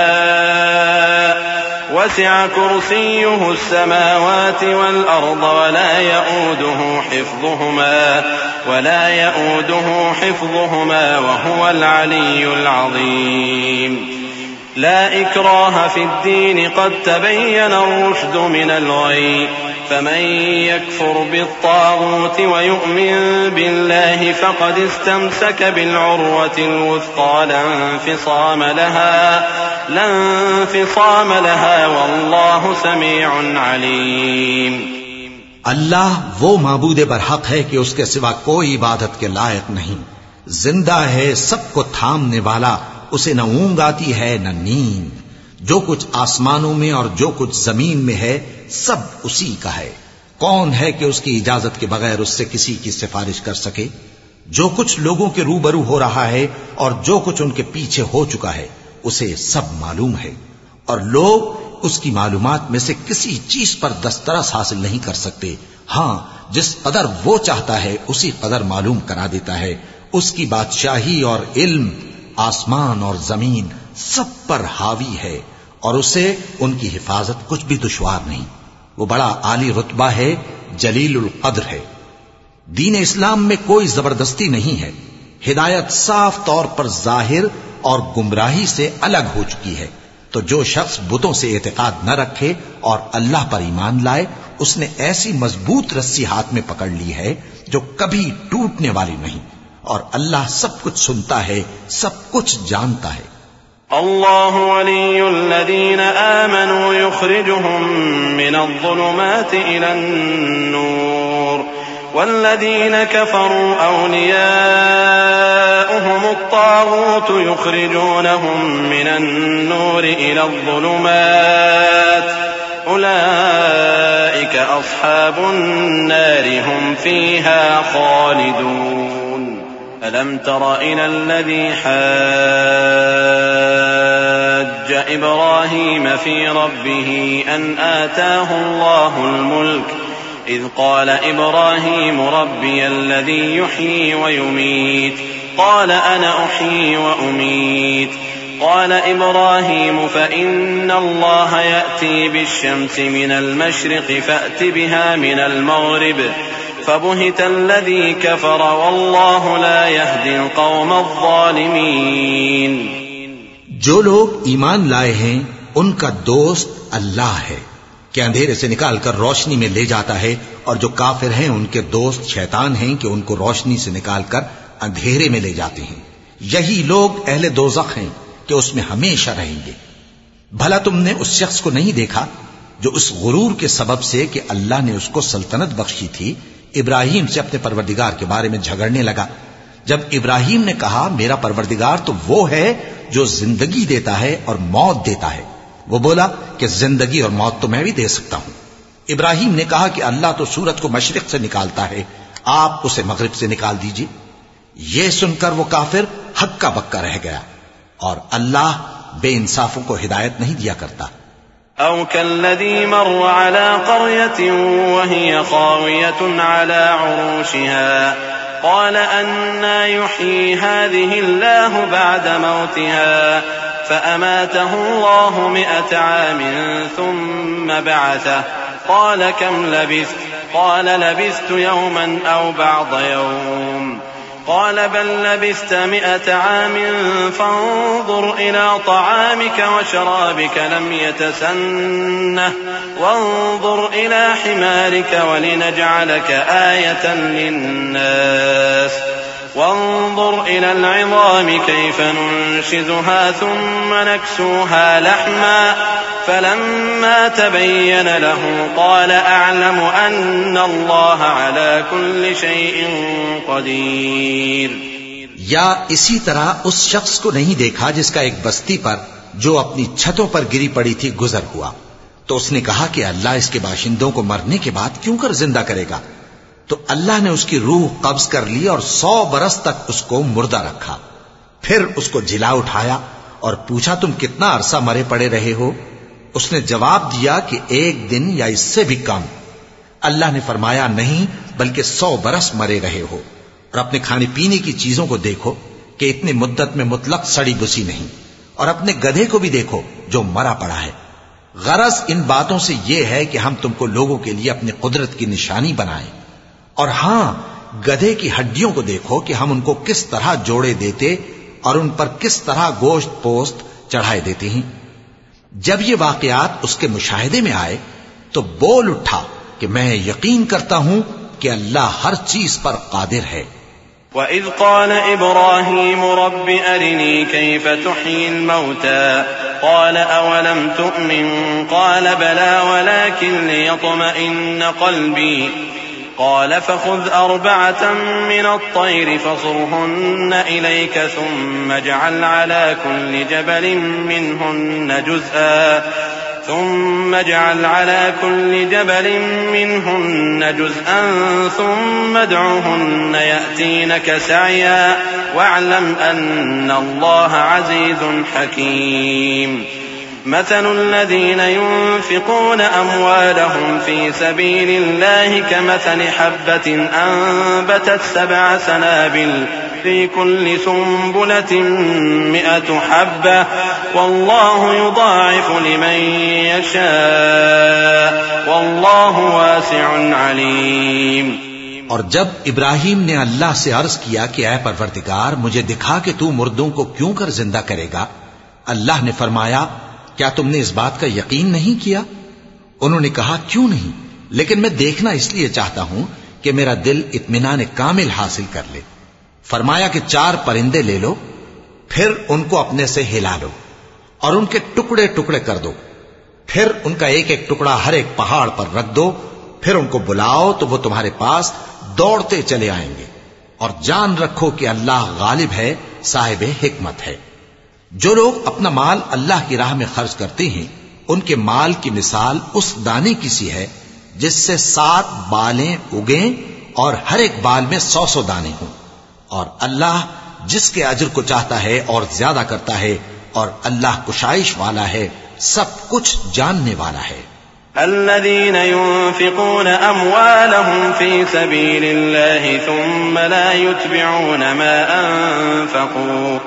شاء وسع كرسيه السماوات والأرض ولا يؤوده حفظهما ولا يؤوده حفظهما وهو العلي العظيم. لا إكراه في الدين قد تبين الرشد من الغي فمن يكفر بالطاغوت ويؤمن بالله فقد استمسك بالعروة الوثقى لا انفصام لها لا انفصام لها والله سميع عليم. اللہ وہ معبود برحق ہے کہ اس کے سوا کوئی عبادت کے لائق نہیں. زندہ ہے، سب کو تھامنے والا، اسے نہ اونگ آتی ہے نہ نیند. جو کچھ آسمانوں میں اور جو کچھ زمین میں ہے سب اسی کا ہے. کون ہے کہ اس کی اجازت کے بغیر اس سے کسی کی سفارش کر سکے؟ جو کچھ لوگوں کے روبرو ہو رہا ہے اور جو کچھ ان کے پیچھے ہو چکا ہے اسے سب معلوم ہے، اور لوگ اس کی معلومات میں سے کسی چیز پر دسترس حاصل نہیں کر سکتے. ہاں، جس قدر وہ چاہتا ہے اسی قدر معلوم کرا دیتا ہے. اس کی بادشاہی اور علم آسمان اور زمین سب پر حاوی ہے، اور اسے ان کی حفاظت کچھ بھی دشوار نہیں. وہ بڑا عالی رتبہ ہے، جلیل القدر ہے. دین اسلام میں کوئی زبردستی نہیں ہے. ہدایت صاف طور پر ظاہر اور گمراہی سے الگ ہو چکی ہے. تو جو شخص بتوں سے اعتقاد نہ رکھے اور اللہ پر ایمان لائے اس نے ایسی مضبوط رسی ہاتھ میں پکڑ لی ہے جو کبھی ٹوٹنے والی نہیں. اور اللہ سب کچھ سنتا ہے، سب کچھ جانتا ہے. اللہ ولی الذین آمنوا یخرجهم من الظلمات الى النور والذین كفروا اولیاؤهم الطاغوت یخرجونهم من النور الى الظلمات اولئک اصحاب النار هم فیها خالدون. ألم تر إلى الذي حاج إبراهيم في ربه أن آتاه الله الملك إذ قال إبراهيم ربي الذي يحيي ويميت قال أنا أحيي وأميت قال إبراهيم فإن الله يأتي بالشمس من المشرق فأت بها من المغرب فبهت الذي كفر والله لا يهدي القوم الظالمين. جو لوگ ایمان لائے ہیں ان کا دوست اللہ ہے کہ اندھیرے سے نکال کر روشنی میں لے جاتا ہے، اور جو کافر ہیں ان کے دوست شیطان ہیں کہ ان کو روشنی سے نکال کر اندھیرے میں لے جاتے ہیں. یہی لوگ اہل دوزخ ہیں کہ اس میں ہمیشہ رہیں گے. بھلا تم نے اس شخص کو نہیں دیکھا جو اس غرور کے سبب سے کہ اللہ نے اس کو سلطنت بخشی تھی ابراہیم سے اپنے پروردگار کے بارے میں جھگڑنے لگا؟ جب ابراہیم نے کہا میرا پروردگار تو وہ ہے جو زندگی دیتا ہے اور موت دیتا ہے، وہ بولا کہ زندگی اور موت تو میں بھی دے سکتا ہوں. ابراہیم نے کہا کہ اللہ تو سورج کو مشرق سے نکالتا ہے، آپ اسے مغرب سے نکال دیجئے. یہ سن کر وہ کافر ہکا بکا رہ گیا، اور اللہ بے انصافوں کو ہدایت نہیں دیا کرتا. أو كالذي مر على قرية وهي خاوية على عروشها قال أنى يحيي هذه الله بعد موتها فأماته الله مئة عام ثم بعثه قال كم لبثت قال لبثت يوما أو بعض يوم قال بل لبثت مئة عام فانظر إلى طعامك وشرابك لم يتسنه وانظر إلى حمارك ولنجعلك آية للناس وانظر إلى العظام كيف ننشزها ثم نكسوها لحما فلما تبين له قال أعلم أن الله على كل شيء قدير. یا اسی طرح اس شخص کو نہیں دیکھا جس کا ایک بستی پر جو اپنی چھتوں پر گری پڑی تھی گزر ہوا، تو اس نے کہا کہ اللہ اس کے باشندوں کو مرنے کے بعد کیوں کر زندہ کرے گا؟ تو اللہ نے اس کی روح قبض کر لی اور سو برس تک اس کو مردہ رکھا. پھر اس کو جلا اٹھایا اور پوچھا تم کتنا عرصہ مرے پڑے رہے ہو؟ اس نے جواب دیا کہ ایک دن یا اس سے بھی کم. اللہ نے فرمایا نہیں بلکہ سو برس مرے رہے ہو. اور اپنے کھانے پینے کی چیزوں کو دیکھو کہ اتنی مدت میں مطلق سڑی بسی نہیں، اور اپنے گدھے کو بھی دیکھو جو مرا پڑا ہے. غرض ان باتوں سے یہ ہے کہ ہم تم کو لوگوں کے لیے اپنی قدرت کی نشانی بنائیں. اور ہاں گدھے کی ہڈیوں کو دیکھو کہ ہم ان کو کس طرح جوڑے دیتے اور ان پر کس طرح گوشت پوست چڑھائے دیتے ہیں. جب یہ واقعات اس کے مشاہدے میں آئے تو بول اٹھا کہ میں یقین کرتا ہوں کہ اللہ ہر چیز پر قادر ہے. وَإِذْ قَالَ إِبْرَاهِيمُ رَبِّ أَرِنِي كَيْفَ تُحْيِي الْمَوْتَى قَالَ أَوَلَمْ تُؤْمِنْ قَالَ بَلَى وَلَكِنْ لِيَطْمَئِنَّ قَلْبِي قال فخذ أربعة من الطير فصرهن إليك ثم اجعل على كل جبل منهن جزءا ثم اجعل على كل جبل منهن جزءا ثم ادعهن يأتينك سعيا واعلم أن الله عزيز حكيم. مثل الذين ينفقون أموالهم في سبيل الله كمثل حبة أنبتت سبع سنابل في كل سنبلة مئة حبة والله يضاعف لمن يشاء والله واسع عليم. اور جب ابراہیم نے اللہ سے عرض کیا کہ اے پروردگار مجھے دکھا کہ تو مردوں کو کیوں کر زندہ کرے گا، اللہ نے فرمایا کیا تم نے اس بات کا یقین نہیں کیا؟ انہوں نے کہا کیوں نہیں، لیکن میں دیکھنا اس لیے چاہتا ہوں کہ میرا دل اطمینان کامل حاصل کر لے. فرمایا کہ چار پرندے لے لو، پھر ان کو اپنے سے ہلا لو اور ان کے ٹکڑے ٹکڑے کر دو، پھر ان کا ایک ایک ٹکڑا ہر ایک پہاڑ پر رکھ دو، پھر ان کو بلاؤ تو وہ تمہارے پاس دوڑتے چلے آئیں گے. اور جان رکھو کہ اللہ غالب ہے، صاحب حکمت ہے. جو لوگ اپنا مال اللہ کی راہ میں خرچ کرتے ہیں ان کے مال کی مثال اس دانے کی سی ہے جس سے سات بالیں اگیں اور ہر ایک بال میں سو سو دانے ہوں. اور اللہ جس کے اجر کو چاہتا ہے اور زیادہ کرتا ہے، اور اللہ کشائش والا ہے، سب کچھ جاننے والا ہے. الذين ينفقون أموالهم في سبيل الله ثم لا يتبعون ما أنفقوا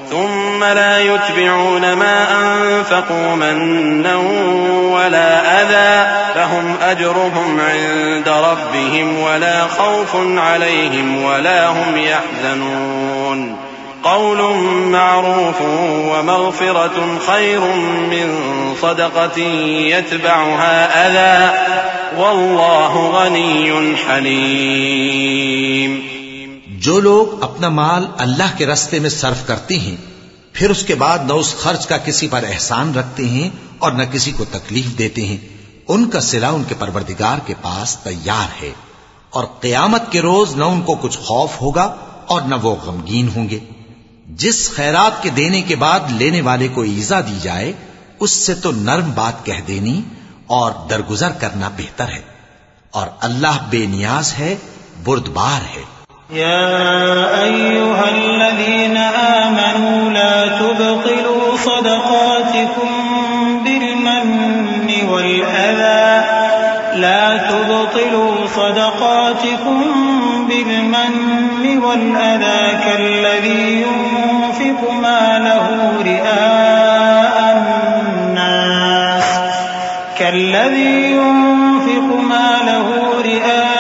ثم لا يتبعون ما أنفقوا منا ولا أذى فهم أجرهم عند ربهم ولا خوف عليهم ولا هم يحزنون قول معروف ومغفرة خير من صدقة يتبعها أذى والله غني حليم. جو لوگ اپنا مال اللہ کے راستے میں صرف کرتے ہیں پھر اس کے بعد نہ اس خرچ کا کسی پر احسان رکھتے ہیں اور نہ کسی کو تکلیف دیتے ہیں، ان کا صلہ ان کے پروردگار کے پاس تیار ہے، اور قیامت کے روز نہ ان کو کچھ خوف ہوگا اور نہ وہ غمگین ہوں گے. جس خیرات کے دینے کے بعد لینے والے کو ایذا دی جائے اس سے تو نرم بات کہہ دینی اور درگزر کرنا بہتر ہے، اور اللہ بے نیاز ہے، بردبار ہے. يا أيها الذين آمنوا لا تبطلوا صدقاتكم بالمن والأذى لا تبطلوا صدقاتكم بالمن والأذى كالذي ينفق ماله رئاء الناس كالذي ينفق ماله رئاء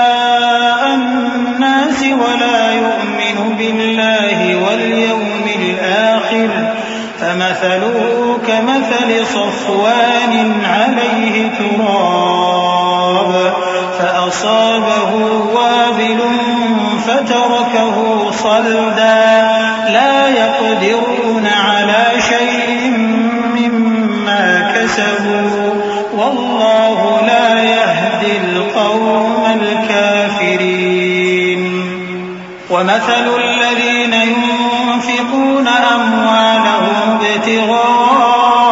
ولا يؤمن بالله واليوم الآخر فمثله كمثل صفوان عليه تراب فأصابه وابل فتركه صلدا لا يقدرون على شيء مما كسبوا والله لا يهدي القوم الكافرين. ومثل الذين ينفقون أموالهم ابتغاء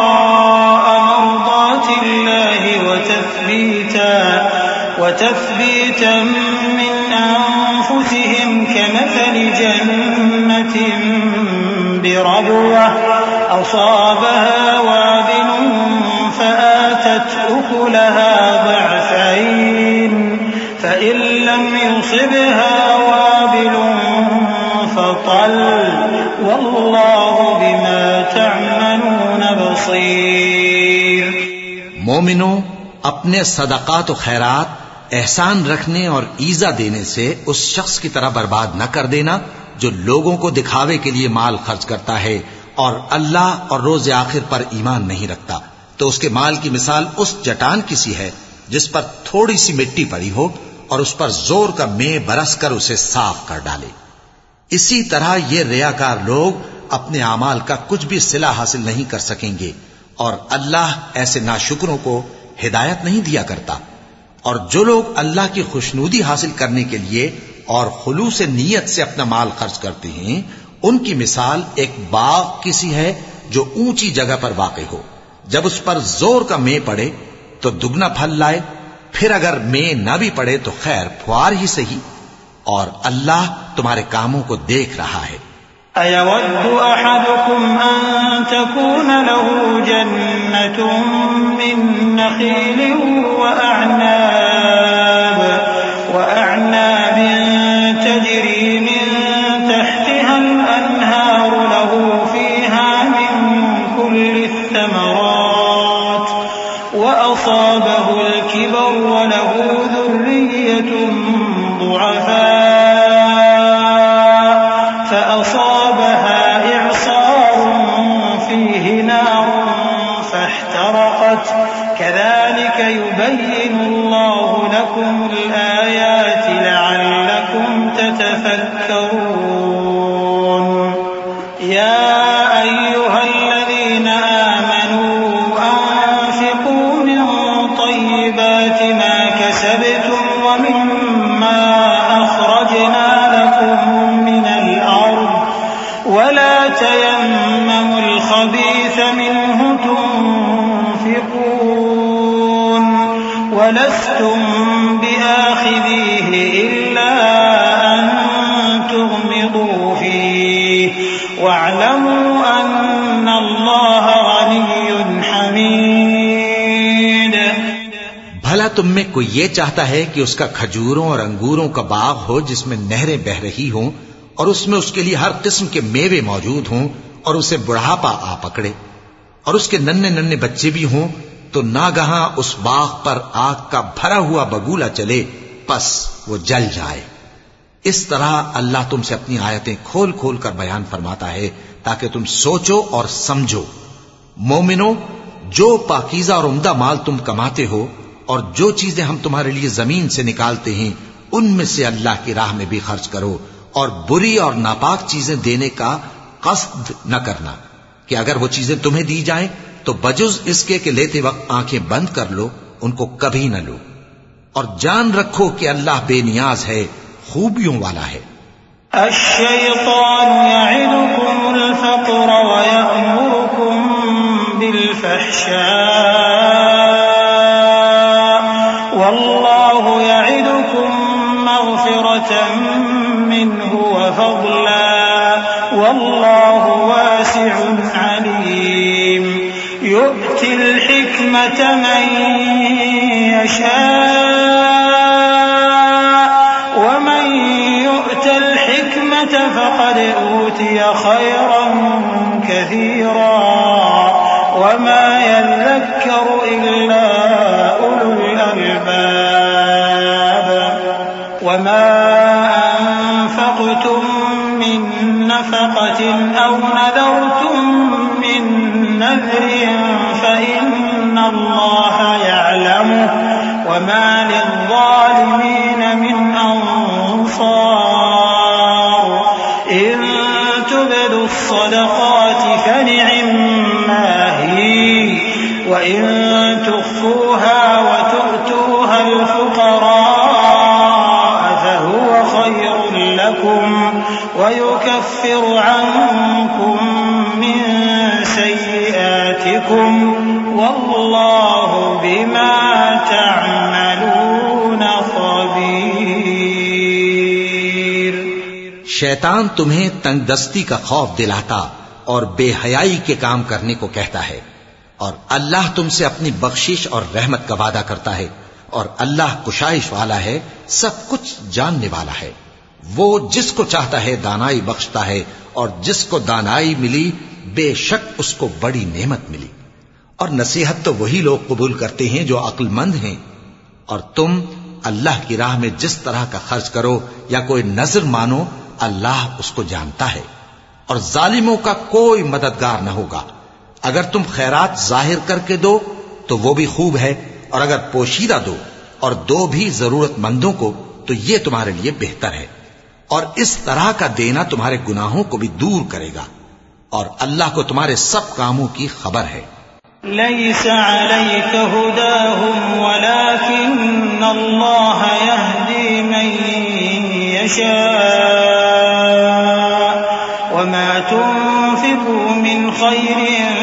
مرضات الله وتثبيتا, وتثبيتا من أنفسهم كمثل جنة بربوة أصابها وابل فآتت أكلها ضعفين فإن لم يصبها وابل فطل والله بما تعملون بصير. مومنوں، اپنے صدقات و خیرات احسان رکھنے اور ایذا دینے سے اس شخص کی طرح برباد نہ کر دینا جو لوگوں کو دکھاوے کے لیے مال خرچ کرتا ہے اور اللہ اور روز آخر پر ایمان نہیں رکھتا. تو اس کے مال کی مثال اس چٹان کی سی ہے جس پر تھوڑی سی مٹی پڑی ہو اور اس پر زور کا مے برس کر اسے صاف کر ڈالے. اسی طرح یہ ریاکار لوگ اپنے اعمال کا کچھ بھی صلہ حاصل نہیں کر سکیں گے، اور اللہ ایسے ناشکروں کو ہدایت نہیں دیا کرتا. اور جو لوگ اللہ کی خوشنودی حاصل کرنے کے لیے اور خلوص نیت سے اپنا مال خرچ کرتے ہیں ان کی مثال ایک باغ کی سی ہے جو اونچی جگہ پر واقع ہو. جب اس پر زور کا مے پڑے تو دگنا پھل لائے، پھر اگر مے نہ بھی پڑے تو خیر پھوار ہی صحیح، اور اللہ تمہارے کاموں کو دیکھ رہا ہے. أَيَوَدُّ أَحَدُكُمْ أَن تَكُونَ لَهُ جَنَّةٌ مِّن نَّخِيلٍ وَأَعْنَابٍ وَأَعْنَابٍ تَجْرِي مِن تَحْتِهَا الْأَنْهَارُ لَهُ فِيهَا مِن كُلِّ الثَّمَرَاتِ وَأَصَابَهُ الْكِبَرُ وَلَهُ ذُرِّيَّةٌ ضُعَفَاءُ فأصابها إعصار فيه نار فاحترقت كذلك يبين الله لكم الآيات لعلكم تتفكرون. يا أيها الذين آمنوا أنفقوا من طيبات ما كسبتم ومما أخرجنا لكم من الأرض ولا تيمموا الخبيث منه تنفقون ولستم بآخذيه إلا أن تغمضوا فيه واعلموا أن الله غني حميد. بھلا تم میں کوئی یہ چاہتا ہے کہ اس کا کھجوروں اور انگوروں کا باغ ہو جس میں نہریں بہ رہی ہوں اور اس میں اس کے لیے ہر قسم کے میوے موجود ہوں اور اسے بڑھاپا آ پکڑے اور اس کے ننھے ننھے بچے بھی ہوں تو ناگہاں اس باغ پر آگ کا بھرا ہوا بگولا چلے پس وہ جل جائے۔ اس طرح اللہ تم سے اپنی آیتیں کھول کھول کر بیان فرماتا ہے تاکہ تم سوچو اور سمجھو۔ مومنو، جو پاکیزہ اور عمدہ مال تم کماتے ہو اور جو چیزیں ہم تمہارے لیے زمین سے نکالتے ہیں ان میں سے اللہ کی راہ میں بھی خرچ کرو، اور بری اور ناپاک چیزیں دینے کا قصد نہ کرنا کہ اگر وہ چیزیں تمہیں دی جائیں تو بجز اس کے کہ لیتے وقت آنکھیں بند کر لو ان کو کبھی نہ لو، اور جان رکھو کہ اللہ بے نیاز ہے، خوبیوں والا ہے۔ الشیطان یعدکم الفقر ویأمرکم بالفحشاء واللہ یعدکم مغفرة منہ وفضلا واللہ واسع علیم یؤتی الحکمة من یشاء ومن يؤت الحكمة فقد أوتي خيرا كثيرا وما يذكر إلا أولو الألباب وما أنفقتم من نفقة أو نذرتم من نذر فإن الله يعلمه وما للظالمين من أنصار إن تبدوا الصدقات فنعما هي وإن تخفوها وتؤتوها الفقراء فهو خير لكم ويكفر عنكم من سيئاتكم والله بما تعملون خبير۔ شیطان تمہیں تنگ دستی کا خوف دلاتا اور بے حیائی کے کام کرنے کو کہتا ہے، اور اللہ تم سے اپنی بخشش اور رحمت کا وعدہ کرتا ہے، اور اللہ کشائش والا ہے، سب کچھ جاننے والا ہے۔ وہ جس کو چاہتا ہے دانائی بخشتا ہے، اور جس کو دانائی ملی بے شک اس کو بڑی نعمت ملی۔ اور نصیحت تو وہی لوگ قبول کرتے ہیں جو عقل مند ہیں، اور تم اللہ کی راہ میں جس طرح کا خرچ کرو یا کوئی نذر مانو اللہ اس کو جانتا ہے، اور ظالموں کا کوئی مددگار نہ ہوگا۔ اگر تم خیرات ظاہر کر کے دو تو وہ بھی خوب ہے، اور اگر پوشیدہ دو اور دو بھی ضرورت مندوں کو تو یہ تمہارے لیے بہتر ہے، اور اس طرح کا دینا تمہارے گناہوں کو بھی دور کرے گا، اور اللہ کو تمہارے سب کاموں کی خبر ہے۔ ليس عليك هداهم ولكن الله يهدي من يشاء وما تنفقوا من خير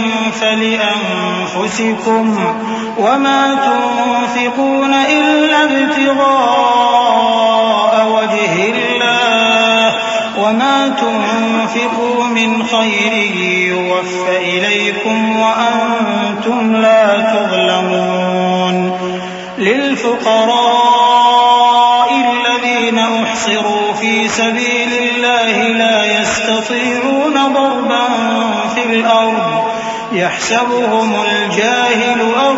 فلأنفسكم وما تنفقون إلا ابتغاء وجه الله وما تنفقوا من خير يوفى إليكم وأنتم لا تظلمون للفقراء الذين أحصروا في سبيل الله لا يستطيعون ضربا في الأرض يحسبهم الجاهل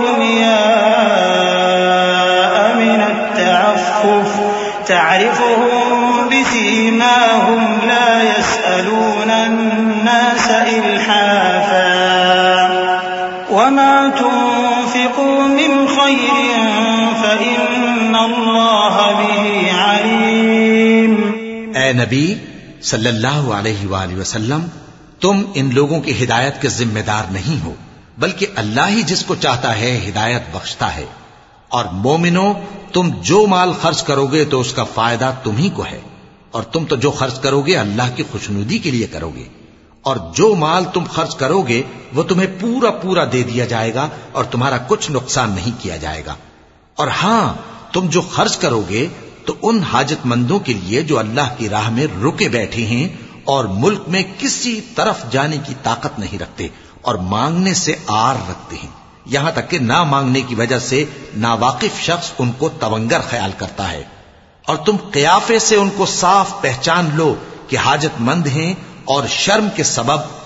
أغنياء من التعفف تعرفهم بسيماهم لا يسألون الناس إلحافا وما تنفقوا من خير فإن الله به عليم۔ اے نبی صلی اللہ علیہ وآلہ وسلم، تم ان لوگوں کی ہدایت کے ذمہ دار نہیں ہو، بلکہ اللہ ہی جس کو چاہتا ہے ہدایت بخشتا ہے۔ اور مومنو، تم جو مال خرچ کرو گے تو اس کا فائدہ تم ہی کو ہے، اور تم تو جو خرچ کرو گے اللہ کی خوشنودی کے لیے کرو گے، اور جو مال تم خرچ کرو گے وہ تمہیں پورا پورا دے دیا جائے گا اور تمہارا کچھ نقصان نہیں کیا جائے گا۔ اور ہاں، تم جو خرچ کرو گے تو ان حاجت مندوں کے لیے جو اللہ کی راہ میں رکے بیٹھے ہیں اور ملک میں کسی طرف جانے کی طاقت نہیں رکھتے اور مانگنے سے آر رکھتے ہیں، یہاں تک کہ نہ مانگنے کی وجہ سے ناواقف شخص ان کو تونگر خیال کرتا ہے، اور تم قیافے سے ان کو صاف پہچان لو کہ حاجت مند ہیں اور شرم کے سبب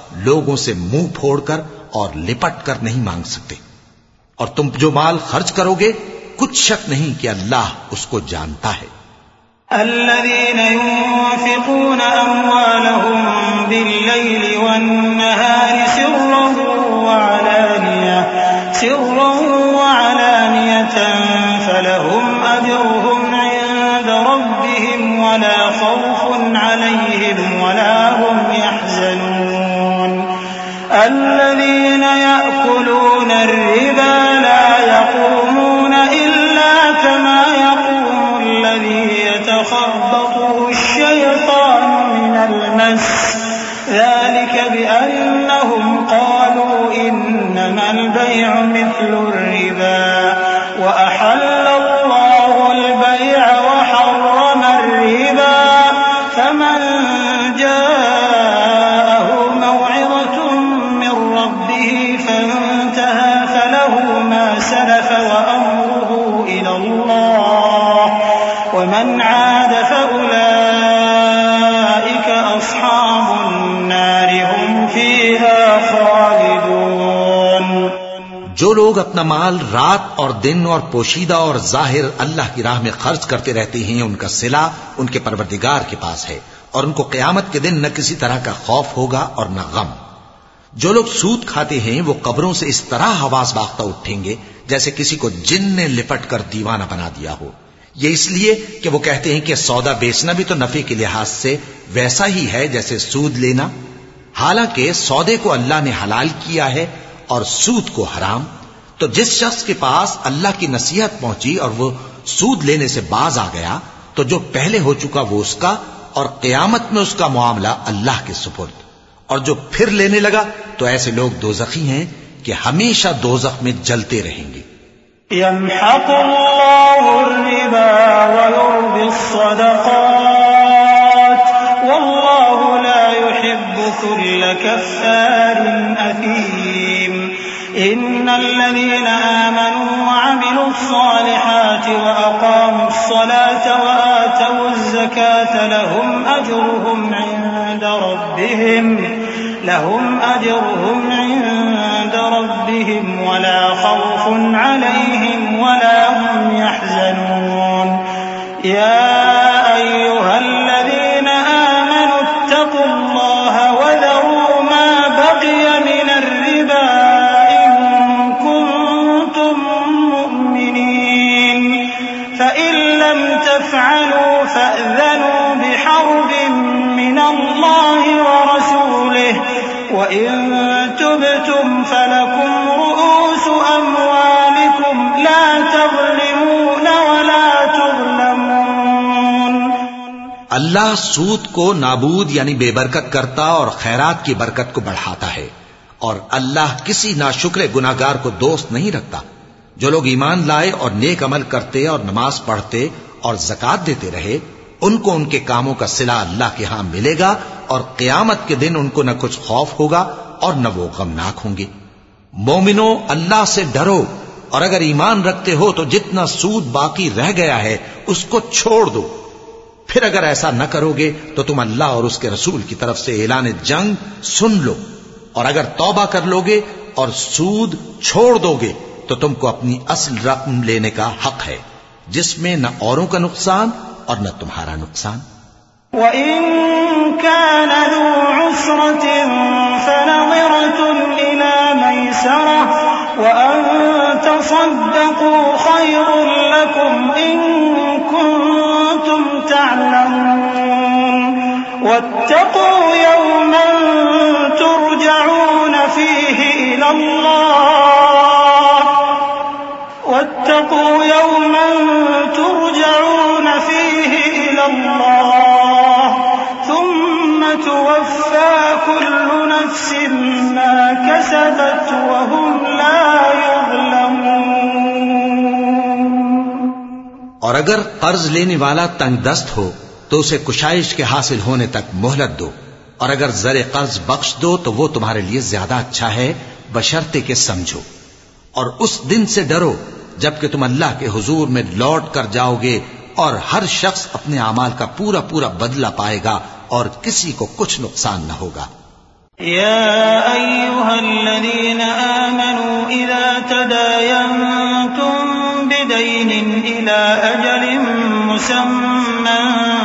لوگوں سے منہ پھوڑ کر اور لپٹ کر نہیں مانگ سکتے. اور تم جو مال خرچ کرو گے کچھ شک نہیں کہ اللہ اس کو جانتا ہے. الذين ينفقون أموالهم بالليل والنهار سرا وعلانية سرا وعلانية فلهم أجرهم عند ربهم ولا خوف عليهم ولا هم يحزنون. الذين يأكلون الربا لا يقومون إلا كما يقوم الذي يتخبطه الشيطان من المس ذلك بأنهم قالوا إنما البيع مثل الربا وأحل الله البيع وحرم الربا فمن جاءه موعظة من ربه فانتهى فله ما سلف وأمره إلى الله ومن عاد فأولئك أصحاب النار هم فيها خالدون. جو لوگ اپنا مال رات اور دن اور پوشیدہ اور ظاہر اللہ کی راہ میں خرچ کرتے رہتے ہیں ان کا صلہ ان کے پروردگار کے پاس ہے اور ان کو قیامت کے دن نہ کسی طرح کا خوف ہوگا اور نہ غم. جو لوگ سود کھاتے ہیں وہ قبروں سے اس طرح حواس باختہ اٹھیں گے جیسے کسی کو جن نے لپٹ کر دیوانہ بنا دیا ہو. یہ اس لیے کہ وہ کہتے ہیں کہ سودا بیچنا بھی تو نفع کے لحاظ سے ویسا ہی ہے جیسے سود لینا، حالانکہ سودے کو اللہ نے حلال کیا ہے اور سود کو حرام. تو جس شخص کے پاس اللہ کی نصیحت پہنچی اور وہ سود لینے سے باز آ گیا تو جو پہلے ہو چکا وہ اس کا اور قیامت میں اس کا معاملہ اللہ کے سپرد. اور جو پھر لینے لگا تو ایسے لوگ دوزخی ہیں کہ ہمیشہ دوزخ میں جلتے رہیں گے. يمحق الله الربا ويربي الصدقات والله لا يحب كل كفار أثيم. إن الذين آمنوا وعملوا الصالحات وأقاموا الصلاة وآتوا الزكاة لهم أجرهم عند ربهم لهم أجرهم عند ربهم ولا خوف عليهم ولا هم يحزنون. يا أيها الذين آمنوا اتقوا الله وذروا ما بقي من الربا إن كنتم مؤمنين فإن لم تفعلوا فأذنوا بحرب من الله ورسوله وإن تبتم فلكم رؤوس أموالكم لا تظلمون ولا تظلمون. اللہ سود کو نابود یعنی بے برکت کرتا اور خیرات کی برکت کو بڑھاتا ہے، اور اللہ کسی ناشکر گناہگار کو دوست نہیں رکھتا. جو لوگ ایمان لائے اور نیک عمل کرتے اور نماز پڑھتے اور زکات دیتے رہے ان کو ان کے کاموں کا صلہ اللہ کے ہاں ملے گا اور قیامت کے دن ان کو نہ کچھ خوف ہوگا اور نہ وہ غمناک ہوں گے. مومنو، اللہ سے ڈرو اور اگر ایمان رکھتے ہو تو جتنا سود باقی رہ گیا ہے اس کو چھوڑ دو. پھر اگر ایسا نہ کرو گے تو تم اللہ اور اس کے رسول کی طرف سے اعلان جنگ سن لو، اور اگر توبہ کر لو گے اور سود چھوڑ دو گے تو تم کو اپنی اصل رقم لینے کا حق ہے جس میں نہ اوروں کا نقصان اور نہ تمہارا نقصان. وَإِن كَانَ ذُو عُسْرَةٍ فَنَظِرَةٌ إِلَى مَيْسَرَةٍ وَأَن تَصَدَّقُوا خَيْرٌ لَكُمْ إِن كُنتُمْ تَعْلَمُونَ. وَاتَّقُوا يَوْمًا تُرْجَعُونَ فِيهِ إِلَى اللَّهِ وَاتَّقُوا يَوْمًا تُرْجَعُونَ فِيهِ إِلَى اللَّهِ ثُمَّ تُوَفَّى كُلُّ نَفْسٍ مَا كَسَبَتْ وَهُمْ لَا يُظْلَمُونَ. اور اگر قرض لینے والا تنگ دست ہو تو اسے کشائش کے حاصل ہونے تک مہلت دو، اور اگر زر قرض بخش دو تو وہ تمہارے لیے زیادہ اچھا ہے بشرطے کہ سمجھو. اور اس دن سے ڈرو جبکہ تم اللہ کے حضور میں لوٹ کر جاؤ گے اور ہر شخص اپنے اعمال کا پورا پورا بدلہ پائے گا اور کسی کو کچھ نقصان نہ ہوگا. يا أيها الذين آمنوا إذا تداينتم بدين إلى أجل مسمى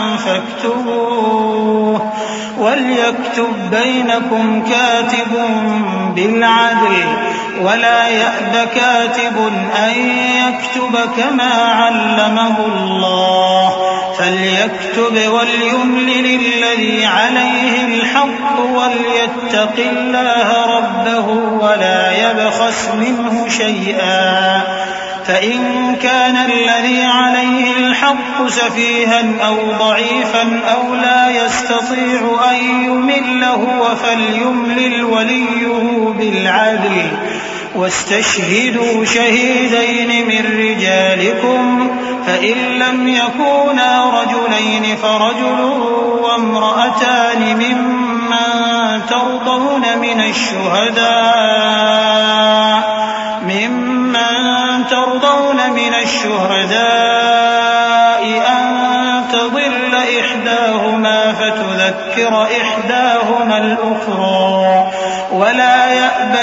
فاكتبوه وليكتب بينكم كاتب بالعدل ولا يأب كاتب أن يكتب كما علمه الله فليكتب وليملل الذي عليه الحق وليتق الله ربه ولا يبخس منه شيئا فإن كان الذي عليه الحق سفيها أو ضعيفا أو لا يستطيع أن يمل هو فليملل وليه بالعدل واستشهدوا شهيدين من رجالكم فإن لم يكونا رجلين فرجل وامرأتان ممن ترضون من الشهداء ممن ترضون من الشهداء أن تضل إحداهما فتذكر إحداهما الأخرى ولا يأبى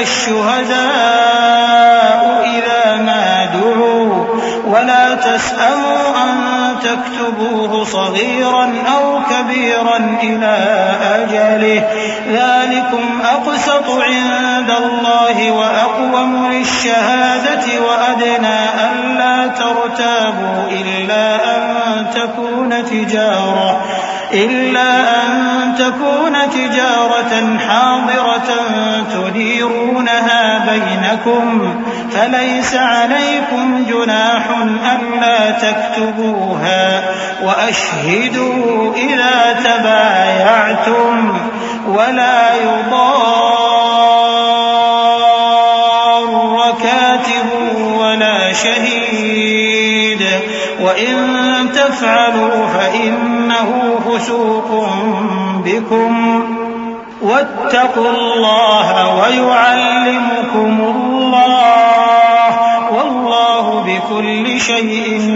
الشهداء إذا ما دعوا ولا تسأموا أن تكتبوه صغيرا أو كبيرا إلى أجله ذلكم أقسط عند الله وأقوم للشهادة وأدنى ألا ترتابوا إلا أن تكون تجارة إلا أن تكون تجارة حاضرة تديرونها بينكم فليس عليكم جناح ألا تكتبوها وأشهدوا إذا تبايعتم ولا يضار كاتب ولا شهيد وإن تفعلوا فإنه فسوق بكم واتقوا الله ويعلمكم الله والله بكل شيء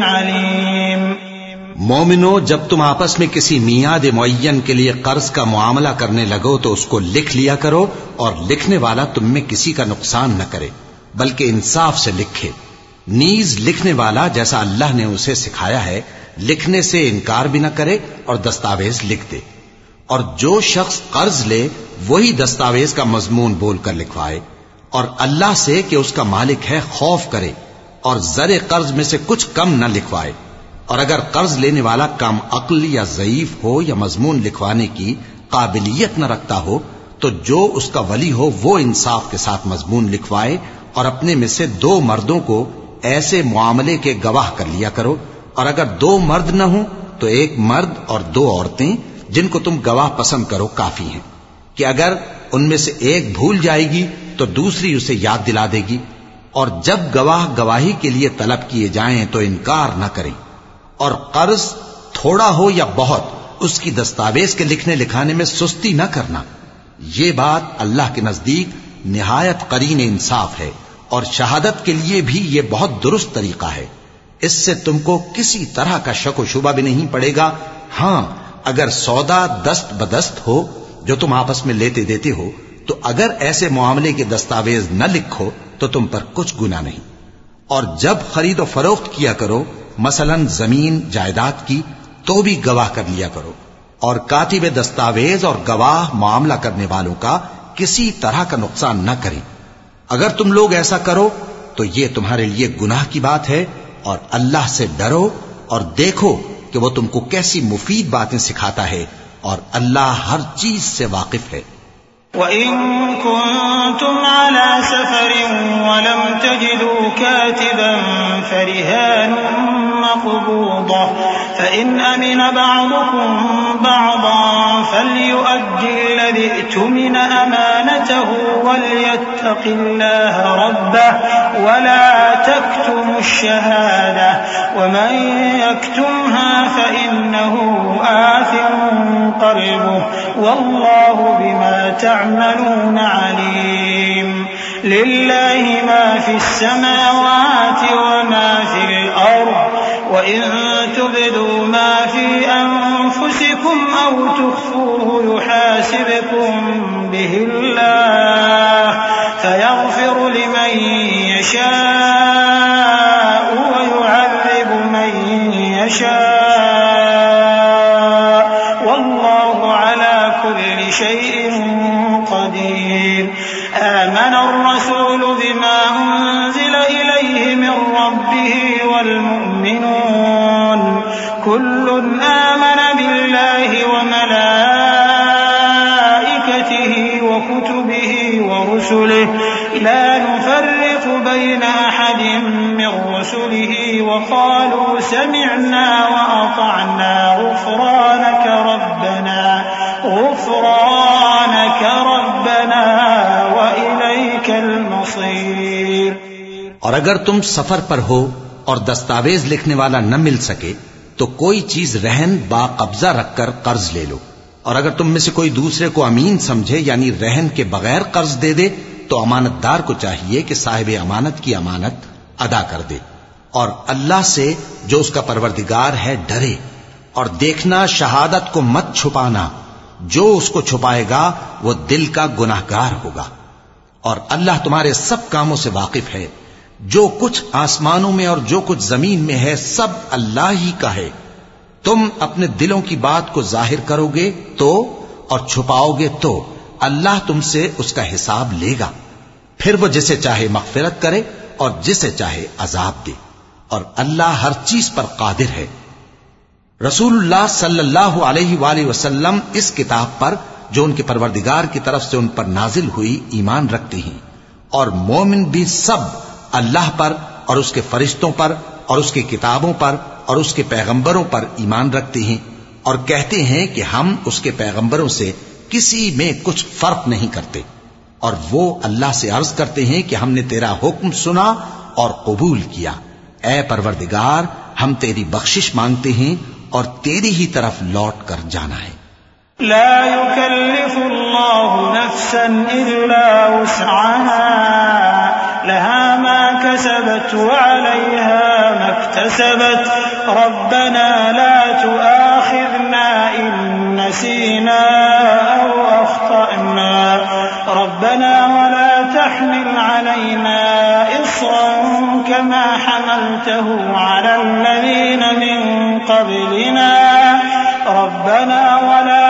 عليم. مومنو، جب تم آپس میں کسی میعاد معین کے لیے قرض کا معاملہ کرنے لگو تو اس کو لکھ لیا کرو اور لکھنے والا تم میں کسی کا نقصان نہ کرے بلکہ انصاف سے لکھے. نیز لکھنے والا جیسا اللہ نے اسے سکھایا ہے لکھنے سے انکار بھی نہ کرے اور دستاویز لکھ دے. اور جو شخص قرض لے وہی دستاویز کا مضمون بول کر لکھوائے اور اللہ سے کہ اس کا مالک ہے خوف کرے اور زر قرض میں سے کچھ کم نہ لکھوائے. اور اگر قرض لینے والا کم عقل یا ضعیف ہو یا مضمون لکھوانے کی قابلیت نہ رکھتا ہو تو جو اس کا ولی ہو وہ انصاف کے ساتھ مضمون لکھوائے اور اپنے میں سے دو مردوں کو ایسے معاملے کے گواہ کر لیا کرو. اور اگر دو مرد نہ ہوں تو ایک مرد اور دو عورتیں جن کو تم گواہ پسند کرو کافی ہیں کہ اگر ان میں سے ایک بھول جائے گی تو دوسری اسے یاد دلا دے گی. اور جب گواہ گواہی کے لیے طلب کیے جائیں تو انکار نہ کریں. اور قرض تھوڑا ہو یا بہت اس کی دستاویز کے لکھنے لکھانے میں سستی نہ کرنا. یہ بات اللہ کے نزدیک نہایت قرین انصاف ہے اور شہادت کے لیے بھی یہ بہت درست طریقہ ہے. اس سے تم کو کسی طرح کا شک و شبہ بھی نہیں پڑے گا. ہاں اگر سودا دست بدست ہو جو تم آپس میں لیتے دیتے ہو تو اگر ایسے معاملے کے دستاویز نہ لکھو تو تم پر کچھ گناہ نہیں. اور جب خرید و فروخت کیا کرو مثلا زمین جائیداد کی تو بھی گواہ کر لیا کرو. اور کاتب دستاویز اور گواہ معاملہ کرنے والوں کا کسی طرح کا نقصان نہ کریں. اگر تم لوگ ایسا کرو تو یہ تمہارے لیے گناہ کی بات ہے. اور اللہ سے ڈرو اور دیکھو کہ وہ تم کو کیسی مفید باتیں سکھاتا ہے اور اللہ ہر چیز سے واقف ہے. وَإِن كُنتُمْ عَلَى سَفَرٍ وَلَمْ تَجِدُوا كَاتِبًا فَرِهَانٌ مَّقْبُوضَةٌ فَإِنْ أَمِنَ بَعْضُكُم بَعْضًا فَلْيُؤَدِّ الَّذِي اؤْتُمِنَ أَمَانَتَهُ وَلْيَتَّقِ اللَّهَ رَبَّهُ وَلَا تَكْتُمُوا الشَّهَادَةَ وَمَن يَكْتُمْهَا فَإِنَّهُ آثِمٌ قَلْبُهُ وَاللَّهُ بِمَا تعملون عليم. لله ما في السماوات وما في الأرض وإن تبدوا ما في أنفسكم أو تخفوه يحاسبكم به الله فيغفر لمن يشاء ويعذب من يشاء والله على كل شيء قدير آمن الرسول بما أنزل إليه من ربه والمؤمنون كل آمن بالله وملائكته وكتبه ورسله لا نفرق بين أحد من رسله وقالوا سمعنا وأطعنا غفرانك ربنا غفرانك ربنا وإليك المصير. اور اگر تم سفر پر ہو اور دستاویز لکھنے والا نہ مل سکے تو کوئی چیز رہن با قبضہ رکھ کر قرض لے لو، اور اگر تم میں سے کوئی دوسرے کو امین سمجھے یعنی رہن کے بغیر قرض دے دے تو امانت دار کو چاہیے کہ صاحب امانت کی امانت ادا کر دے، اور اللہ سے جو اس کا پروردگار ہے ڈرے، اور دیکھنا شہادت کو مت چھپانا، جو اس کو چھپائے گا وہ دل کا گناہگار ہوگا، اور اللہ تمہارے سب کاموں سے واقف ہے، جو کچھ آسمانوں میں اور جو کچھ زمین میں ہے سب اللہ ہی کا ہے۔ تم اپنے دلوں کی بات کو ظاہر کرو گے تو اور چھپاؤ گے تو اللہ تم سے اس کا حساب لے گا، پھر وہ جسے چاہے مغفرت کرے اور جسے چاہے عذاب دے، اور اللہ ہر چیز پر قادر ہے۔ رسول اللہ صلی اللہ علیہ وآلہ وسلم اس کتاب پر جو ان کے پروردگار کی طرف سے ان پر نازل ہوئی ایمان رکھتے ہیں، اور مومن بھی سب اللہ پر اور اس کے فرشتوں پر اور اس کی کتابوں پر اور اس کے پیغمبروں پر ایمان رکھتے ہیں، اور کہتے ہیں کہ ہم اس کے پیغمبروں سے کسی میں کچھ فرق نہیں کرتے، اور وہ اللہ سے عرض کرتے ہیں کہ ہم نے تیرا حکم سنا اور قبول کیا، اے پروردگار ہم تیری بخشش مانگتے ہیں اور تیری ہی طرف لوٹ کر جانا ہے۔ لا يكلف الله نفسا إلا وسعها لها ما كسبت وعليها ما اكتسبت ربنا لا تؤاخذنا إن نسينا أو أخطأنا ربنا ولا تحمل علينا إصرا كما حملته على الذين من قبلنا ربنا ولا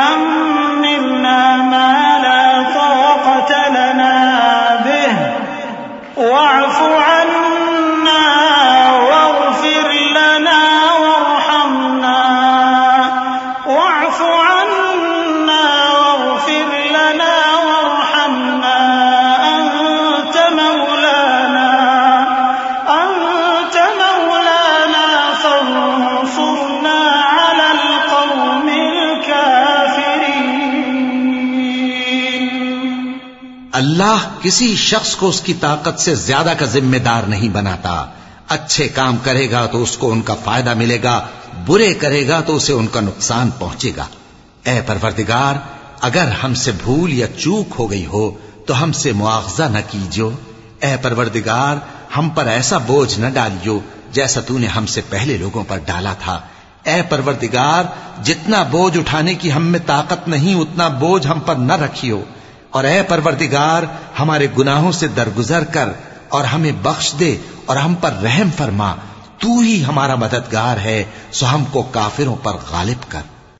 تحملنا ما لا طاقة لنا به واعف عنا واغفر لنا وارحمنا واعف عنا واغفر لنا وارحمنا أنت مولانا أنت مولانا فانصرنا على القوم الكافرين. اللہ کسی شخص کو اس کی طاقت سے زیادہ کا ذمہ دار نہیں بناتا، اچھے کام کرے گا تو اس کو ان کا فائدہ ملے گا، برے کرے گا تو اسے ان کا نقصان پہنچے گا۔ اے پروردگار اگر ہم سے بھول یا چوک ہو گئی ہو تو ہم سے مواخذہ نہ کیجو، اے پروردگار ہم پر ایسا بوجھ نہ ڈالیو جیسا تو نے ہم سے پہلے لوگوں پر ڈالا تھا، اے پروردگار جتنا بوجھ اٹھانے کی ہم میں طاقت نہیں اتنا بوجھ ہم پر نہ رکھیو، اور اے پروردگار ہمارے گناہوں سے درگزر کر اور ہمیں بخش دے اور ہم پر رحم فرما، تو ہی ہمارا مددگار ہے، سو ہم کو کافروں پر غالب کر۔